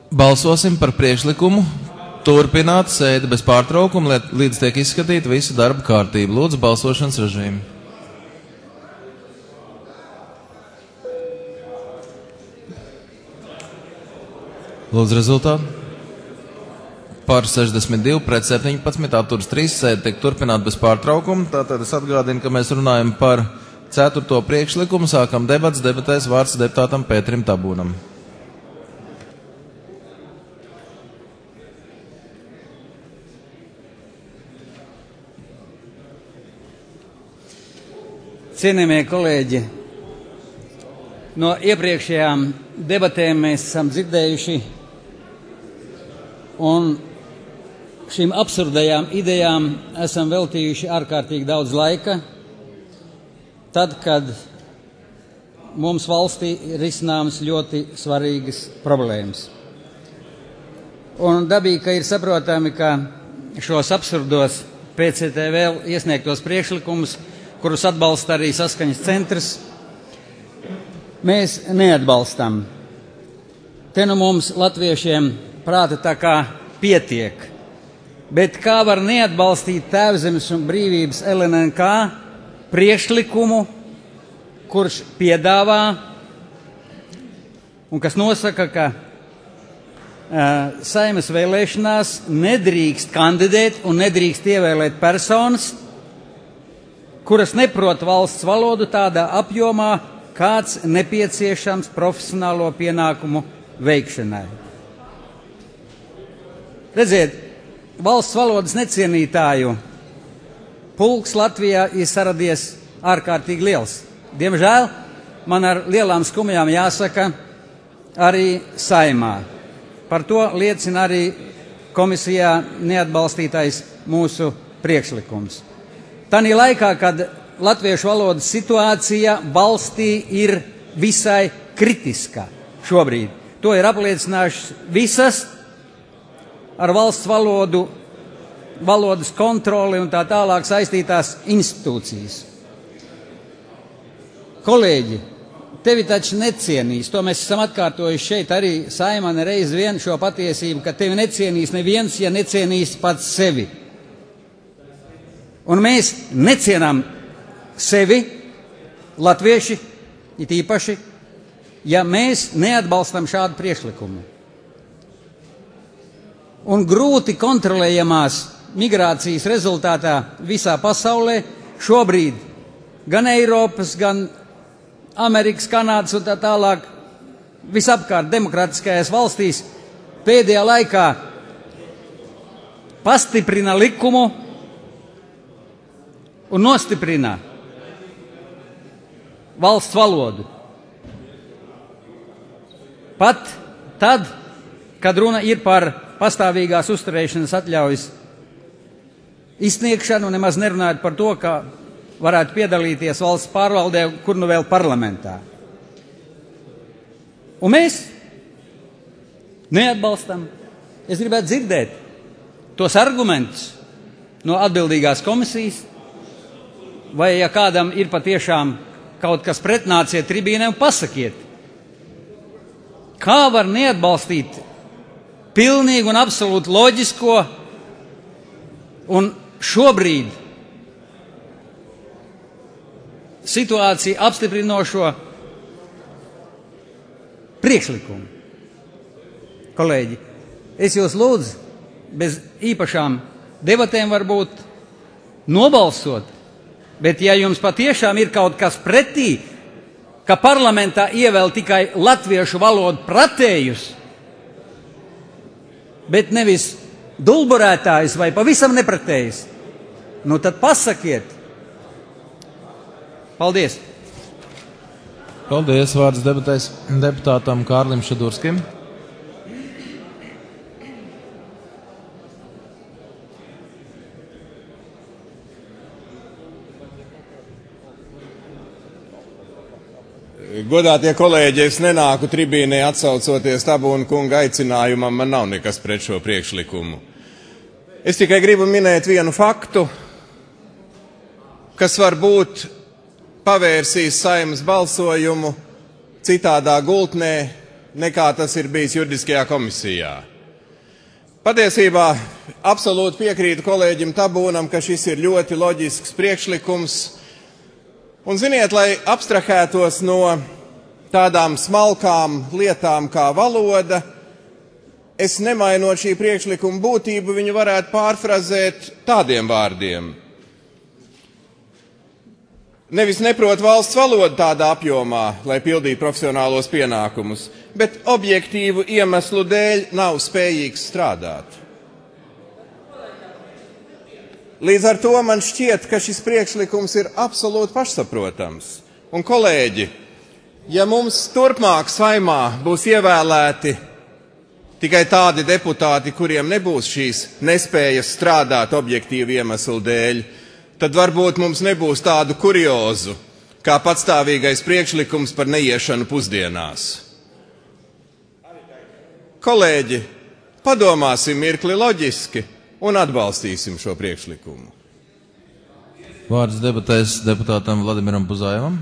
Balsosim par priekšlikumu turpināt sēdi bez pārtraukuma, līdz tiek izskatīta visa darba kārtība. Lūdzu, balsošanas režīmu. Lūdzu, rezultātu. Par 62, pret 17, atturas 3, sēdi tiek turpināt bez pārtraukuma. Tātad es atgādinu, ka mēs runājam par 4. priekšlikumu, sākam debats, debatēs vārds deputātam Pēterim Tabūnam. Cienījamie kolēģi, no iepriekšējām debatēm mēs esam dzirdējuši, un šīm absurdajām idejām esam veltījuši ārkārtīgi daudz laika, tad, kad mums valstī ir risināmas ļoti svarīgas problēmas. Un dabīgi, ka ir saprotami, ka šos absurdos PCT vēl iesniegtos priekšlikumus, kurus atbalsta arī Saskaņas centrs, mēs neatbalstam. Te nu mums latviešiem prāta tā kā pietiek, bet kā var neatbalstīt Tēvzemes un brīvības LNNK priekšlikumu, kurš piedāvā un kas nosaka, ka Saeimas vēlēšanās nedrīkst kandidēt un nedrīkst ievēlēt personas, kuras neprot valsts valodu tādā apjomā, kāds nepieciešams profesionālo pienākumu veikšanai. Redziet, valsts valodas necienītāju pulks Latvijā ir saradies ārkārtīgi liels. Diemžēl man ar lielām skumjām jāsaka arī Saeimā. Par to liecina arī komisijā neatbalstītais mūsu priekšlikums. Tanī laikā, kad latviešu valodas situācija valstī ir visai kritiska šobrīd. To ir apliecinājušas visas ar valsts valodu, valodas kontroli un tā tālāk saistītās institūcijas. Kolēģi, tevi taču necienīs, to mēs esam atkārtojuši šeit arī Saeimā nereiz vien šo patiesību, ka tevi necienīs neviens, ja necienīs pats sevi. Un mēs necienām sevi, latvieši, it īpaši, ja mēs neatbalstam šādu priekšlikumu. Un grūti kontrolējamās migrācijas rezultātā visā pasaulē šobrīd gan Eiropas, gan Amerikas, Kanādas un tā tālāk visapkārt demokrātiskajās valstīs pēdējā laikā pastiprina likumu un nostiprina valsts valodu. Pat tad, kad runa ir par pastāvīgās uzturēšanas atļaujas izsniegšanu, nemaz nerunājot par to, ka varētu piedalīties valsts pārvaldē, kur nu vēl parlamentā. Un mēs neatbalstam. Es gribētu dzirdēt tos argumentus no atbildīgās komisijas, vai ja kādam ir patiešām kaut kas pret, nāciet tribīnē un pasakiet, kā var neatbalstīt pilnīgi un absolūti loģisko un šobrīd situāciju apstiprinošo priekšlikumu. Kolēģi, es jūs lūdzu, bez īpašām debatēm varbūt nobalsot, bet ja jums patiešām ir kaut kas pretī, ka parlamentā ievēl tikai latviešu valodu pratējus, bet nevis dulburētājus vai pavisam nepratējus, nu tad pasakiet. Paldies. Paldies. Vārds debatēs deputātam Kārlim Šadurskim. Godātie kolēģi, es nenāku tribīnē atsaucoties Tabūna kunga aicinājumam, man nav nekas pret šo priekšlikumu. Es tikai gribu minēt vienu faktu, kas varbūt pavērsīs Saeimas balsojumu citādā gultnē nekā tas ir bijis juridiskajā komisijā. Patiesībā absolūti piekrītu kolēģim Tabūnam, ka šis ir ļoti loģisks priekšlikums. Un ziniet, lai abstrahētos no tādām smalkām lietām kā valoda, es nemainot šī priekšlikuma būtību, viņu varētu pārfrazēt tādiem vārdiem. Nevis neprot valsts valodu tādā apjomā, lai pildītu profesionālos pienākumus, bet objektīvu iemeslu dēļ nav spējīgs strādāt. Līdz ar to man šķiet, ka šis priekšlikums ir absolūti pašsaprotams. Un kolēģi, ja mums turpmāk Saeimā būs ievēlēti tikai tādi deputāti, kuriem nebūs šīs nespējas strādāt objektīvu iemeslu dēļ, tad varbūt mums nebūs tādu kuriozu, kā patstāvīgais priekšlikums par neiešanu pusdienās. Kolēģi, padomāsim mirkli loģiski un atbalstīsim šo priekšlikumu. Vārds debatēs deputātam Vladimiram Buzajevam.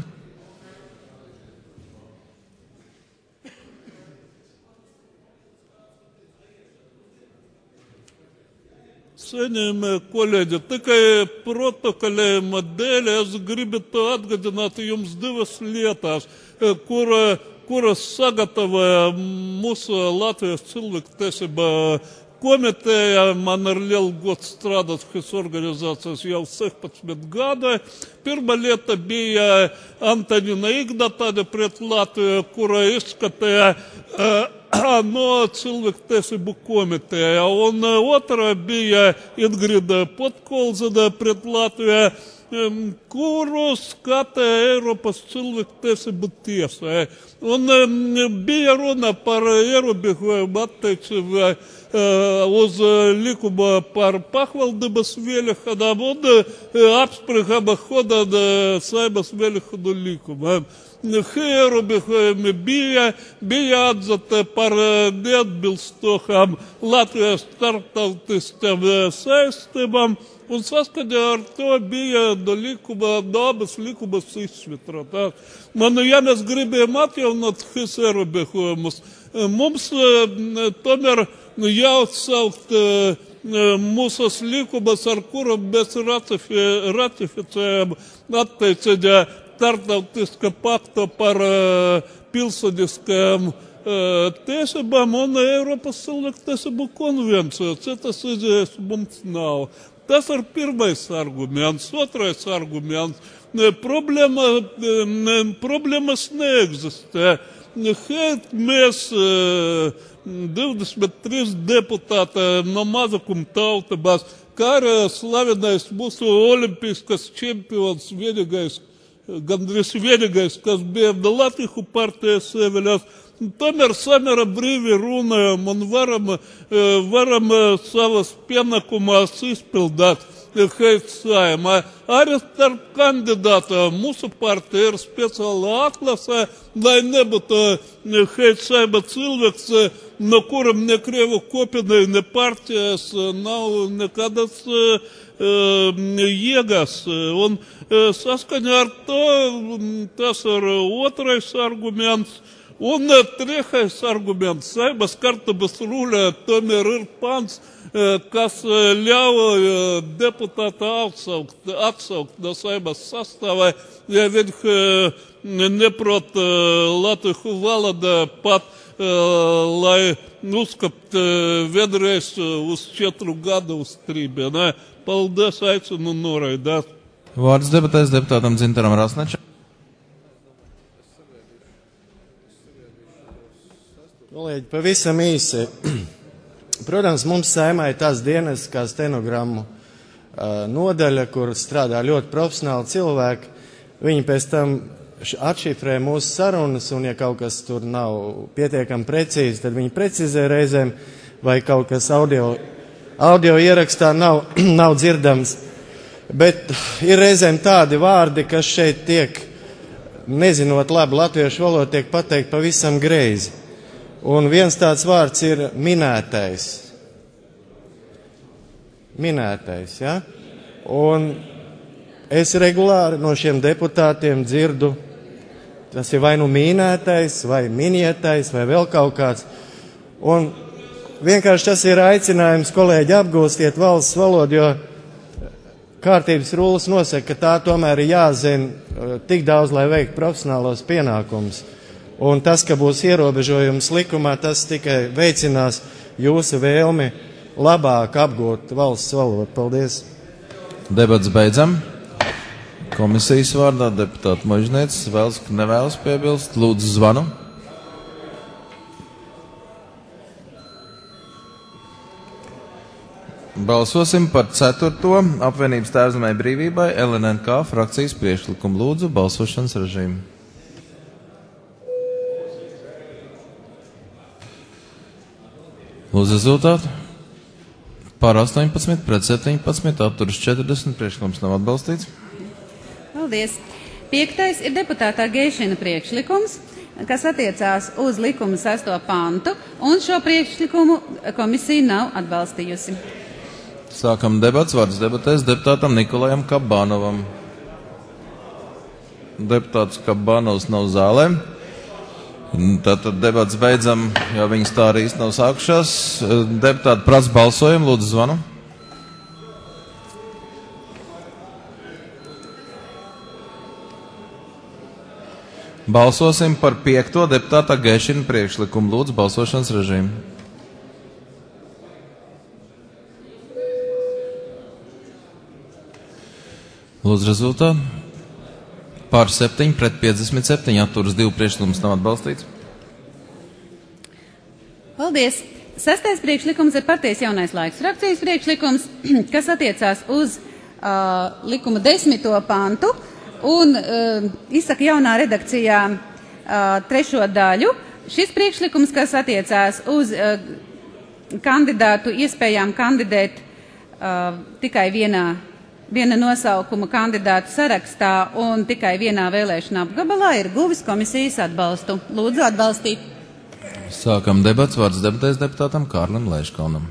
Cienījamie kolēģi, tikai protokolējuma dēļ es gribētu atgādināt jums divas lietas, kuras sagatavoja mūsu Latvijas cilvēktiesība komiteja. Man ir liels gods strādāt šīs organizācijas jau 16 gadi. Pirmā lieta bija Antonina Ignatāne pret Latviju, kura izskatīja no cilvēktiesību komiteja. Un otrā bija Ingrida Podkolzina pret Latviju, kuru skatīja Eiropas cilvēktiesību tiesā. Un bija runa par ierobežojumu attiecībā uz likumu par pašvaldības vēlēšanām un apspriedama hodam Saeimas vēlēšanu likumam. Ierobežojumi bija atzīti par neatbilstošām Latvijas starptautiskām saistībām, un saskaņā ar to bija abas likumas izsvitrotās. Ja mēs gribējām atjaunot šīs ierobežojumus, mums tomēr jāatsaukt mūsu likumas, ar kuru mēs ratificējam attiecībā starptautiskā pakta par pilsoniskajām tiesībām un Eiropas cilvēktiesību konvenciju. Citas izējas mums nav. Tas ir pirmais arguments. Otrais arguments. Problēmas neeksistē. Šeit mēs 23 deputāti no mazākuma tautības, kā arī slavenais mūsu olimpiskas čempions, gandrīz vienīgais, kas bija no Latvijas partijas ievēlēts. Tomēr samērā brīvi runājam un varam savas pienākumus izpildīt šeit Saeimā. Arī starp kandidātiem mūsu partija ir speciāla atlase, lai nebūtu šeit Saeimā cilvēks, no kuram ne Krievu kopienai, ne partijas nav nekādas jēgas. Un saskaņā ar to tas ir otrais arguments. Un trešais arguments. Saeimas kārtības rullē tomēr ir pants, kas ļauj deputātu atsaukt no Saeimas sastāvā, ja viņš neprot latviešu valodā pat, lai uzkapt vienreiz uz 4 gadu uz trībiem. Paldies, aicinu noraidāt. Vārds debatēs deputātam Dzintaram Rasnečam. Kolēģi, pavisam īsi. Protams, mums Saeimā ir tās dienas kā stenogrammu nodaļa, kur strādā ļoti profesionāli cilvēki. Viņi pēc tam atšifrē mūsu sarunas, un ja kaut kas tur nav pietiekami precīzi, tad viņi precizē reizēm, vai kaut kas audio ierakstā nav dzirdams. Bet ir reizēm tādi vārdi, kas šeit tiek, nezinot labi latviešu valodu, tiek pateikt pavisam greizi. Un viens tāds vārds ir minētais. Minētais, ja? Un es regulāri no šiem deputātiem dzirdu Tas ir vai nu mīnētais, vai minietais, vai vēl kaut kāds. Un vienkārši tas ir aicinājums, kolēģi, apgūstiet valsts valodu, jo kārtības rullis nosaka, ka tā tomēr ir jāzina tik daudz, lai veiktu profesionālos pienākumus. Un tas, ka būs ierobežojums likumā, tas tikai veicinās jūsu vēlmi labāk apgūt valsts valodu. Paldies! Debats beidzam. Komisijas vārdā deputāta Možņēcis vēlas, ka nevēlas piebilst. Lūdzu, zvanu. Balsosim par 4. apvienības Tēvzemei brīvībai LNNK frakcijas priekšlikumu. Lūdzu, balsošanas režīmu. Lūdzu, rezultātu. Par 18, pret 17, atturas 40, priekšlikums nav atbalstīts. Paldies. 5. ir deputātā Geišina priekšlikums, kas attiecās uz likuma 6. pantu, un šo priekšlikumu komisija nav atbalstījusi. Sākam debats, vārds debatēs deputātam Nikolajam Kabanovam. Deputāts Kabanovs nav zālē. Tātad debats beidzam, jo viņas tā arī nav sākušās. Deputāti prasa balsojumu, lūdzu zvanu. Balsosim par 5. deputāta Geišina priekšlikumu. Lūdzu, balsošanas režīmu. Lūdzu, rezultātu. Par 7, pret 57, atturas 2, priekšlikums nav atbalstīts. Paldies. 6. priekšlikums ir Partijas jaunais laiks frakcijas priekšlikums, kas attiecās uz likuma 10. pantu un izsaka jaunā redakcijā 3. daļu. Šis priekšlikums, kas attiecās uz kandidātu iespējām kandidēt tikai viena nosaukuma kandidātu sarakstā un tikai vienā vēlēšana apgabalā, ir guvis komisijas atbalstu. Lūdzu atbalstīt. Sākam debats, vārds debatēs deputātam Kārlim Leiškalnam.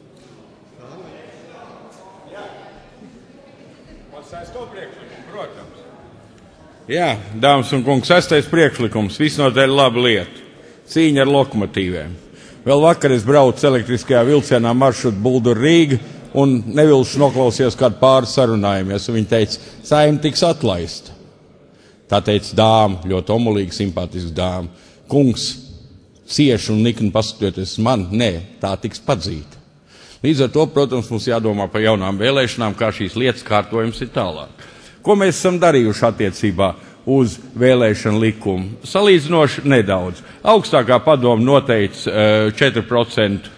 Jā, dāmas un kungi, 6. priekšlikums, visnotaļ laba lieta. Cīņa ar lokomotīvēm. Vēl vakar es braucu elektriskajā vilcienā maršrutu Buldur-Rīga un nevilši noklausījos kādu pāris sarunājumies, un viņi teica, Saeima tiks atlaista. Tā teica dāma, ļoti omulīga, simpātiska dāma. Kungs, cieši un nikni paskatieties man, nē, tā tiks padzīta. Līdz ar to, protams, mums jādomā par jaunām vēlēšanām, kā šīs lietas kārtojums ir tālāk. Ko mēs esam darījuši attiecībā uz vēlēšanu likumu? Salīdzinoši nedaudz. Augstākā padoma noteica 4%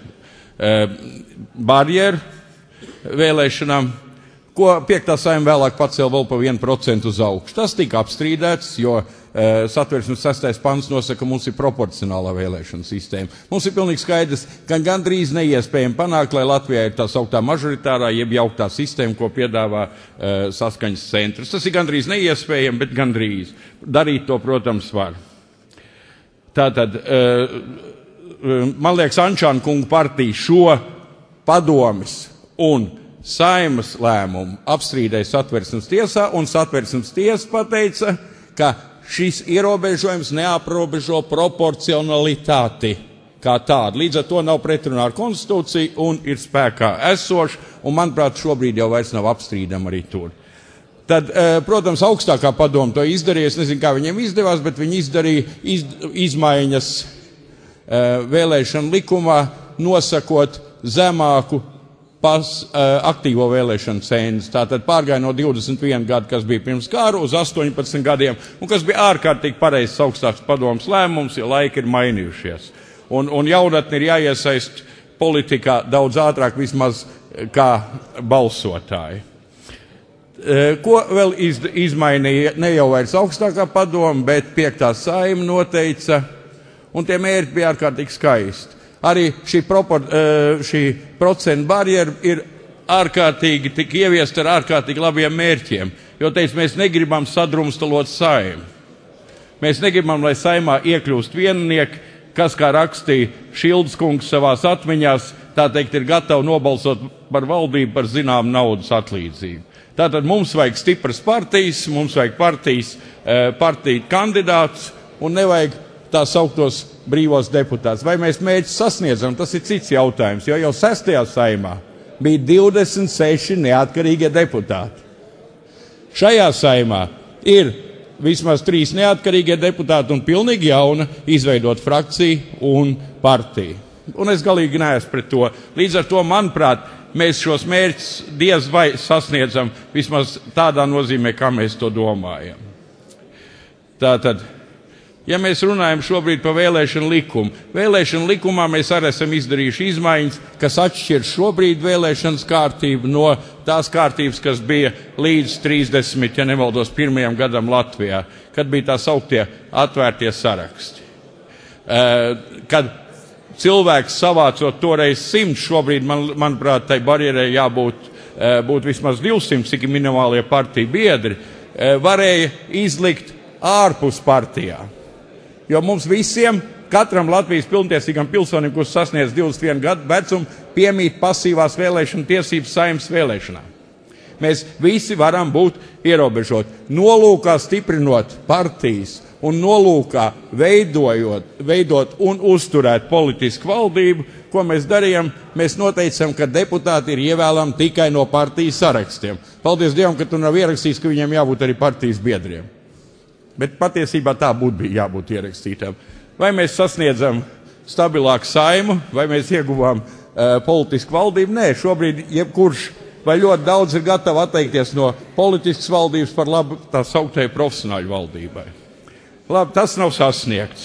barjeru vēlēšanām, ko 5. Saeima vēlāk pacēla vēl pa 1% uz augšu. Tas tika apstrīdēts, jo Satversmes 6. pants nosaka, ka mums ir proporcionālā vēlēšana sistēma. Mums ir pilnīgi skaidrs, ka gandrīz neiespējami panākt, lai Latvijā ir tā sauktā mažoritārā, jeb jauktā sistēma, ko piedāvā saskaņas centrs. Tas ir gandrīz neiespējami, bet gandrīz. Darīt to, protams, var. Tātad, man liekas, Ančāna kunga partija šo padomis un Saeimas lēmumu apstrīdēja Satversmes tiesā, un Satversmes tiesa pateica, ka šis ierobežojums neaprobežo proporcionalitāti kā tādu. Līdz ar to nav pretrunā ar konstitūciju un ir spēkā esoši, un, manuprāt, šobrīd jau vairs nav apstrīdam arī tur. Tad, protams, augstākā padoma to izdarīja, es nezinu, kā viņiem izdevās, bet viņi izdarīja izmaiņas vēlēšanu likumā, nosakot zemāku aktīvo vēlēšanu cēnas. Tātad pārgāja no 21 gadu, kas bija pirms kara, uz 18 gadiem, un kas bija ārkārtīgi pareizs augstāks padomas lēmums, jo laiki ir mainījušies. Un jaunatni ir jāiesaist politikā daudz ātrāk vismaz kā balsotāji. Ko vēl izmainīja ne jau vairs augstākā padoma, bet 5. Saeima noteica, un tie mērķi bija ārkārtīgi skaisti. Arī šī procentu barjera ir ārkārtīgi tik ieviest ar ārkārtīgi labiem mērķiem, jo teica, mēs negribam sadrumstalot Saeimu. Mēs negribam, lai Saeimā iekļūst viennieki, kas, kā rakstīja Šildes kungs savās atmiņās, tā teikt, ir gatavi nobalsot par valdību par zinām naudas atlīdzību. Tātad mums vajag stipras partijas, mums vajag partiju kandidātus un nevajag tā sauktos brīvos deputātus. Vai mēs mērķus sasniedzam, tas ir cits jautājums, jo jau 6. saimā bija 26 neatkarīgie deputāti. Šajā saimā ir vismaz 3 neatkarīgie deputāti un pilnīgi jauna izveidot frakciju un partiju. Un es galīgi neesmu pret to. Līdz ar to, manuprāt, mēs šos mērķus diez vai sasniedzam vismaz tādā nozīmē, kā mēs to domājam. Tātad, ja mēs runājam šobrīd par vēlēšanu likumu, vēlēšanu likumā mēs arī esam izdarījuši izmaiņas, kas atšķir šobrīd vēlēšanas kārtību no tās kārtības, kas bija līdz 30, ja nemaldos, 1. gadam Latvijā, kad bija tā sauktie atvērtie saraksti. Kad cilvēks savācot toreiz 100, šobrīd, manuprāt, tai barjerai būt vismaz 200, cik minimālie partiju biedri, varēja izlikt ārpus partijā. Jo mums visiem, katram Latvijas pilntiesīgam pilsonim, kurš sasniedz 21 gadu vecumu, piemīt pasīvās vēlēšana tiesības Saeimas vēlēšanām. Mēs visi varam būt ierobežoti. Nolūkā stiprinot partijas un nolūkā veidot un uzturēt politisku valdību, ko mēs darījām, mēs noteicam, ka deputāti ir ievēlami tikai no partijas sarakstiem. Paldies Dievam, ka tur nav ierakstīts, ka viņiem jābūt arī partijas biedriem. Bet patiesībā tā būtu jābūt ierakstītām. Vai mēs sasniedzam stabilāku Saimu, vai mēs ieguvām politisku valdību? Nē, šobrīd jebkurš vai ļoti daudz ir gatavi atteikties no politiskas valdības par labu tā sauktajai profesionāļu valdībai. Labi, tas nav sasniegts.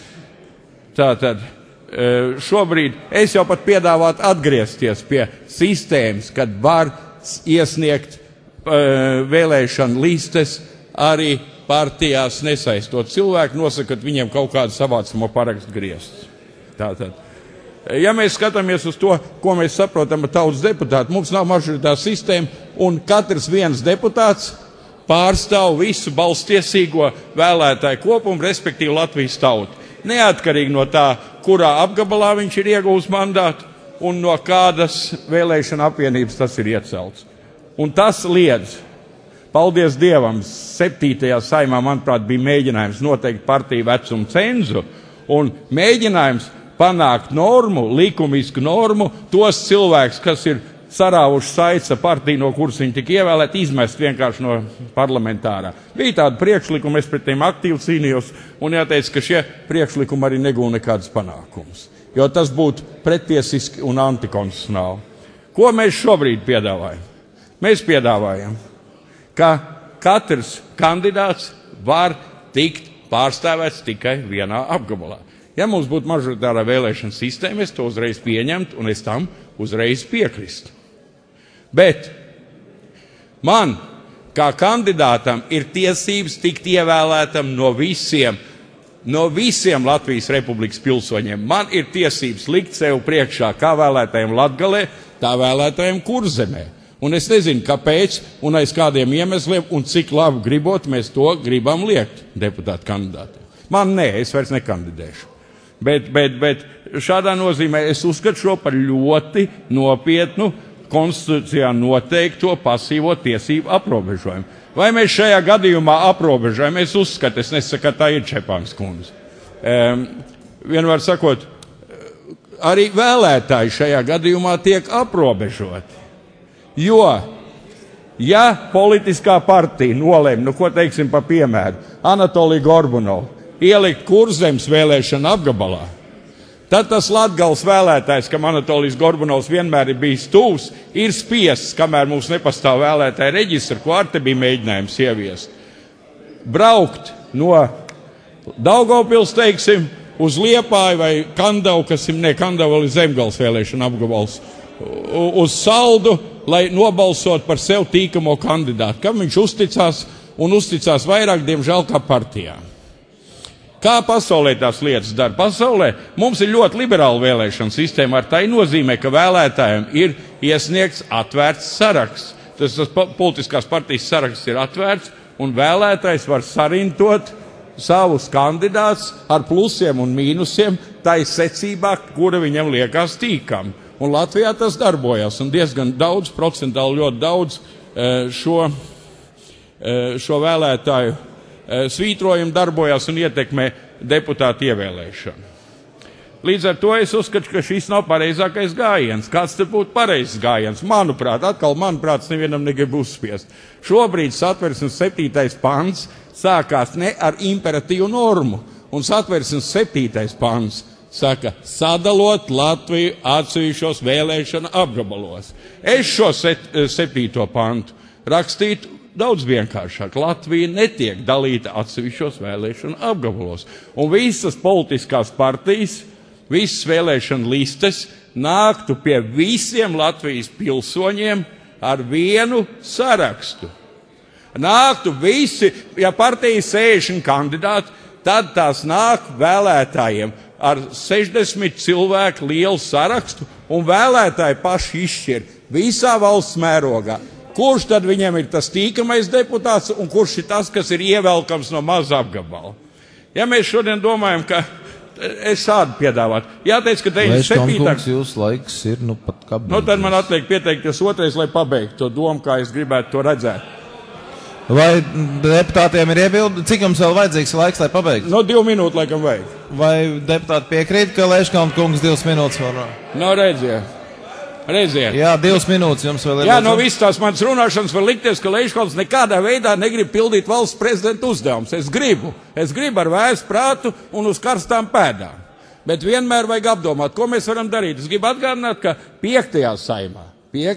Tātad šobrīd es jau pat piedāvātu atgriezties pie sistēmas, kad var iesniegt vēlēšanu listes arī partijās nesaistot cilvēku, nosakot viņiem kaut kādu savācamo parakstu grieztus. Tātad, ja mēs skatāmies uz to, ko mēs saprotam ar tautas deputātu, mums nav mažoritāra sistēma, un katrs viens deputāts pārstāv visu balstiesīgo vēlētāju kopumu, respektīvi Latvijas tautu. Neatkarīgi no tā, kurā apgabalā viņš ir iegūs mandātu un no kādas vēlēšana apvienības tas ir iecelts. Un tas liedz, paldies Dievam, 7. saimā, manuprāt, bija mēģinājums noteikt partiju vecumu cenzu un mēģinājums panākt normu, likumisku normu, tos cilvēkus, kas ir sarāvuši saites ar partiju, no kuras viņi tika ievēlēti, izmest vienkārši no parlamentārā. Bija tāda priekšlikuma, es pret tiem aktīvi cīnījos, un jāteic, ka šie priekšlikumi arī negūna nekādas panākumus, jo tas būtu prettiesiski un antikonstitucionāli. Ko mēs šobrīd piedāvājam? Mēs piedāvājam, ka katrs kandidāts var tikt pārstāvēts tikai vienā apgabalā. Ja mums būtu mažoritārā vēlēšana sistēma, es to uzreiz pieņemtu un es tam uzreiz piekristu. Bet man, kā kandidātam, ir tiesības tikt ievēlētam no visiem Latvijas Republikas pilsoņiem. Man ir tiesības likt sev priekšā kā vēlētājiem Latgalē, tā vēlētājiem Kurzemē. Un es nezinu, kāpēc un aiz kādiem iemesliem un cik labi gribot mēs to gribam liekt deputātu kandidātiem. Man nē, es vairs nekandidēšu. Bet šādā nozīmē es uzskatu šo par ļoti nopietnu konstitūcijā noteikto pasīvo tiesību aprobežojumu. Vai mēs šajā gadījumā aprobežojam? Es uzskatu, es nesaku, ka tā ir Čepāns kundze. Vienmēr sakot, arī vēlētāji šajā gadījumā tiek aprobežoti. Jo, ja politiskā partija nolēma, ko teiksim par piemēru, Anatoliju Gorbunovu, ielikt Kurzemes vēlēšana apgabalā, tad tas Latgales vēlētājs, kam Anatolijs Gorbunovs vienmēr ir bijis tuvs, ir spiests, kamēr mums nepastāv vēlētāja reģistra, ko arī te bija mēģinājums ieviest, braukt no Daugavpils, teiksim, uz Liepāju vai Kandavu, Kandavu vai Zemgales vēlēšana apgabals, uz Saldu, lai nobalsot par sev tīkamo kandidātu, kam viņš uzticās vairāk, diemžēl, kā partijā. Kā pasaulē tās lietas dara? Pasaulē mums ir ļoti liberāla vēlēšana sistēma, ar tai nozīmē, ka vēlētājiem ir iesniegts atvērts saraksts. Tas politiskās partijas saraksts ir atvērts, un vēlētājs var sarintot savus kandidātus ar plusiem un mīnusiem, tai secībā, kura viņam liekas tīkam. Un Latvijā tas darbojas, un diezgan daudz, procentāli ļoti daudz šo vēlētāju svītrojumu darbojās un ietekmē deputātu ievēlēšanu. Līdz ar to es uzskatu, ka šis nav pareizākais gājiens. Kāds tad būtu pareizs gājiens? Manuprāt, es nevienam negribu uzspiest. Šobrīd Satversmes 7. pants sākās ne ar imperatīvu normu, un Satversmes 7. pants saka, sadalot Latviju atsevišķos vēlēšana apgabalos. Es šo 7. pantu rakstītu daudz vienkāršāk. Latvija netiek dalīta atsevišķos vēlēšana apgabalos, un visas politiskās partijas, visas vēlēšana listes nāktu pie visiem Latvijas pilsoņiem ar vienu sarakstu. Nāktu visi, ja partija 60 kandidāti, tad tās nāk vēlētājiem ar 60 cilvēku lielu sarakstu, un vēlētāji paši izšķir visā valsts mērogā, kurš tad viņiem ir tas tīkamais deputāts un kurš ir tas, kas ir ievelkams no maza apgabala. Ja mēs šodien domājam, ka es šādu piedāvātu. Jāteic, ka 97. kungs, jūsu laiks ir, pat kā beidzies. Tad man atliek pieteikties otrais, lai pabeigtu to domu, kā es gribētu to redzēt. Vai deputātiem ir iebildi? Cik jums vēl vajadzīgs laiks, lai pabeigtu? 2 minūtes laikam vajag. Vai deputāti piekrīt, ka Leiškalna kungs 2 minūtes vēl runā? Redziet. Jā, 2 minūtes jums vēl ir. Jā, no visas tās manas runāšanas var likties, ka Leiškalns nekādā veidā negrib pildīt valsts prezidenta uzdevumus. Es gribu ar vēsu prātu un uz karstām pēdām. Bet vienmēr vajag apdomāt, ko mēs varam darīt. Es gribu atgādināt, ka 5. saimā,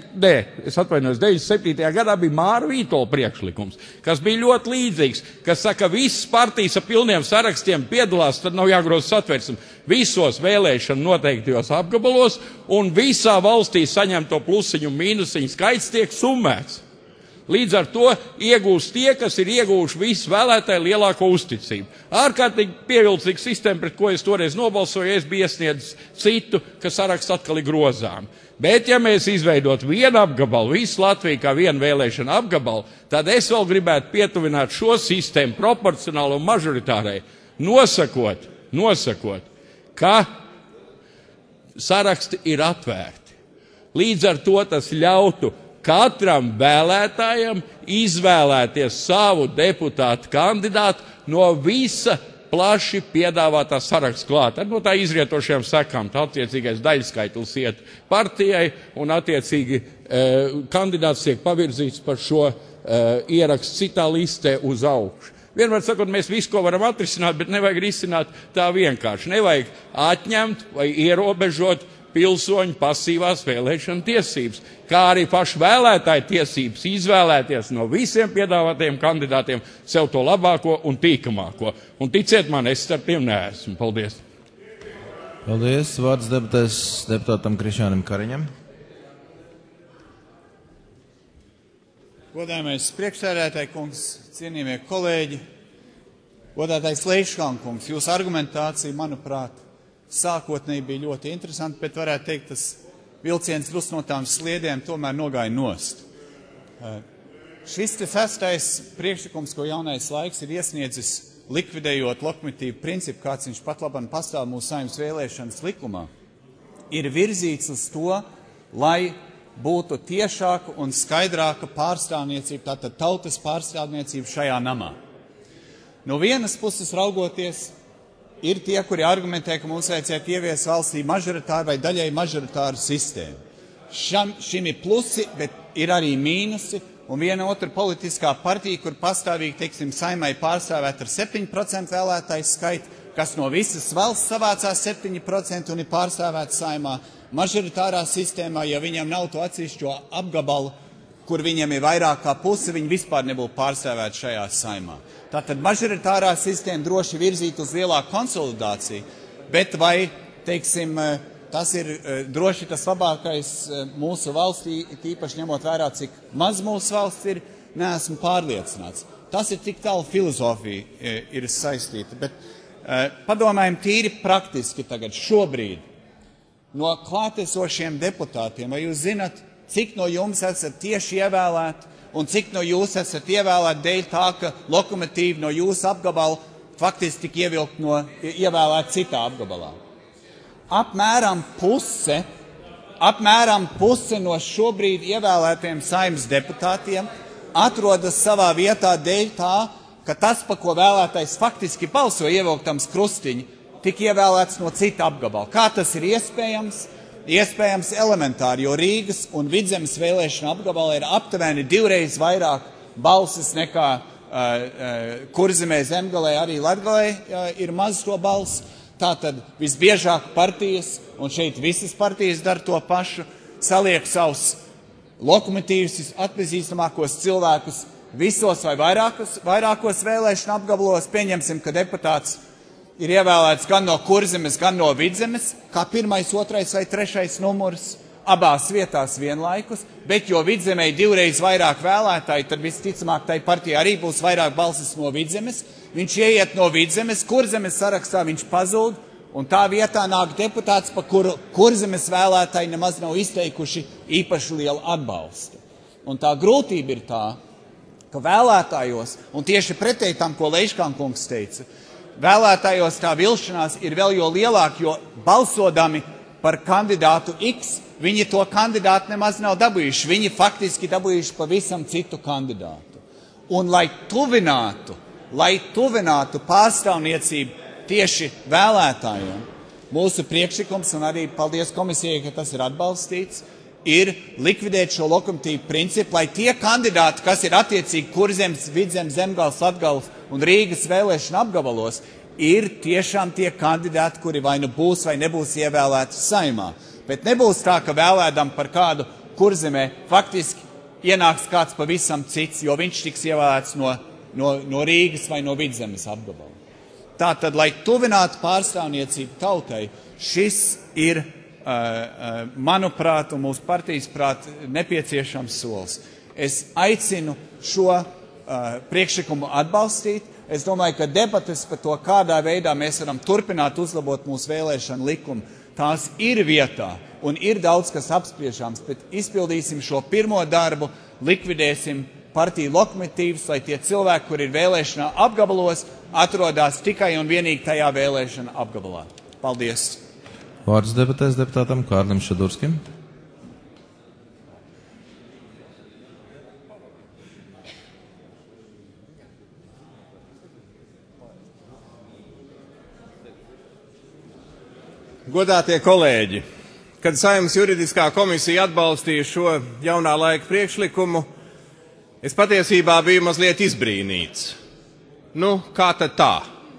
97. gadā bija Māra Vītola priekšlikums, kas bija ļoti līdzīgs, kas saka, visas partijas ar pilniem sarakstiem piedalās, tad nav jāgroza Satversme, visos vēlēšanu noteiktajos apgabalos, un visā valstī saņemto plusiņu un mīnusiņu skaits tiek summēts. Līdz ar to iegūst tie, kas ir iegūši visu vēlētāju lielāko uzticību. Ārkārtīgi pievilcīga sistēma, pret ko es toreiz nobalsoju, es biju iesniedzis citu, ka saraksts atkal ir grozām. Bet, ja mēs izveidot vienu apgabalu, visu Latviju kā vienu vēlēšanu apgabalu, tad es vēl gribētu pietuvināt šo sistēmu proporcionāli un mažoritārai, nosakot, ka saraksti ir atvērti. Līdz ar to tas ļautu katram vēlētājam izvēlēties savu deputātu kandidātu no visa plaši piedāvātā saraksta klāt. No tā izrietošajām sekām, tā attiecīgais daļskaitlis iet partijai un attiecīgi kandidāts tiek pavirzīts par šo ierakstu citā listē uz augšu. Vienmēr sakot, mēs visu, ko varam atrisināt, bet nevajag risināt tā vienkārši. Nevajag atņemt vai ierobežot pilsoņu pasīvās vēlēšana tiesības, kā arī pašu vēlētāju tiesības izvēlēties no visiem piedāvātajiem kandidātiem sev to labāko un tīkamāko. Un ticiet man, es starp tiem neesmu. Paldies. Paldies. Vārds deputātam Krišjānam Kariņam. Godājamais priekšsēdētāji kungs, cienījamie kolēģi, godātais Leiškalna kungs, jūsu argumentācija, manuprāt, sākotnēji bija ļoti interesanti, bet varētu teikt, tas vilciens drusku no tām sliedēm tomēr nogāja nost. Šis te 6. priekšlikums, ko Jaunais laiks ir iesniedzis, likvidējot lokomotīvu principu, kāds viņš pat labam pastāv mūsu Saeimas vēlēšanas likumā, ir virzīts uz to, lai būtu tiešāka un skaidrāka pārstāvniecība, tātad tautas pārstāvniecība šajā namā. No vienas puses raugoties, ir tie, kuri argumentē, ka mums vajadzētu ieviest valstī mažoritāru vai daļai mažoritāru sistēmu. Šim ir plusi, bet ir arī mīnusi, un viena otra politiskā partija, kur pastāvīgi, teiksim, Saeimai pārstāvēt ar 7% vēlētāju skaitu, kas no visas valsts savācās 7% un ir pārstāvēts Saeimā. Mažoritārā sistēmā, ja viņam nav to atsevišķo apgabalu, kur viņiem ir vairāk kā puse, viņi vispār nebūtu pārstāvēti šajā Saeimā. Tātad mažoritārā sistēma droši virzīt uz lielāku konsolidāciju, bet vai, teiksim, tas ir droši tas labākais mūsu valstī, tīpaši ņemot vērā, cik maz mūsu valsts ir, neesmu pārliecināts. Tas ir tik tālu filozofija ir saistīta, bet padomājam tīri praktiski tagad, šobrīd, no klātesošiem deputātiem, vai jūs zinat, cik no jums esat tieši ievēlēti, un cik no jūs esat ievēlēti dēļ tā, ka lokomotīva no jūsu apgabala faktiski tik ievēlēta citā apgabalā. Apmēram puse apmēram puse no šobrīd ievēlētiem Saeimas deputātiem atrodas savā vietā dēļ tā, ka tas, pa ko vēlētais faktiski balso ievilktams krustiņi, tika ievēlēts no cita apgabala. Kā tas ir iespējams? Iespējams elementāri, jo Rīgas un Vidzemes vēlēšana apgabala ir aptuveni 2 reizes vairāk balsis nekā Kurzemē, Zemgalē, arī Latgalē ir maz to balsu. Tātad visbiežāk partijas, un šeit visas partijas dara to pašu, saliek savus lokomotīvus, atpazīstamākos cilvēkus visos vai vairākos vēlēšana apgabalos. Pieņemsim, ka deputāts ir ievēlēts gan no Kurzemes, gan no Vidzemes, kā 1., 2. vai 3. numurs, abās vietās vienlaikus, bet jo Vidzemē 2 reizes vairāk vēlētāji, tad visticamāk tai partija arī būs vairāk balsis no Vidzemes. Viņš ieiet no Vidzemes, Kurzemes sarakstā viņš pazūd, un tā vietā nāk deputāts, pa kuru Kurzemes vēlētāji nemaz nav izteikuši īpaši lielu atbalstu. Un tā grūtība ir tā, ka vēlētājos, un tieši pretēji tam, ko Leiškankungs teica, vēlētājos tā vilšanās ir vēl jo lielāka, jo balsodami par kandidātu X, viņi to kandidātu nemaz nav dabūjuši. Viņi faktiski dabūjuši pavisam citu kandidātu. Un lai tuvinātu pārstāvniecību tieši vēlētājiem, mūsu priekšlikums, un arī paldies komisijai, ka tas ir atbalstīts, ir likvidēt šo lokomotīvu principu, lai tie kandidāti, kas ir attiecīgi Kurzemes, Vidzemes, Zemgales, Latgales un Rīgas vēlēšana apgabalos, ir tiešām tie kandidāti, kuri vai nu būs vai nebūs ievēlēti Saeimā. Bet nebūs tā, ka vēlēdam par kādu Kurzemē faktiski ienāks kāds pavisam cits, jo viņš tiks ievēlēts no Rīgas vai no Vidzemes apgabala. Tātad, lai tuvinātu pārstāvniecību tautai, šis ir, manuprāt, un mūsu partijas prāt, nepieciešams solis. Es aicinu šo priekšlikumu atbalstīt. Es domāju, ka debates par to, kādā veidā mēs varam turpināt uzlabot mūsu vēlēšanu likumu, tās ir vietā un ir daudz, kas apspriežams, bet izpildīsim šo pirmo darbu, likvidēsim partiju lokomotīvus, lai tie cilvēki, kur ir vēlēšanā apgabalos, atrodās tikai un vienīgi tajā vēlēšana apgabalā. Paldies! Vārds debatēs deputātam Kārlim Šadurskim. Godātie kolēģi, kad Saeimas juridiskā komisija atbalstīja šo jaunā laika priekšlikumu, es patiesībā biju mazliet izbrīnīts. Kā tad tā?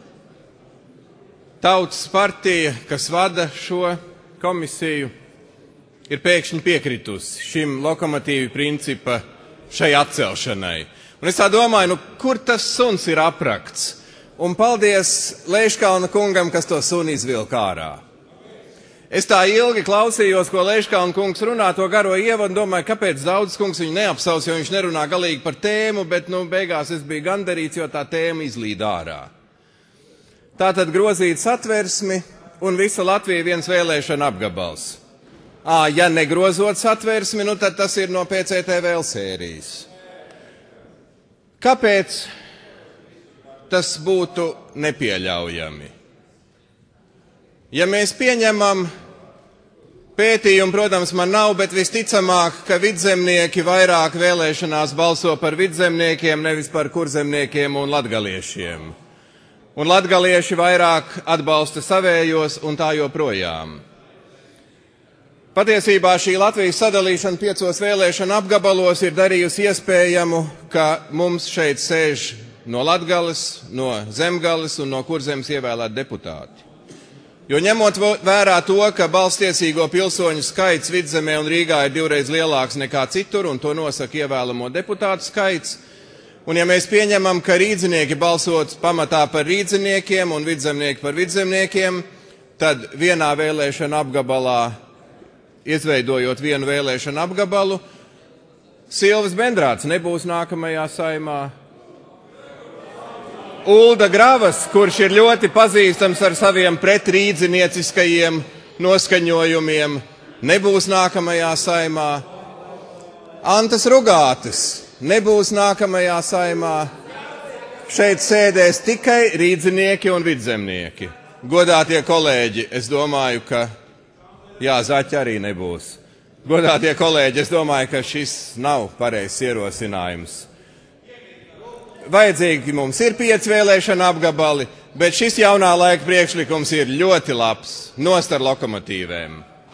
Tautas partija, kas vada šo komisiju, ir pēkšņi piekritusi šim lokomotīvu principa šai atcelšanai. Un es tā domāju, kur tas suns ir aprakts? Un paldies Leiškalna kungam, kas to suni izvilka ārā. Es tā ilgi klausījos, ko Leiškalna kungs runā, to garo ievadu, un domāju, kāpēc daudz kungs viņu neapsaus, jo viņš nerunā galīgi par tēmu, bet beigās es biju gandarīts, jo tā tēma izlīd ārā. Tātad grozīt satversmi un visa Latvija viens vēlēšana apgabals. Ja negrozot satversmi, tad tas ir no PCT vēl sērijas. Kāpēc tas būtu nepieļaujami? Ja mēs pieņemam pētījumu, protams, man nav, bet visticamāk, ka vidzemnieki vairāk vēlēšanās balso par vidzemniekiem, nevis par kurzemniekiem un latgaliešiem. Un latgalieši vairāk atbalsta savējos un tā joprojām. Patiesībā šī Latvijas sadalīšana 5 vēlēšana apgabalos ir darījusi iespējamu, ka mums šeit sēž no Latgales, no Zemgales un no Kurzemes ievēlēti deputāti. Jo ņemot vērā to, ka balstiesīgo pilsoņu skaits Vidzemē un Rīgā ir 2 reizes lielāks nekā citur, un to nosaka ievēlamo deputātu skaits, un ja mēs pieņemam, ka rīdzinieki balsot pamatā par rīdziniekiem un vidzemnieki par vidzemniekiem, tad vienā vēlēšana apgabalā, izveidojot vienu vēlēšanu apgabalu, Silvis Bendrāts nebūs nākamajā Saeimā. Ulda Gravas, kurš ir ļoti pazīstams ar saviem pretrīdzinieciskajiem noskaņojumiem, nebūs nākamajā Saeimā. Antas Rugātis nebūs nākamajā Saeimā. Šeit sēdēs tikai rīdzinieki un vidzemnieki. Godātie kolēģi, es domāju, ka Zaķi arī nebūs. Godātie kolēģi, es domāju, ka šis nav pareizs ierosinājums. Vajadzīgi mums ir 5 vēlēšana apgabali, bet šis jaunā laika priekšlikums ir ļoti labs, nost ar lokomotīvēm.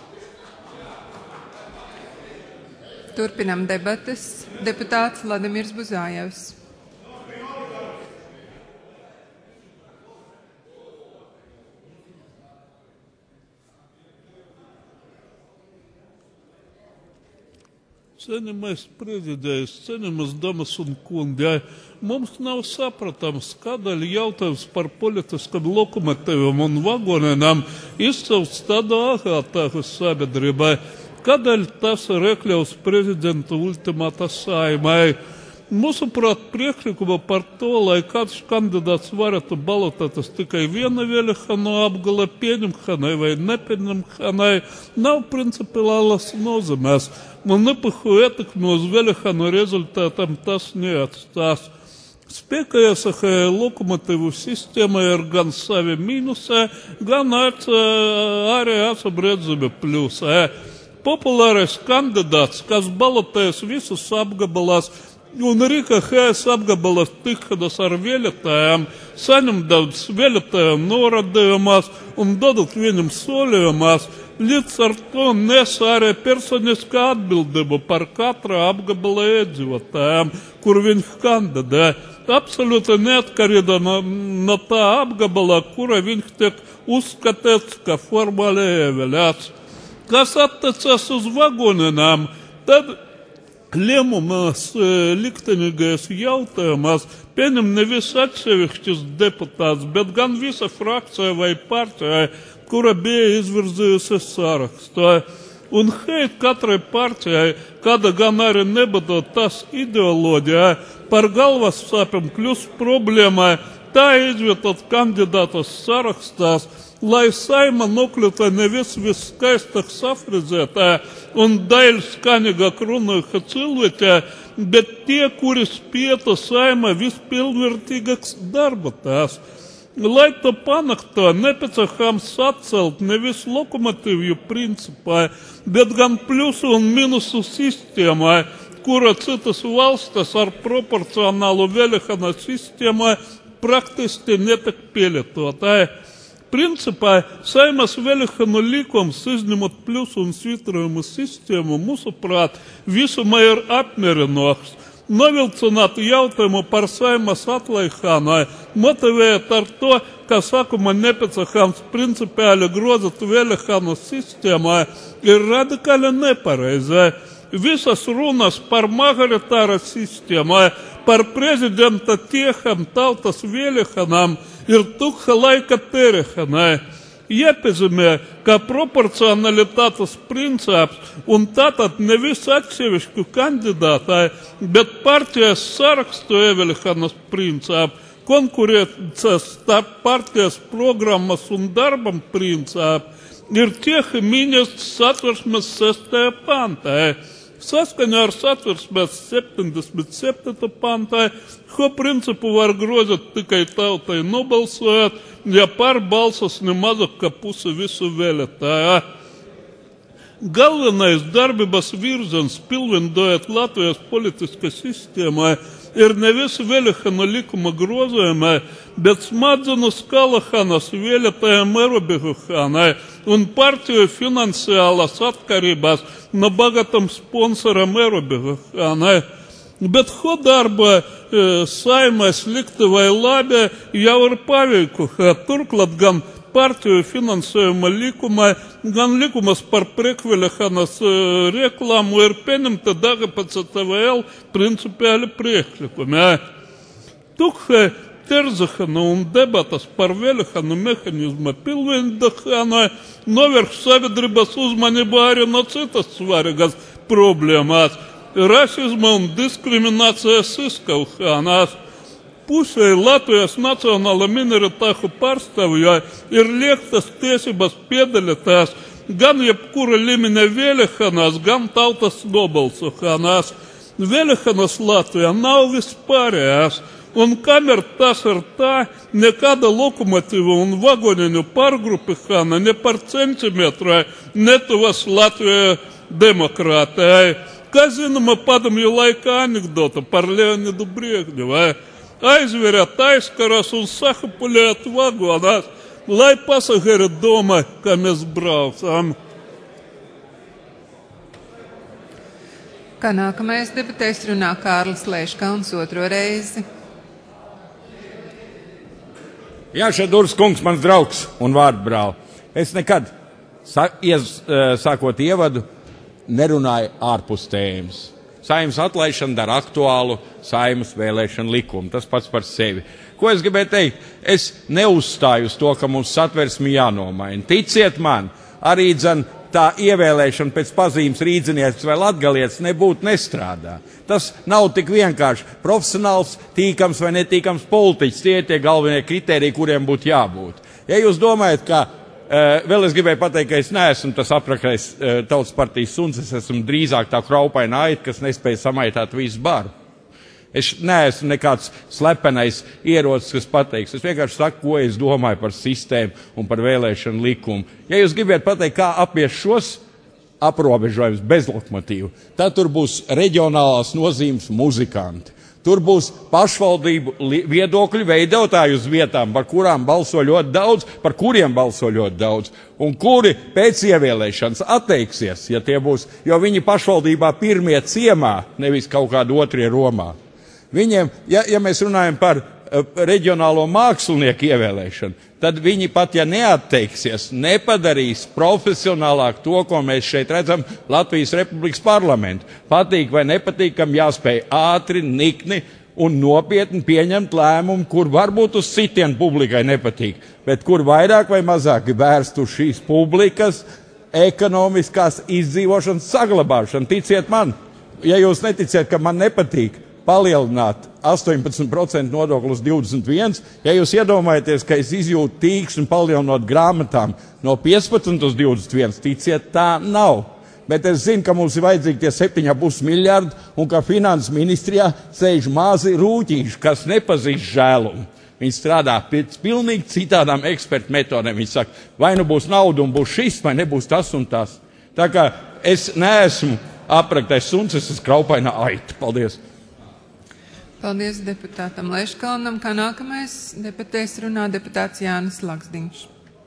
Turpinam debates. Deputāts Vladimirs Buzājevs. Cienījamais prezidents, cienījamas damas un kungi, mums nav saprotams, kādēļ jautājums par politiskiem lokomotīviem un vagoniem izcelts tādā ātrākā sabiedrībai. Kādēļ tas ir iekļauts prezidenta ultimāta Saeimai? Mūsuprāt, priekšlikuma par to, lai kāds kandidāts varētu balotēties tikai viena vēlēšanu apgale pieņemšanai vai nepieņemšanai, nav principiālas nozīmēs, un nepahu ietekmi uz vēlēšanu rezultātam tas neatstās. Spēkā esošajai lokomotīvu sistēmai ir gan savi mīnusē, gan arī esam redzami pļusē. Populārais kandidāts, kas balotējas visus apgabalās, un Rīga HS apgabalas tikšanas ar vēlētājiem, saņem daudz vēlētājiem norādījumās un dodot viņam solījumās, līdz ar to nes arī personiskā atbildība par katra apgabala iedzīvotājiem, kur viņš kandidē. Absolūti neatkarīga no tā apgabala, kura viņš tiek uzskatīts, ka formāli ievēlēts. Kas attiecas uz vagoniem, tad lēmumās liktenīgais jautājumās pieņem nevis atsevišķis deputāts, bet gan visa frakcija vai partija, kura bija izvirzījusi sarakstā. Un heit katrai partijai, kāda gan arī nebūtu tas ideoloģija, par galvas sāpēm kļūst problēmai tā izvietot kandidātus sarakstās, lai Saima nokļūtu nevis viskaistāk safrizētā un daļskaņīgāk runājuša cilvēkā, bet tie, kuri spieta Saima vispilnvērtīgāks darbatās. Lai to panāktu, nepieciešams atcelt nevis lokomotīvju principā, bet gan plusu un minusu sistēmā, kura citas valstis ar proporcionālu vēlēšanu sistēmā praktiski netiek pielietotāji. Principā, Saimas vēlēšanu likums, izņemot plusu un svītrojumu sistēmu, mūsuprāt, visumā ir apmierinošs. Novilcināt jautājumu par Saimas atlaišanu, motivējot ar to, ka sākumā nepieciešams principiāli grozīt vēlēšanu sistēmā, ir radikāli nepareizi. Visas runas par majoritāru sistēmu, par prezidenta tiešām tautas vēlēšanām ir tukša laika tērēšanai. Jāpiezīmē, ka proporcionalitātes princips un tātad nevis atsevišķu kandidātai, bet partijas sarakstu ievēlēšanas princips, konkurences starp partijas programmas un darbam princips ir tieši minēts Satversmes 6. pantā. Saskaņā ar Satversmes 77. pantā, šo principu var grozīt tikai tautai nobalsojot, ja par balsas nemazāk kā pusi visu vēlētāju. Galvenais darbības virziens, pilnveidojot Latvijas politiskā sistēmā, ir nevis vēlēšanu likuma grozījumā, bet smadzenu skalašanas vēlētājiem ierobežošanai un partiju finansiālas atkarības no bagātam sponsoram ierobežošanai. Bet ko darba Saimai slikti vai labi jau ir paveikuši. Turklāt gan partiju finansējuma likumā, gan likumas par priekšvēlēšanas reklāmu ir pieņemta daži pēc TVL principiāli priekšlikumi. Tukšai terzašana un debatas par vēlēšanu mehānismu pilnveidošanu novērš sabiedrības uzmanību arī no citas svarīgas problēmas – rasisma un diskriminācijas izskaušanās. Pusē Latvijas nacionāla minoritāšu pārstāvjai ir liektas tiesības piedalīties gan jebkura līmeņa vēlēšanās, gan tautas nobalsošanās. Vēlēšanas Latvijā nav vispārējās, un kamēr tas ir tā, nekāda lokomotīva un vagoniņu pārgrupēšana ne par centimetru netuvas Latvijā demokrātijai. Kā zināma padomju laika anekdota par Leonidu Briežņevu. Aizverēt aizkaras un sakapulēt vagonās, lai pasažieri domā, ka mēs braucam. Kā nākamais debatēs runā Kārlis Leiškalns otro reizi. Jā, Šedurs kungs, mans draugs un vārdbrāl. Es nekad, sākot ievadu, nerunāju ārpus tēmas. Saeimas atlaišana dara aktuālu Saeimas vēlēšanu likumu. Tas pats par sevi. Ko es gribēju teikt? Es neuzstāju uz to, ka mums satversmi jānomaina. Ticiet man, arī tā ievēlēšana pēc pazīmes rīdzinieces vai latgalietis nebūtu nestrādā. Tas nav tik vienkārši profesionāls, tīkams vai netīkams politiķis. Tie ir tie galvenie kriteriji, kuriem būtu jābūt. Ja jūs domājat, ka vēl es gribēju pateikt, ka es neesmu tas aprakais Tautas partijas suns, es esmu drīzāk tā kraupaina aita, kas nespēja samaitāt visu baru. Es neesmu nekāds slepenais ierocis, kas pateiks. Es vienkārši saku, ko es domāju par sistēmu un par vēlēšanu likumu. Ja jūs gribat pateikt, kā apies šos aprobežojumus bez lokomotīvu, tad tur būs reģionālās nozīmes muzikanti. Tur būs pašvaldību viedokļu veidotāji uz vietām, par kurām balso ļoti daudz, par kuriem balso ļoti daudz, un kuri pēc ievēlēšanas atteiksies, ja tie būs, jo viņi pašvaldībā pirmie ciemā, nevis kaut kādi otrie Romā. Viņiem, ja mēs runājam par reģionālo mākslinieku ievēlēšanu, tad viņi pat, ja neatteiksies, nepadarīs profesionālāk to, ko mēs šeit redzam Latvijas Republikas parlamentu. Patīk vai nepatīk, kam jāspēj ātri, nikni un nopietni pieņemt lēmumu, kur varbūt uz citiem publikai nepatīk, bet kur vairāk vai mazāk vērst uz šīs publikas ekonomiskās izdzīvošanas saglabāšanu. Ticiet man, ja jūs neticiet, ka man nepatīk palielināt 18% nodokli uz 21%, ja jūs iedomājaties, ka es izjūtu tīksni palielinot grāmatām no 15 uz 21, ticiet, tā nav. Bet es zinu, ka mums ir vajadzīgi tie 7,5 miljardi un ka finanses ministrijā sēž mazi rūķīši, kas nepazīst žēlumu. Viņi strādā pēc pilnīgi citādām ekspertu metodēm. Viņi saka, vai nu būs nauda un būs šis, vai nebūs tas un tas. Tā kā es neesmu apraktais suns, es esmu kraupaina aita. Paldies! Paldies deputātam Leiškalnam. Kā nākamais debatēs runā deputāts Jānis Laksdiņš.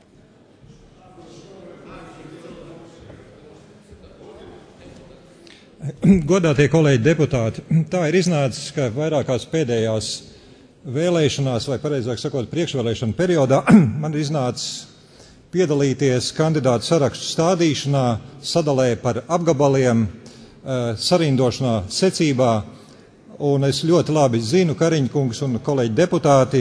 Godātie kolēģi deputāti, tā ir iznācis, ka vairākās pēdējās vēlēšanās, vai pareizāk sakot, priekšvēlēšana periodā, man ir iznācis piedalīties kandidātu sarakstu stādīšanā, sadalē par apgabaliem, sarindošanā secībā. Un es ļoti labi zinu, Kariņkungs un kolēģi deputāti,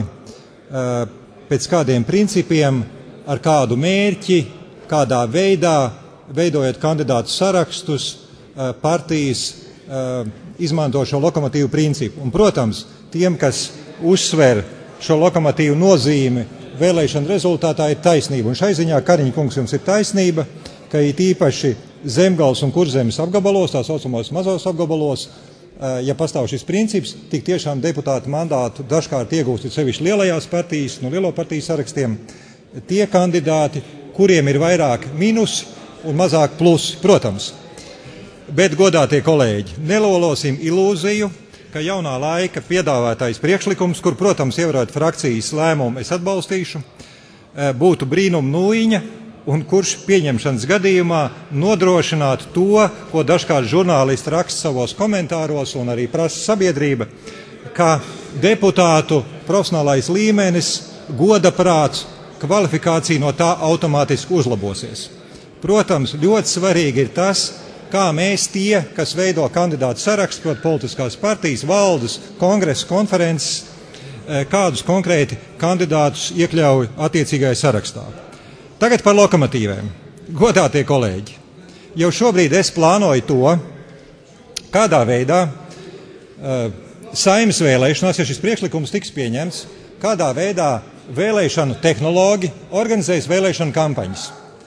pēc kādiem principiem, ar kādu mērķi, kādā veidā, veidojot kandidātu sarakstus, partijas izmanto šo lokomotīvu principu. Un, protams, tiem, kas uzsver šo lokomotīvu nozīmi vēlēšanu rezultātā, ir taisnība. Un šai ziņā, Kariņkungs, jums ir taisnība, ka it īpaši Zemgales un Kurzemes apgabalos, tā saucamos mazos apgabalos, ja pastāv šis princips, tik tiešām deputāta mandātu dažkārt iegūst sevišķi lielajās partijas, no lielo partiju sarakstiem, tie kandidāti, kuriem ir vairāk mīnusi un mazāk plusi, protams. Bet, godātie kolēģi, nelolosim ilūziju, ka jaunā laika piedāvātais priekšlikums, kur, protams, ievērot frakcijas lēmumu, es atbalstīšu, būtu brīnum nūjiņa, un kurš pieņemšanas gadījumā nodrošinātu to, ko dažkārt žurnālisti raksta savos komentāros un arī prasa sabiedrība, ka deputātu profesionālais līmenis, godaprāts, kvalifikācija no tā automātiski uzlabosies. Protams, ļoti svarīgi ir tas, kā mēs tie, kas veido kandidātu sarakstu, proti politiskās partijas, valdes, kongresa, konferences, kādus konkrēti kandidātus iekļauj attiecīgajā sarakstā. Tagad par lokomotīvēm. Godātie kolēģi, jau šobrīd es plānoju to, kādā veidā Saeimas vēlēšanās, ja šis priekšlikums tiks pieņemts, kādā veidā vēlēšanu tehnologi organizēs vēlēšanu kampaņas.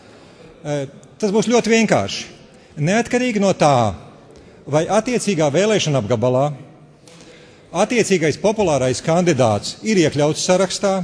Tas būs ļoti vienkārši. Neatkarīgi no tā, vai attiecīgā vēlēšana apgabalā attiecīgais populārais kandidāts ir iekļauts sarakstā,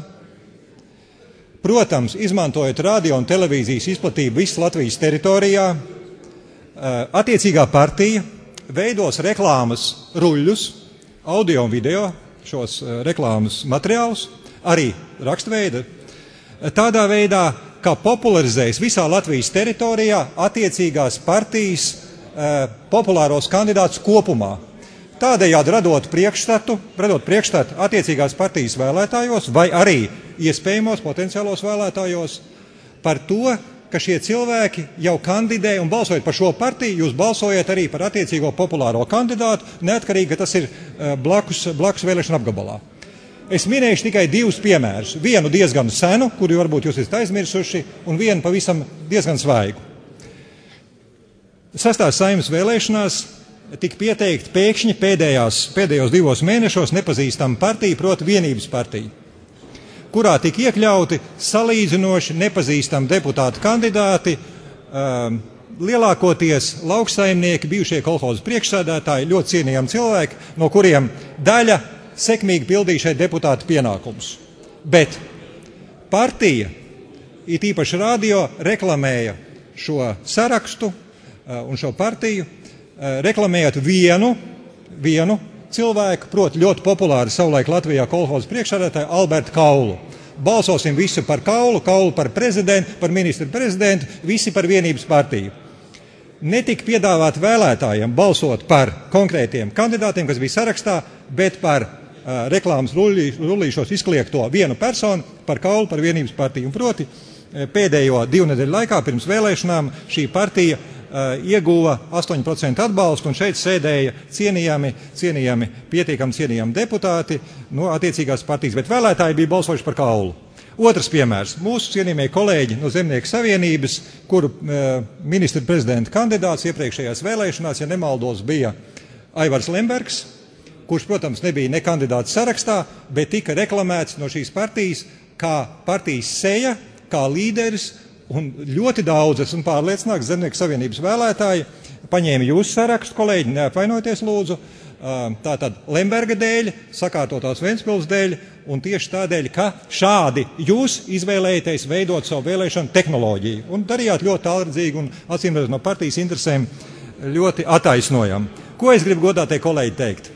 protams, izmantojot radio un televīzijas izplatību visas Latvijas teritorijā, attiecīgā partija veidos reklāmas ruļļus, audio un video, šos reklāmas materiālus, arī rakstveida, tādā veidā, kā popularizējas visā Latvijas teritorijā attiecīgās partijas populāros kandidātus kopumā. Tādējādi radot priekšstatu attiecīgās partijas vēlētājos vai arī iespējamos potenciālos vēlētājos par to, ka šie cilvēki jau kandidē un balsojot par šo partiju, jūs balsojat arī par attiecīgo populāro kandidātu, neatkarīgi, ka tas ir blakus vēlēšana apgabalā. Es minēšu tikai 2 piemērus. Vienu diezgan senu, kuru varbūt jūs esat aizmirsuši, un vienu pavisam diezgan svaigu. 6. Saeimas vēlēšanās tika pieteikti pēkšņi pēdējos 2 mēnešos nepazīstama partija, proti Vienības partija, kurā tika iekļauti salīdzinoši nepazīstami deputāti kandidāti, lielākoties lauksaimnieki, bijušie kolhozu priekšsēdētāji, ļoti cienījami cilvēki, no kuriem daļa sekmīgi pildīja šeit deputātu pienākumus. Bet partija, it īpaši radio, reklamēja šo sarakstu un šo partiju, reklamējot vienu cilvēku, proti ļoti populāri savulaik Latvijā kolhozu priekšsēdētāju Albertu Kaulu. Balsosim visi par Kaulu par prezidentu, par ministru prezidentu, visi par Vienības partiju. Netika piedāvāt vēlētājiem balsot par konkrētiem kandidātiem, kas bija sarakstā, bet par reklāmas rullīšos izkliegto vienu personu, par Kaulu, par Vienības partiju. Un proti, pēdējo 2 nedēļu laikā pirms vēlēšanām šī partija ieguva 8% atbalstu, un šeit sēdēja cienījami deputāti no attiecīgās partijas, bet vēlētāji bija balsojuši par Kaulu. Otrs piemērs. Mūsu cienījamie kolēģi no Zemnieku savienības, kuru ministra prezidenta kandidāts iepriekšējās vēlēšanās, ja nemaldos, bija Aivars Lembergs, kurš, protams, nebija ne kandidāts sarakstā, bet tika reklamēts no šīs partijas kā partijas seja, kā līderis, un ļoti daudz, esmu pārliecināts, Zemnieku savienības vēlētāji paņēma jūsu sarakstu, kolēģi, neapvainojieties lūdzu, tātad Lemberga dēļ, sakārtotās Ventspils dēļ, un tieši tādēļ, ka šādi jūs izvēlējaties veidot savu vēlēšanu tehnoloģiju, un darījāt ļoti tālredzīgi un acīmredzot no partijas interesēm ļoti attaisnojam. Ko es gribu godātie kolēģi teikt?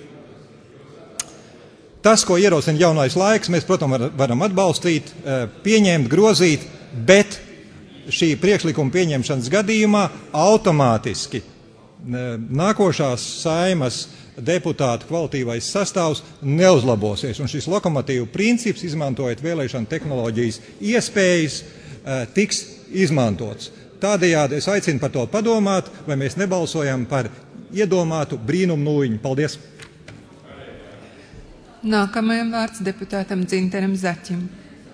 Tas, ko ierosina Jaunais laiks, mēs, protams, varam atbalstīt, pieņemt, grozīt, bet šī priekšlikuma pieņemšanas gadījumā automātiski nākošās Saeimas deputātu kvalitīvais sastāvs neuzlabosies. Un šis lokomotīvu princips, izmantojot vēlēšanu tehnoloģijas iespējas, tiks izmantots. Tādējādi es aicinu par to padomāt, vai mēs nebalsojam par iedomātu brīnumu nūjiņu. Paldies! Nākamajam vārds deputātam Dzinteram Zaķim.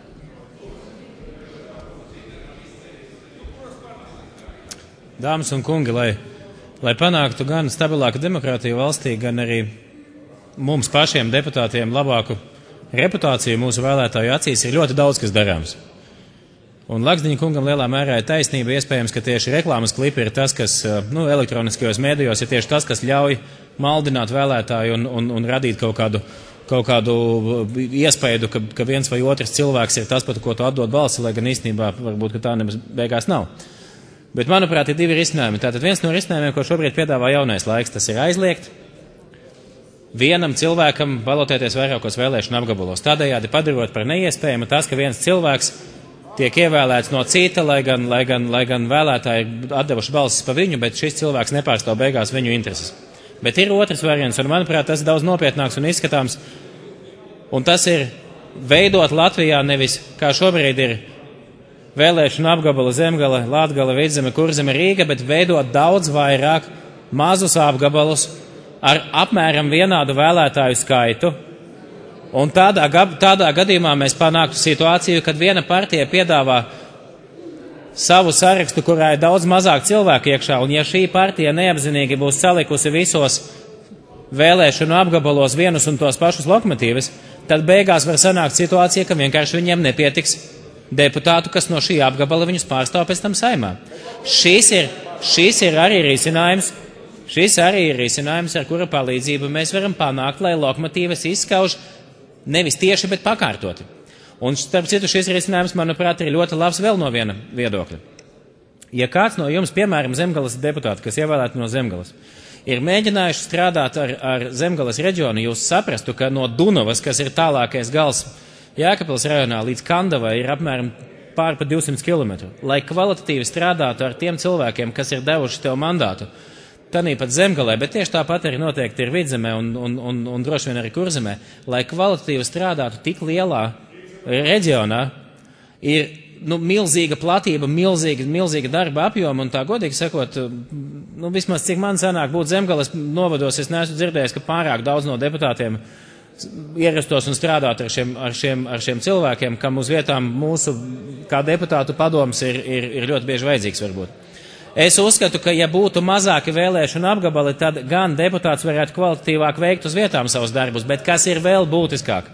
Dāmas un kungi, lai panāktu gan stabilāku demokrātiju valstī, gan arī mums pašiem deputātiem labāku reputāciju mūsu vēlētāju acīs, ir ļoti daudz, kas darāms. Un Lakšdiņa kungam lielā mērā ir taisnība, iespējams, ka tieši reklāmas klipi ir tas, kas, elektroniskajos mēdījos ir tieši tas, kas ļauj maldināt vēlētāju un radīt kaut kādu iespēju, ka viens vai otrs cilvēks ir tas, par ko tu atdod balsi, lai gan īstenībā varbūt, ka tā nemaz beigās nav. Bet, manuprāt, ir 2 risinājumi. Tātad viens no risinājumiem, ko šobrīd piedāvā Jaunais laiks, tas ir aizliegt vienam cilvēkam balotēties vairākos vēlēšanu apgabalos. Tādējādi padarot par neiespējamu tas, ka viens cilvēks tiek ievēlēts no cita, lai gan vēlētāji atdevuši balsis pa viņu, bet šis cilvēks nepārstāv beigās viņu intereses. Bet ir otrs variants, un, manuprāt, tas ir daudz nopietnāks un izskatāms, un tas ir veidot Latvijā nevis, kā šobrīd ir, vēlēšana apgabala Zemgale, Latgale, Vidzeme, Kurzeme, Rīga, bet veidot daudz vairāk mazus apgabalus ar apmēram vienādu vēlētāju skaitu. Un tādā gadījumā mēs panāktu situāciju, kad viena partija piedāvā savu sarakstu, kurā ir daudz mazāk cilvēku iekšā, un ja šī partija neapzinīgi būs salikusi visos vēlēšanu apgabalos vienus un tos pašus lokomotīvus, tad beigās var sanākt situācija, ka vienkārši viņiem nepietiks deputātu, kas no šī apgabala viņus pārstāv pēc tam Saeimā. Šis ir arī risinājums, ar kura palīdzību mēs varam panākt, lai lokomotīvas izskauž nevis tieši, bet pakārtoti. Un, starp citu, šis risinājums, manuprāt, ir ļoti labs vēl no viena viedokļa. Ja kāds no jums, piemēram, Zemgales deputāti, kas ievēlēti no Zemgales, ir mēģinājuši strādāt ar Zemgales reģionu, jūs saprastu, ka no Dunavas, kas ir tālākais gals Jēkabpils rajonā, līdz Kandavai ir apmēram pār pa 200 km. Lai kvalitatīvi strādātu ar tiem cilvēkiem, kas ir devuši tev mandātu, tanīpat Zemgalē, bet tieši tāpat arī noteikti ir Vidzemē un droši vien arī Kurzemē, lai kvalitatīvi strādātu tik lielā reģionā, ir milzīga platība, milzīga darba apjoma, un tā godīgi sakot, vismaz cik man sanāk būt Zemgales novados, es neesmu dzirdējis, ka pārāk daudz no deputātiem ierastos un strādāt ar šiem cilvēkiem, kam uz vietām mūsu kā deputātu padoms ir ļoti bieži vajadzīgs varbūt. Es uzskatu, ka ja būtu mazāki vēlēšana apgabali, tad gan deputāts varētu kvalitatīvāk veikt uz vietām savus darbus, bet kas ir vēl būtiskāk?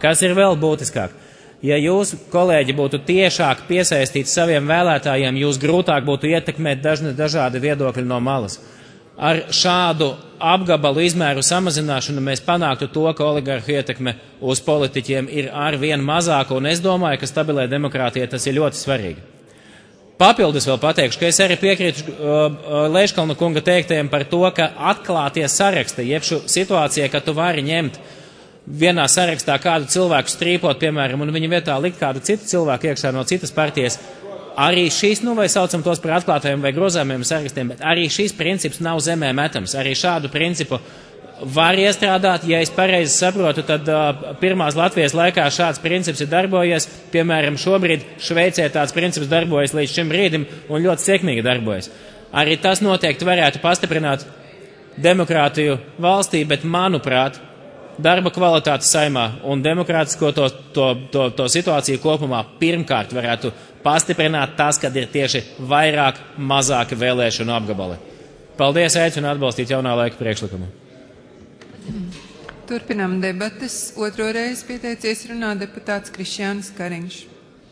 Ja jūs, kolēģi, būtu tiešāk piesaistīti saviem vēlētājiem, jūs grūtāk būtu ietekmēt dažādi viedokļi no malas. Ar šādu apgabalu izmēru samazināšanu mēs panāktu to, ka oligarhu ietekme uz politiķiem ir arvien mazāka, un es domāju, ka stabilai demokrātijai tas ir ļoti svarīgi. Papildus vēl pateikšu, ka es arī piekrītu Leiškalna kunga teiktajiem par to, ka atklātie saraksti, jeb šo situācija, ka tu vari ņemt vienā sarakstā kādu cilvēku strīpot, piemēram, un viņa vietā likt kādu citu cilvēku iekšā no citas partijas, arī šīs, vai saucam tos par atklātajiem vai grozāmiem sarakstiem, bet arī šīs princips nav zemē metams. Arī šādu principu var iestrādāt, ja es pareizi saprotu, tad pirmās Latvijas laikā šāds princips ir darbojies, piemēram, šobrīd Šveicē tāds princips darbojas līdz šim brīdim un ļoti sekmīgi darbojas. Arī tas noteikti varētu pastiprināt demokrātiju valstī, bet, manuprāt, darba kvalitāte Saeimā un demokrātisko to situāciju kopumā pirmkārt varētu pastiprināt tas, kad ir tieši vairāk mazāki vēlēšanu apgabali. Paldies, aicinu atbalstīt jaunā laika priekšlikumu. Turpinām debates. Otro reizi pieteicies runā deputāts Krišjānis Kariņš.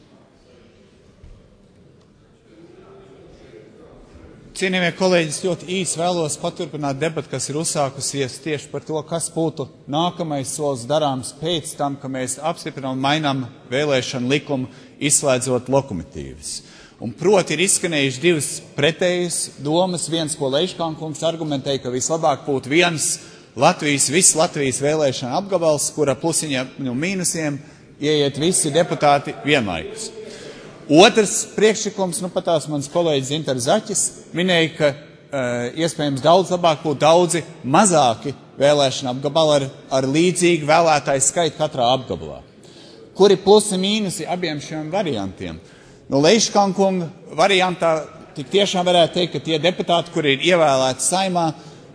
Cienījamie kolēģi, es ļoti īsi vēlos paturpināt debatu, kas ir uzsākusies tieši par to, kas būtu nākamais solis darāms pēc tam, ka mēs apstiprinām un mainām vēlēšanu likumu, izslēdzot lokomotīvas. Un proti ir izskanējuši divas pretējas domas. Viens, ko Leiškalna kungs argumentēja, ka vislabāk būtu viss Latvijas vēlēšana apgabals, kura plusiņiem un mīnusiem ieiet visi deputāti vienlaikus. Otrs priekšlikums, patās mans kolēģis Zintars Zaķis, minēja, ka iespējams daudz labāk būtu daudzi mazāki vēlēšana apgabali ar līdzīgu vēlētāju skaitu katrā apgabalā. Kuri plusi mīnusi abiem šiem variantiem? Leiškalna kunga variantā tik tiešām varētu teikt, ka tie deputāti, kuri ir ievēlēti Saeimā,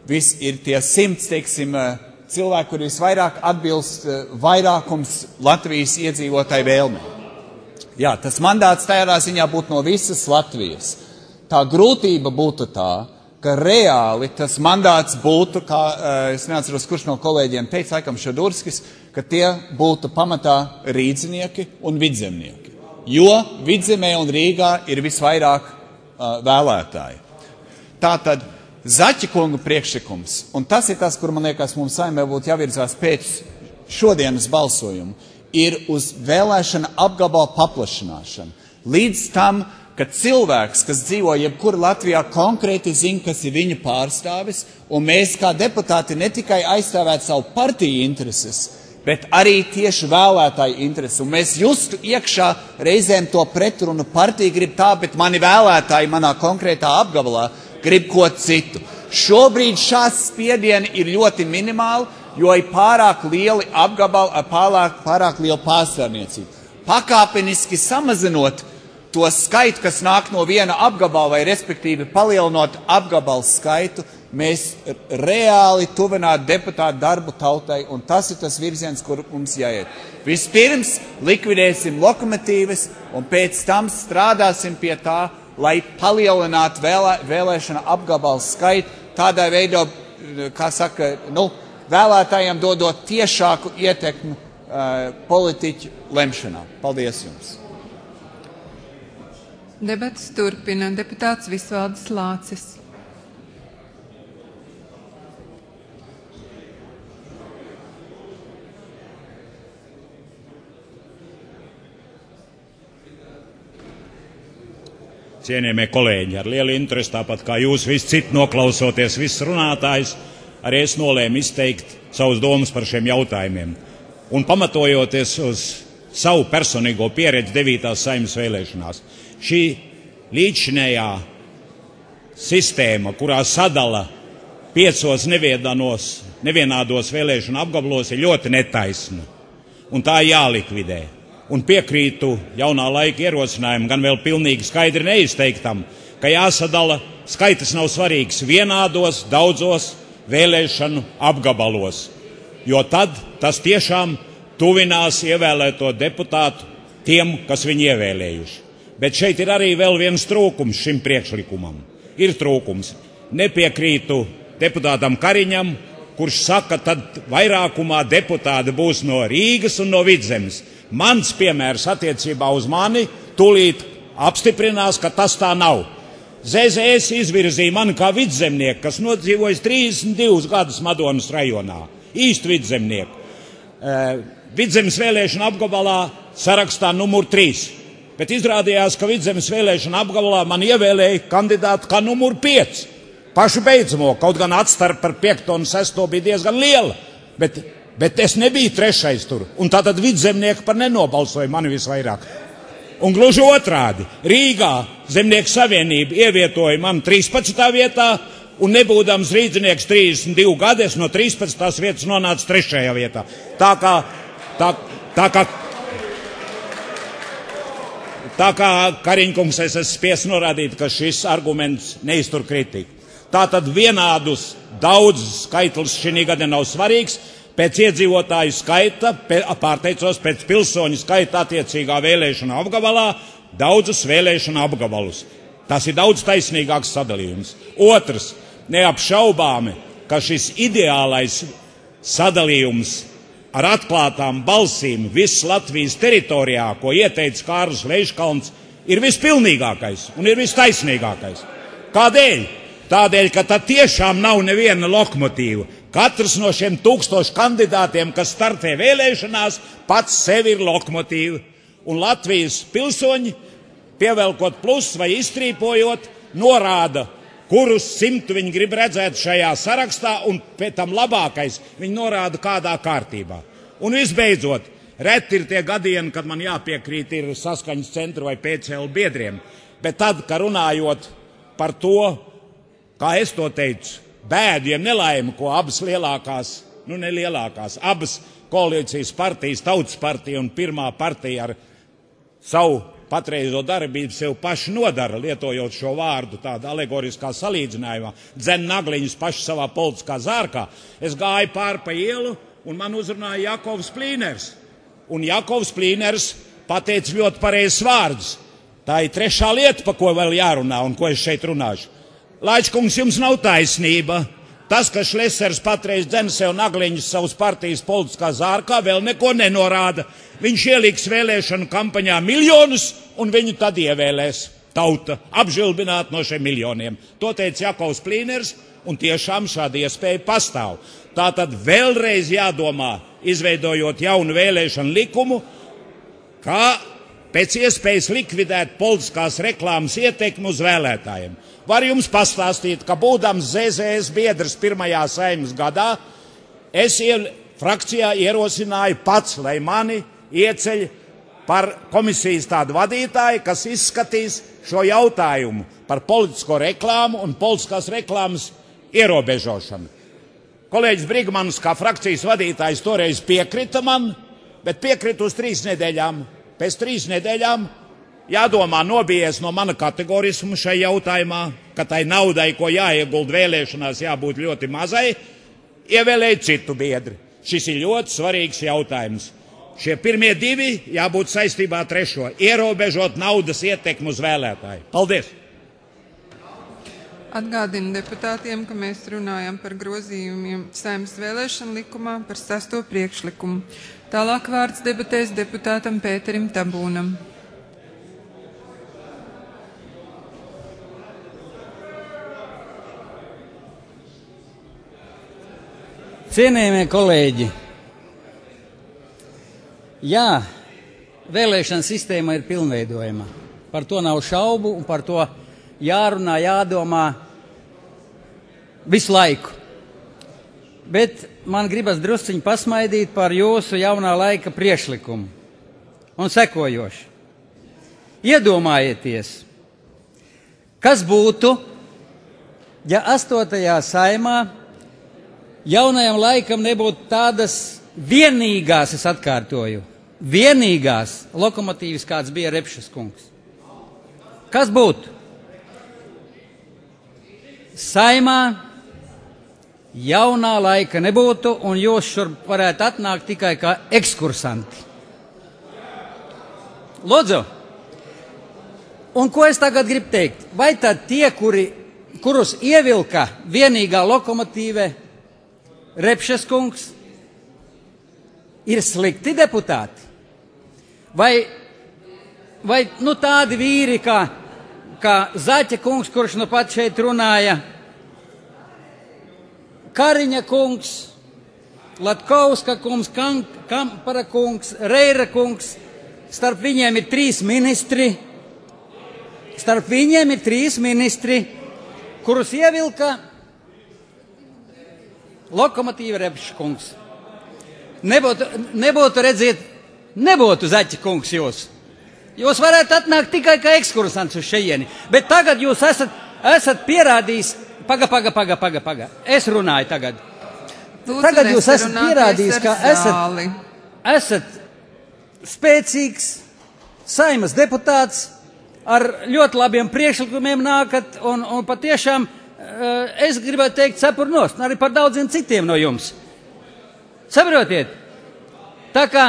ir tie 100, cilvēki, kuri visvairāk atbilst vairākums Latvijas iedzīvotāju vēlmēm. Jā, tas mandāts tādā ziņā būtu no visas Latvijas. Tā grūtība būtu tā, ka reāli tas mandāts būtu, kā es neatceros, kurš no kolēģiem teica, laikam Šadurskis, ka tie būtu pamatā rīdzinieki un vidzemnieki. Jo Vidzemē un Rīgā ir visvairāk vēlētāji. Tātad Zaķa kunga priekšlikums, un tas ir tas, kur man liekas mums Saeimē būtu jāvirzās pēc šodienas balsojumu, ir uz vēlēšana apgabala paplašināšanu. Līdz tam, ka cilvēks, kas dzīvo jebkur Latvijā, konkrēti zina, kas ir viņa pārstāvis, un mēs kā deputāti ne tikai aizstāvēt savu partiju intereses, bet arī tieši vēlētāju intereses. Un mēs justu iekšā reizēm to pretrunu, partija grib tā, bet mani vēlētāji manā konkrētā apgabalā grib ko citu. Šobrīd šāds spiedieni ir ļoti minimāli, jo ir pārāk lieli apgabali, pārāk liela pārstāvniecība. Pakāpeniski samazinot to skaitu, kas nāk no viena apgabala, vai respektīvi palielinot apgabalu skaitu, mēs reāli tuvinātu deputātu darbu tautai, un tas ir tas virziens, kur mums jāiet. Vispirms likvidēsim lokomotīvas, un pēc tam strādāsim pie tā, lai palielinātu vēlēšana apgabalu skaitu, tādā veidā, kā saka, vēlētājiem dodot tiešāku ietekmi politiķu lemšanā. Paldies jums! Debates turpina deputāts Visvalds Lācis. cienījamie kolēģi, ar lielu interesi, tāpat kā jūs visi citi noklausoties, visus runātājus, arī es nolēmu izteikt savus domas par šiem jautājumiem. Un pamatojoties uz savu personīgo pieredzi 9. Saeimas vēlēšanās, šī līdzšinējā sistēma, kurā sadala 5 nevienādos vēlēšanu apgabalos, ir ļoti netaisna, un tā jālikvidē. Un piekrītu jaunā laika ierosinājumu, gan vēl pilnīgi skaidri neizteiktam, ka jāsadala, skaitas nav svarīgs, vienādos, daudzos vēlēšanu apgabalos, jo tad tas tiešām tuvinās ievēlēto deputātu tiem, kas viņu ievēlējuši. Bet šeit ir arī vēl viens trūkums šim priekšlikumam. Ir trūkums. Nepiekrītu deputātam Kariņam, kurš saka, tad vairākumā deputāti būs no Rīgas un no Vidzemes. Mans piemērs attiecībā uz mani tūlīt apstiprinās, ka tas tā nav. ZZS izvirzīja mani kā vidzemnieku, kas nodzīvojis 32 gadus Madonas rajonā. Īstu vidzemnieku. Vidzemes vēlēšana apgabalā sarakstā numur 3. Bet izrādījās, ka Vidzemes vēlēšana apgabalā man ievēlēja kandidātu kā numur 5. Pašu beidzamo, kaut gan atstarp par 5. un 6. bija diezgan liela, bet es nebiju 3. tur, un tātad vidzemnieki par nenobalsoja mani visvairāk. Un gluži otrādi, Rīgā Zemnieku savienība ievietoja mani 13. vietā, un nebūdams rīdzinieks 32 gadi, es no 13. vietas nonācu 3. vietā. Tā kā Kariņkungs es esmu spiests norādīt, ka šis arguments neiztur kritiku. Tātad vienādus daudz skaitlis šī gada nav svarīgs, pēc iedzīvotāju skaita, pārteicos pēc pilsoņu skaita attiecīgā vēlēšana apgabalā, daudzus vēlēšana apgabalus. Tas ir daudz taisnīgāks sadalījums. Otrs, neapšaubāmi, ka šis ideālais sadalījums ar atklātām balsīm visas Latvijas teritorijā, ko ieteica Kārlis Leiškalns, ir vispilnīgākais un ir vistaisnīgākais. Kādēļ? Tādēļ, ka tad tiešām nav neviena lokomotīva. Katrs no šiem 1000 kandidātiem, kas startē vēlēšanās, pats sevi ir lokomotīva. Un Latvijas pilsoņi, pievelkot plus vai izstrīpojot, norāda, kurus 100 viņi grib redzēt šajā sarakstā, un pēc tam labākais viņi norāda kādā kārtībā. Un visbeidzot, reti ir tie gadieni, kad man jāpiekrīt ir saskaņas centru vai PCL biedriem, bet tad, ka runājot par to, kā es to teicu, bēdu, ja nelaimi, ko abas abas koalīcijas partijas, Tautas partija un Pirmā partija ar savu patreizo darbību sev paši nodara, lietojot šo vārdu tādā alegoriskā salīdzinājumā, dzen nagliņus paši savā politiskā zārkā. Es gāju pāri pa ielu un man uzrunāja Jakovs Plīners. Un Jakovs Plīners pateica ļoti pareizs vārdus. Tā ir trešā lieta, pa ko vēl jārunā un ko es šeit runāšu. Laičkungs, jums nav taisnība. Tas, ka Šlesers patreiz dzen sev nagliņus savas partijas politiskā zārkā, vēl neko nenorāda. Viņš ieliks vēlēšanu kampaņā miljonus, un viņu tad ievēlēs tauta, apžilbināt no šiem miljoniem. To teica Jakovs Plīners, un tiešām šāda iespēja pastāv. Tātad vēlreiz jādomā, izveidojot jaunu vēlēšanu likumu, kā pēc iespējas likvidēt politiskās reklāmas ietekmi uz vēlētājiem. Var jums pastāstīt, ka būdams ZZS biedrs 1. Saeimas gadā, es frakcijā ierosināju pats, lai mani ieceļ par komisijas tādu vadītāju, kas izskatīs šo jautājumu par politisko reklāmu un politiskās reklāmas ierobežošanu. Kolēģis Brigmanis kā frakcijas vadītājs toreiz piekrita man, bet piekrita uz 3 nedēļām. Pēc 3 nedēļām jādomā nobijies no mana kategorismu šai jautājumā, ka tai naudai, ko jāieguld vēlēšanās, jābūt ļoti mazai, ievēlēja citu biedri. Šis ir ļoti svarīgs jautājums. Šie pirmie 2 jābūt saistībā ar 3. ierobežot naudas ietekmu uz vēlētāju. Paldies! Atgādinu deputātiem, ka mēs runājam par grozījumiem Saeimas vēlēšanu likumā par 6. priekšlikumu. Tālāk vārds debatēs deputātam Pēterim Tabūnam. Cienījamie kolēģi, jā, vēlēšana sistēma ir pilnveidojama. Par to nav šaubu un par to jārunā, jādomā visu laiku. Bet man gribas drusciņi pasmaidīt par jūsu jaunā laika priekšlikumu. Un sekojoši. Iedomājieties, kas būtu, ja 8. saimā jaunajam laikam nebūtu tādas vienīgās, es atkārtoju, vienīgās lokomotīvas, kāds bija Repšas kungs. Kas būtu? Saimā jaunā laika nebūtu, un jūs šurp varētu atnākt tikai kā ekskursanti. Lūdzu. Un ko es tagad gribu teikt? Vai tad tie, kurus ievilka vienīgā lokomotīve Repšas kungs, ir slikti deputāti? Vai tādi vīri kā Zaķa kungs, kurš nu pat šeit runāja, Kariņa kungs, Latkovska kungs, Kampara kungs, Reira kungs, starp viņiem ir 3 ministri, kurus ievilka lokomotīva Repšas kungs. Nebūtu redziet, nebūtu Zaķa kungs jūs. Jūs varētu atnākt tikai kā ekskursants uz šejieni, bet tagad jūs esat pierādījis, paga. Es runāju tagad. Tagad jūs esat pierādījis, ka esat spēcīgs Saimas deputāts, ar ļoti labiem priekšlikumiem nākat, un patiešām es gribētu teikt cepurnos, arī par daudziem citiem no jums. Saprotiet? Tā kā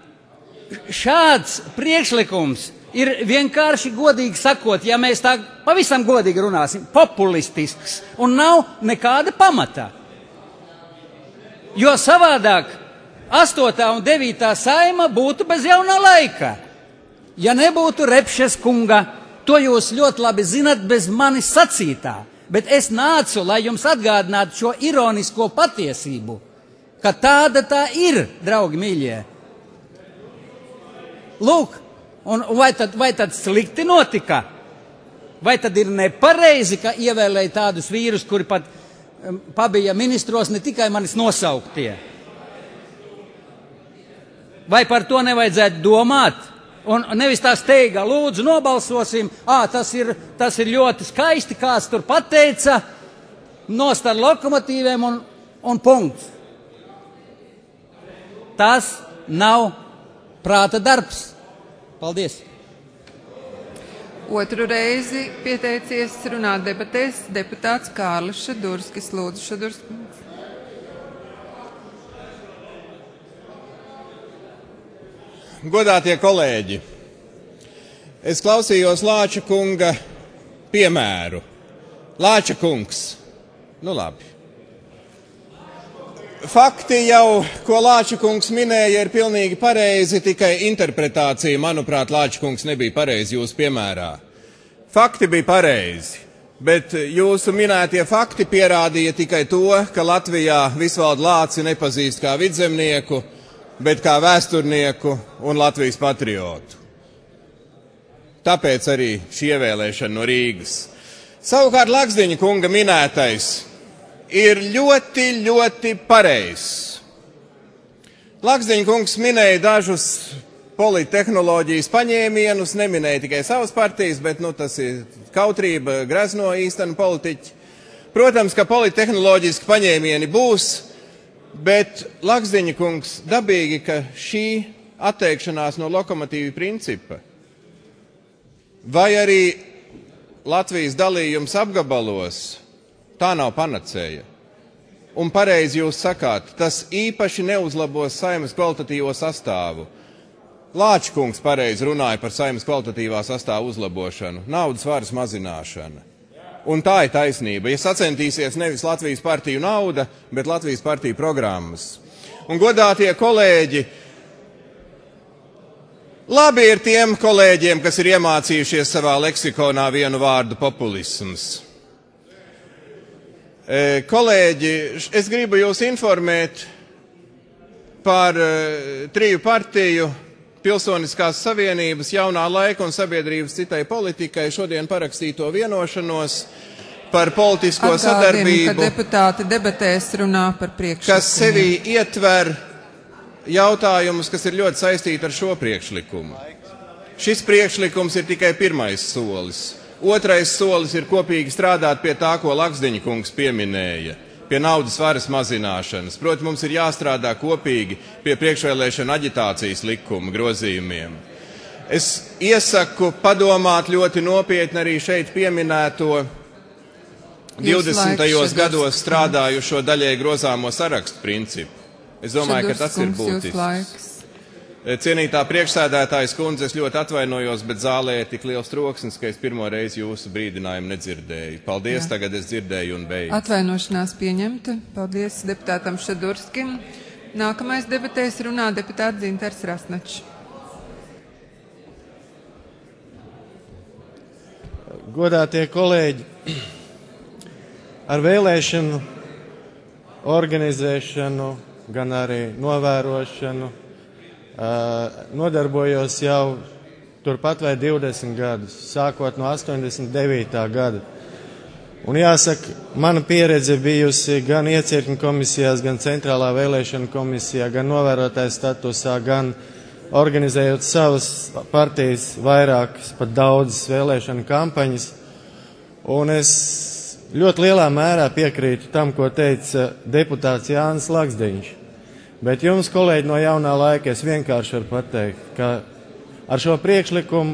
šāds priekšlikums ir vienkārši godīgi sakot, ja mēs tā pavisam godīgi runāsim, populistisks un nav nekāda pamata. Jo savādāk 8. un 9. saima būtu bez jaunā laika. Ja nebūtu Repšas kunga, to jūs ļoti labi zinat bez manis sacītā, bet es nācu, lai jums atgādinātu šo ironisko patiesību, ka tāda tā ir, draugi mīļie. Lūk, un vai tad slikti notika? Vai tad ir nepareizi, ka ievēlēja tādus vīrus, kuri pat pabija ministros, ne tikai manis nosauktie? Vai par to nevajadzētu domāt? Un nevis tā steiga, lūdzu, nobalsosim, tas ir ļoti skaisti, kāds tur pateica, nost ar lokomotīvēm un punkts. Tas nav prāta darbs. Paldies. Otru reizi pieteicies runāt debatēs deputāts Kārlis Šadurskis. Lūdzu, Šadurskis. Godātie kolēģi, es klausījos Lāča kunga piemēru. Lāča kungs, nu labi. Fakti jau, ko Lāča kungs minēja, ir pilnīgi pareizi, tikai interpretācija, manuprāt, Lāča kungs nebija pareizi jūsu piemērā. Fakti bija pareizi, bet jūsu minētie fakti pierādīja tikai to, ka Latvijā Visvaldu Lāci nepazīst kā vidzemnieku, bet kā vēsturnieku un Latvijas patriotu. Tāpēc arī šī ievēlēšana no Rīgas. Savukārt Lakzdiņa kunga minētais ir ļoti, ļoti pareizs. Lakzdiņa kungs minēja dažus polittehnoloģijas paņēmienus, neminēja tikai savas partijas, bet tas ir kautrība, grezno īstenu politiķi. Protams, ka polittehnoloģiski paņēmieni būs, bet Lakzdiņa kungs dabīgi, ka šī atteikšanās no lokomotīvi principa vai arī Latvijas dalījums apgabalos, tā nav panacēja. Un pareizi jūs sakāt, tas īpaši neuzlabos Saeimas kvalitatīvo sastāvu. Lāča kungs pareizi runāja par Saeimas kvalitatīvā sastāvu uzlabošanu, naudas varas mazināšanu. Un tā ir taisnība. Ja sacentīsies nevis Latvijas partiju nauda, bet Latvijas partiju programmas. Un godātie kolēģi, labi ir tiem kolēģiem, kas ir iemācījušies savā leksikonā vienu vārdu populisms. Kolēģi, es gribu jūs informēt par 3 partiju Pilsoniskās savienības, Jaunā laika un sabiedrības citai politikai šodien parakstīto vienošanos par politisko sadarbību, ka deputāti debatēs runā par priekšlikumu, kas sevī ietver jautājumus, kas ir ļoti saistīti ar šo priekšlikumu. Šis priekšlikums ir tikai pirmais solis. Otrais solis ir kopīgi strādāt pie tā, ko Laksdiņa kungs pieminēja, pie naudas varas mazināšanas. Proti, mums ir jāstrādā kopīgi pie priekšvēlēšana aģitācijas likuma grozījumiem. Es iesaku padomāt ļoti nopietni arī šeit pieminēto 20. gados strādājušo daļai grozāmo sarakstu principu. Es domāju, ka tas ir būtisks. Cienītā priekšsēdētājas kundze, es ļoti atvainojos, bet zālē ir tik liels troksnis, ka es pirmo reizi jūsu brīdinājumu nedzirdēju. Paldies, jā. Tagad es dzirdēju un beidzu. Atvainošanās pieņemta. Paldies deputātam Šadurskim. Nākamais debatēs runā deputāts Dzintars Rasnačs. Godātie kolēģi, ar vēlēšanu organizēšanu, gan arī novērošanu nodarbojos jau turpat vai 20 gadus, sākot no 89. gada. Un jāsaka, mana pieredze bijusi gan iecirkņu komisijās, gan centrālā vēlēšana komisijā, gan novērotāja statusā, gan organizējot savas partijas vairākas, pat daudzas vēlēšana kampaņas. Un es ļoti lielā mērā piekrītu tam, ko teica deputāts Jānis Laksdiņš. Bet jums, kolēģi no Jaunā laika, es vienkārši varu pateikt, ka ar šo priekšlikumu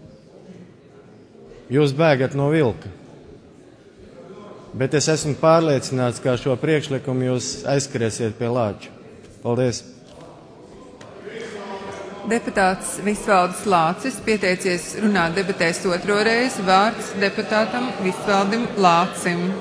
jūs bēgat no vilka. Bet es esmu pārliecināts, ka ar šo priekšlikumu jūs aizskriesiet pie lāča. Paldies! Deputāts Visvaldis Lācis pieteicies runāt debatēs otro reizi. Vārds deputātam Visvaldim Lācim.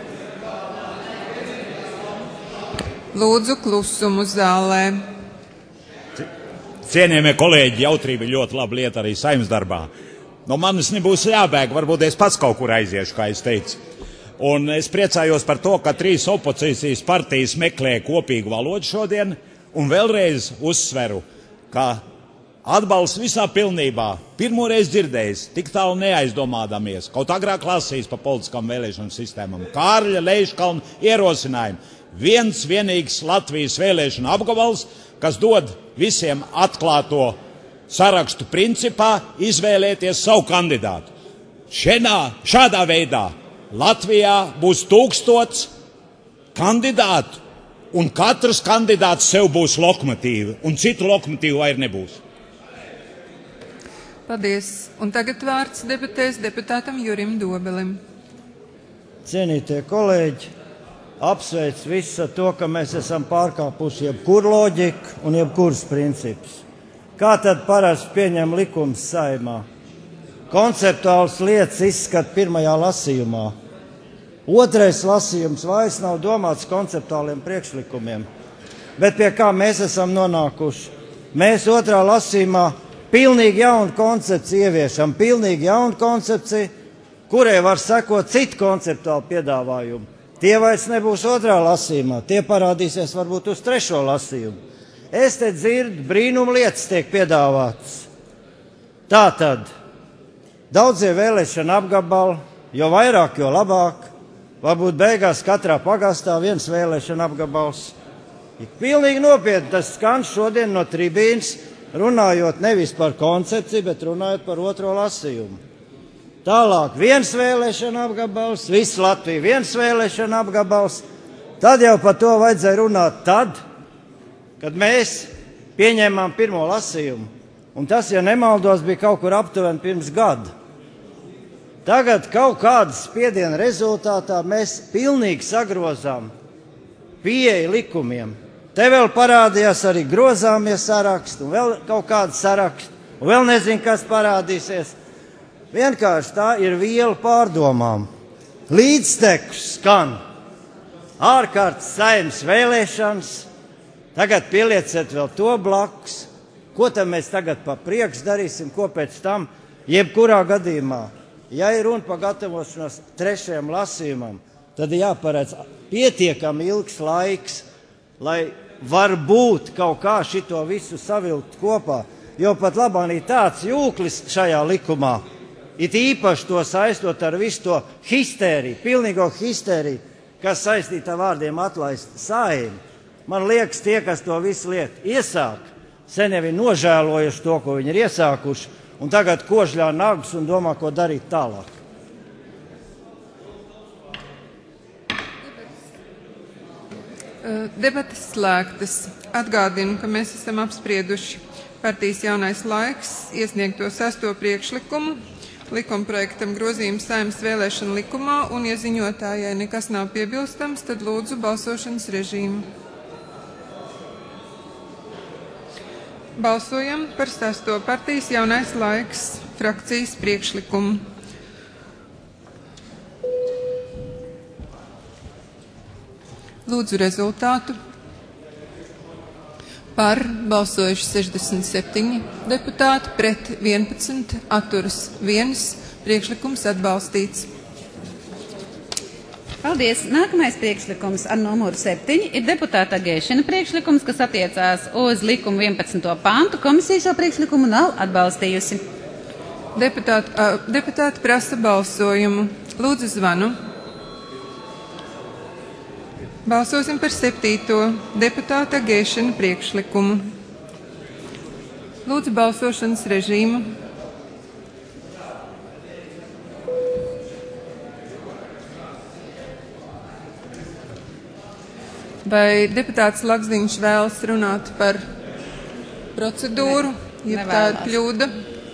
Lūdzu klusumu zālē. Cienījamie kolēģi, jautrība ir ļoti laba lieta arī Saeimas darbā. No manis nebūs jābēg, varbūt es pats kaut kur aiziešu, kā es teicu. Un es priecājos par to, ka 3 opozīcijas partijas meklē kopīgu valodu šodien, un vēlreiz uzsveru, ka atbalsts visā pilnībā, pirmoreiz dzirdējis, tik tālu neaizdomādamies, kaut agrāk lasījis pa politiskām vēlēšanu sistēmām, Kārļa Leiškalna ierosinājumu. Viens vienīgs Latvijas vēlēšana apgabals, kas dod visiem atklāto sarakstu principā izvēlēties savu kandidātu. Šādā veidā Latvijā būs 1000 kandidātu, un katrs kandidāts sev būs lokomotīva, un citu lokomotīvu vairs nebūs. Paldies. Un tagad vārds debatēs deputātam Jurim Dobelim. Cienītie kolēģi, apsveic visu to, ka mēs esam pārkāpuši jebkuru loģiku un jebkurus principus. Kā tad parasti pieņem likums Saeimā? Konceptuāls lietas izskat pirmajā lasījumā. Otrais lasījums vairs nav domāts konceptuāliem priekšlikumiem. Bet pie kā mēs esam nonākuši? Mēs otrā lasījumā pilnīgi jaunu koncepciju ieviešam, pilnīgi jaunu koncepciju, kurai var sekot citu konceptuālu piedāvājumu. Tie vairs nebūs otrā lasījumā, tie parādīsies varbūt uz 3. lasījumu. Es te dzirdu, brīnum lietas tiek piedāvātas. Tātad, daudzie vēlēšana apgabali, jo vairāk, jo labāk. Varbūt beigās katrā pagastā viens vēlēšana apgabals. Pilnīgi nopietni tas skan šodien no tribīnas, runājot nevis par koncepciju, bet runājot par otro lasījumu. Tālāk viens vēlēšana apgabals, viss Latvija viens vēlēšana apgabals. Tad jau par to vajadzēja runāt tad, kad mēs pieņēmām pirmo lasījumu. Un tas, ja nemaldos, bija kaut kur aptuveni pirms gada. Tagad kaut kādas spiediena rezultātā mēs pilnīgi sagrozām pieeju likumiem. Te vēl parādījās arī grozāmie saraksti, un vēl kaut kādi saraksti, un vēl nezinu, kas parādīsies. Vienkārši tā ir viela pārdomām. Līdztekus skan ārkārtas Saeimas vēlēšanas, tagad pielieciet vēl to blakus. Ko tad mēs tagad pa priekš darīsim, ko pēc tam, jebkurā gadījumā, ja ir runa par gatavošanos 3. lasījumam, tad jāparedz pietiekami ilgs laiks, lai varbūt kaut kā šito visu savilkt kopā. jo pat labāk ir tāds jūklis šajā likumā, it īpaši to saistot ar visu to histēriju, pilnīgo histēriju, kas saistīta ar vārdiem atlaist Saeimu. Man liekas, tie, kas to visu lietu iesāk, sen jau ir nožēlojuši to, ko viņi ir iesākuši, un tagad kožļā nagus un domā, ko darīt tālāk. Debates slēgtas. Atgādinu, ka mēs esam apsprieduši partijas Jaunais laiks iesniegto 6. priekšlikumu likumprojektam grozījumu Saeimas vēlēšanu likumā, un, ja ziņotājai nekas nav piebilstams, tad lūdzu balsošanas režīmu. Balsojam par 6. partijas Jaunais laiks frakcijas priekšlikumu. Lūdzu rezultātu. Par balsojuši 67 deputāti, pret 11, atturas 1, priekšlikums atbalstīts. Paldies. Nākamais priekšlikums ar numuru 7 ir deputāta Gēšina priekšlikums, kas attiecās uz likumu 11. pantu. Komisija šo priekšlikumu nav atbalstījusi. Deputāti prasa balsojumu. Lūdzu zvanu. Balsosim par 7. deputāta Gēšina priekšlikumu. Lūdzu balsošanas režīmu. Vai deputāts Lagzdiņš vēlas runāt par procedūru, ja tā ir kļūda?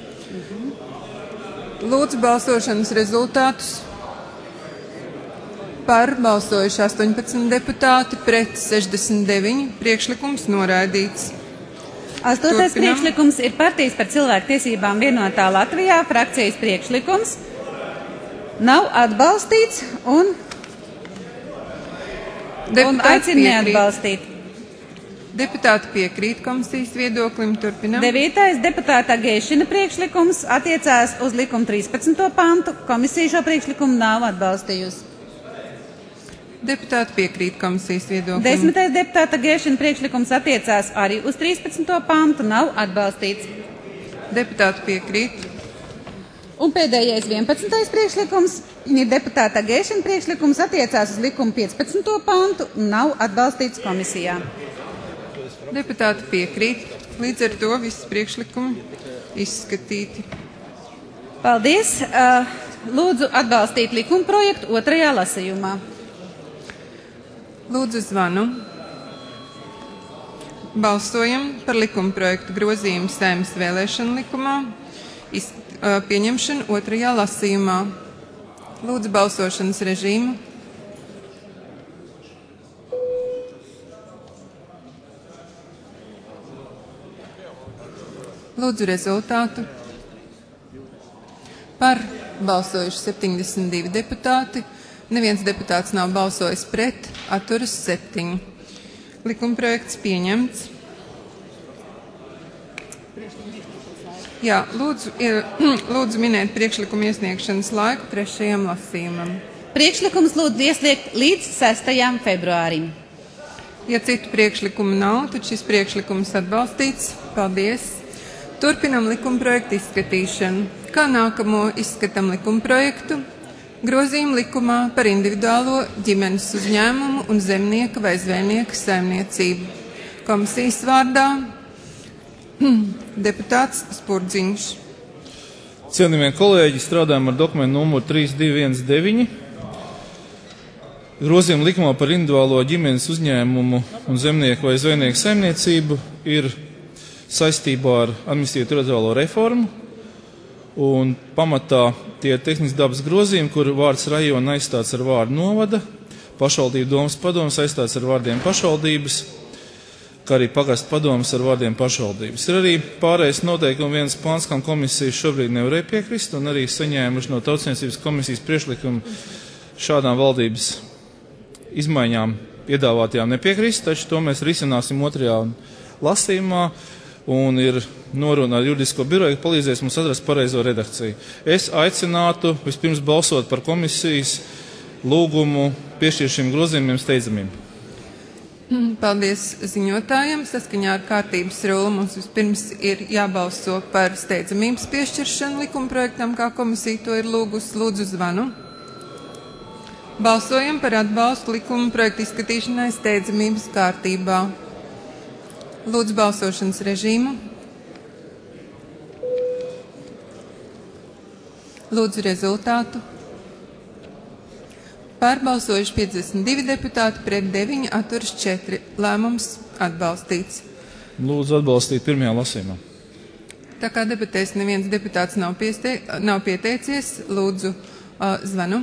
Lūdzu balsošanas rezultātus. Par balsojuši 18 deputāti, pret 69, priekšlikums noraidīts. 8. priekšlikums ir partijas par cilvēku tiesībām vienotā Latvijā frakcijas priekšlikums. Nav atbalstīts un aicina neatbalstīt. Deputāti piekrīt komisijas viedoklim, turpinām. 9. deputāta Gēšina priekšlikums attiecās uz likumu 13. pantu. Komisija šo priekšlikumu nav atbalstījusi. Deputāti piekrīt komisijas viedoklim. 10. deputāta Gēšina priekšlikums attiecās arī uz 13. pantu, nav atbalstīts. Deputāti piekrīt. Un pēdējais 11. priekšlikums ir deputāta Gēšina priekšlikums attiecās uz likumu 15. pantu, nav atbalstīts komisijā. Deputāti piekrīt. Līdz ar to visi priekšlikumi izskatīti. Paldies. Lūdzu atbalstīt likuma projektu 2. lasījumā. Lūdzu zvanu. Balsojam par likuma projektu grozījumu Saeimas vēlēšanu likumā, pieņemšanu 2. lasījumā. Lūdzu balsošanas režīmu. Lūdzu rezultātu. Par balsojuši 72 deputāti. Neviens deputāts nav balsojis pret, atturas 7. Likumprojekts pieņemts. Jā, lūdzu minēt priekšlikumu iesniegšanas laiku 3. lasījumam. Priekšlikums lūdzu iesniegt līdz 6. februārim. Ja citu priekšlikumu nav, tad šis priekšlikums atbalstīts. Paldies. Turpinam likumprojektu izskatīšanu. Kā nākamo izskatām likumprojektu? Grozījumu likumā par individuālo ģimenes uzņēmumu un zemnieka vai zvejnieka saimniecību. Komisijas vārdā deputāts Spurdziņš. Cienījamie kolēģi, strādājam ar dokumentu numuru 3219. Grozījumu likumā par individuālo ģimenes uzņēmumu un zemnieku vai zvejnieku saimniecību ir saistībā ar administratīvo teritoriālo reformu. Un pamatā tie ir tehnisks dabas grozījumi, kur vārds rajona aizstāts ar vārdu novada, pašvaldību domas padomas aizstāts ar vārdiem pašvaldības, kā arī pagastu padomas ar vārdiem pašvaldības. Ir arī pārējais noteikumi viens pāns, kam komisija šobrīd nevarēja piekrist, un arī saņēmuši no Tautsniecības komisijas priekšlikumu šādām valdības izmaiņām piedāvātajām nepiekrist, taču to mēs risināsim 2. lasījumā. Un ir noruna ar juridisko biroju, ka palīdzēs mums atrast pareizo redakciju. Es aicinātu vispirms balsot par komisijas lūgumu piešķirt šiem grozījumiem steidzamību. Paldies ziņotājiem. Saskaņā ar kārtības rulu mums vispirms ir jābalso par steidzamības piešķiršanu likumprojektam, kā komisija to ir lūgusi. Lūdzu zvanu. Balsojam par atbalstu likumprojektu izskatīšanai steidzamības kārtībā. Lūdzu balsošanas režīmu. Lūdzu rezultātu. Pārbalsojuši 52 deputāti, pret 9, atturas 4. Lēmums atbalstīts. Lūdzu atbalstīt pirmajā lasījumā. Tā kā debatēs neviens deputāts nav pieteicies, lūdzu zvanu.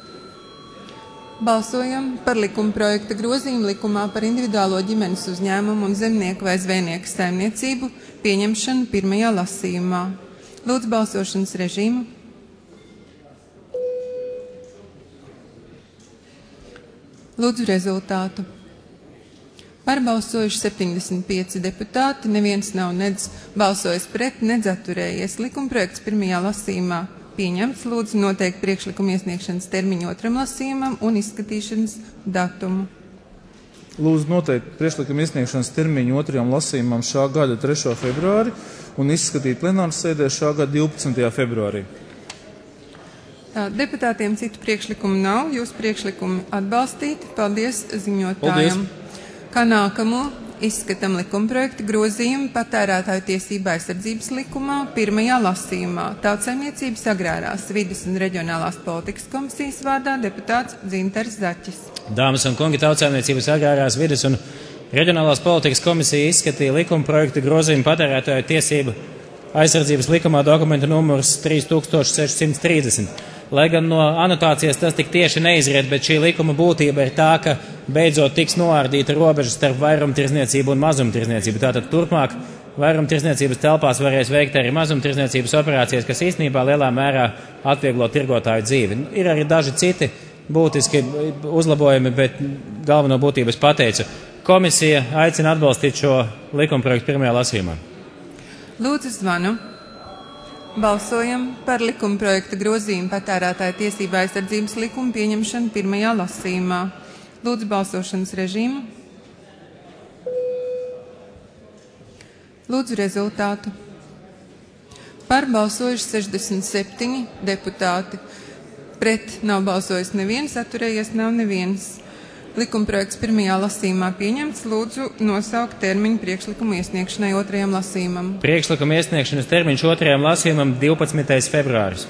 Balsojam par likuma projekta grozījumu likumā par individuālo ģimenes uzņēmumu un zemnieku vai zvejnieku saimniecību pieņemšanu pirmajā lasījumā. Lūdzu balsošanas režīmu. Lūdzu rezultātu. Pārbalsojuši 75 deputāti, neviens nav nedz balsojis pret, nedz atturējies. Likumprojekts pirmajā lasījumā pieņemts. Lūdzu noteikt priekšlikumu iesniegšanas termiņu otram lasījumam un izskatīšanas datumu. Lūdzu noteikt priekšlikumu iesniegšanas termiņu otrajam lasījumam šā gada 3. februāri un izskatīt plenāras sēdē šā gada 12. februārī. Deputātiem citu priekšlikumu nav, jūs priekšlikumi atbalstīti. Paldies ziņotājiem. Kā nākamo izskatam likumprojektu grozījumu patērētāju tiesību aizsardzības likumā pirmajā lasījumā. Tautsaimniecības agrārās vides un reģionālās politikas komisijas vārdā deputāts Dzintars Zaķis. Dāmas un kungi, Tautsaimniecības agrārās vides un reģionālās politikas komisija izskatīja likumprojektu grozījumu patērētāju tiesību aizsardzības likumā dokumentu numurs 3630. Lai gan no anotācijas tas tik tieši neizriet, bet šī likuma būtība ir tā, ka beidzot tiks noārdīta robeža starp vairumtirdzniecību un mazumtirdzniecību. Tātad turpmāk vairumtirdzniecības telpās varēs veikt arī mazumtirdzniecības operācijas, kas īstenībā lielā mērā atvieglo tirgotāju dzīvi. Ir arī daži citi būtiski uzlabojumi, bet galveno būtības pateicu. Komisija aicina atbalstīt šo likumprojektu pirmajā lasījumā. Lūdzu zvanu. Balsojam par likumprojekta grozījumu patērētāju tiesību aizsardzības likumu pieņemšanu pirmajā lasījumā. Lūdzu balsošanas režīmu. Lūdzu rezultātu. Pārbalsojuši 67 deputāti. Pret nav balsojis neviens, atturējies nav neviens. Likumprojekts pirmajā lasījumā pieņemts. Lūdzu nosaukt termiņu priekšlikumu iesniegšanai otrajam lasījumam. Priekšlikuma iesniegšanas termiņš otrajam lasījumam 12. februāris.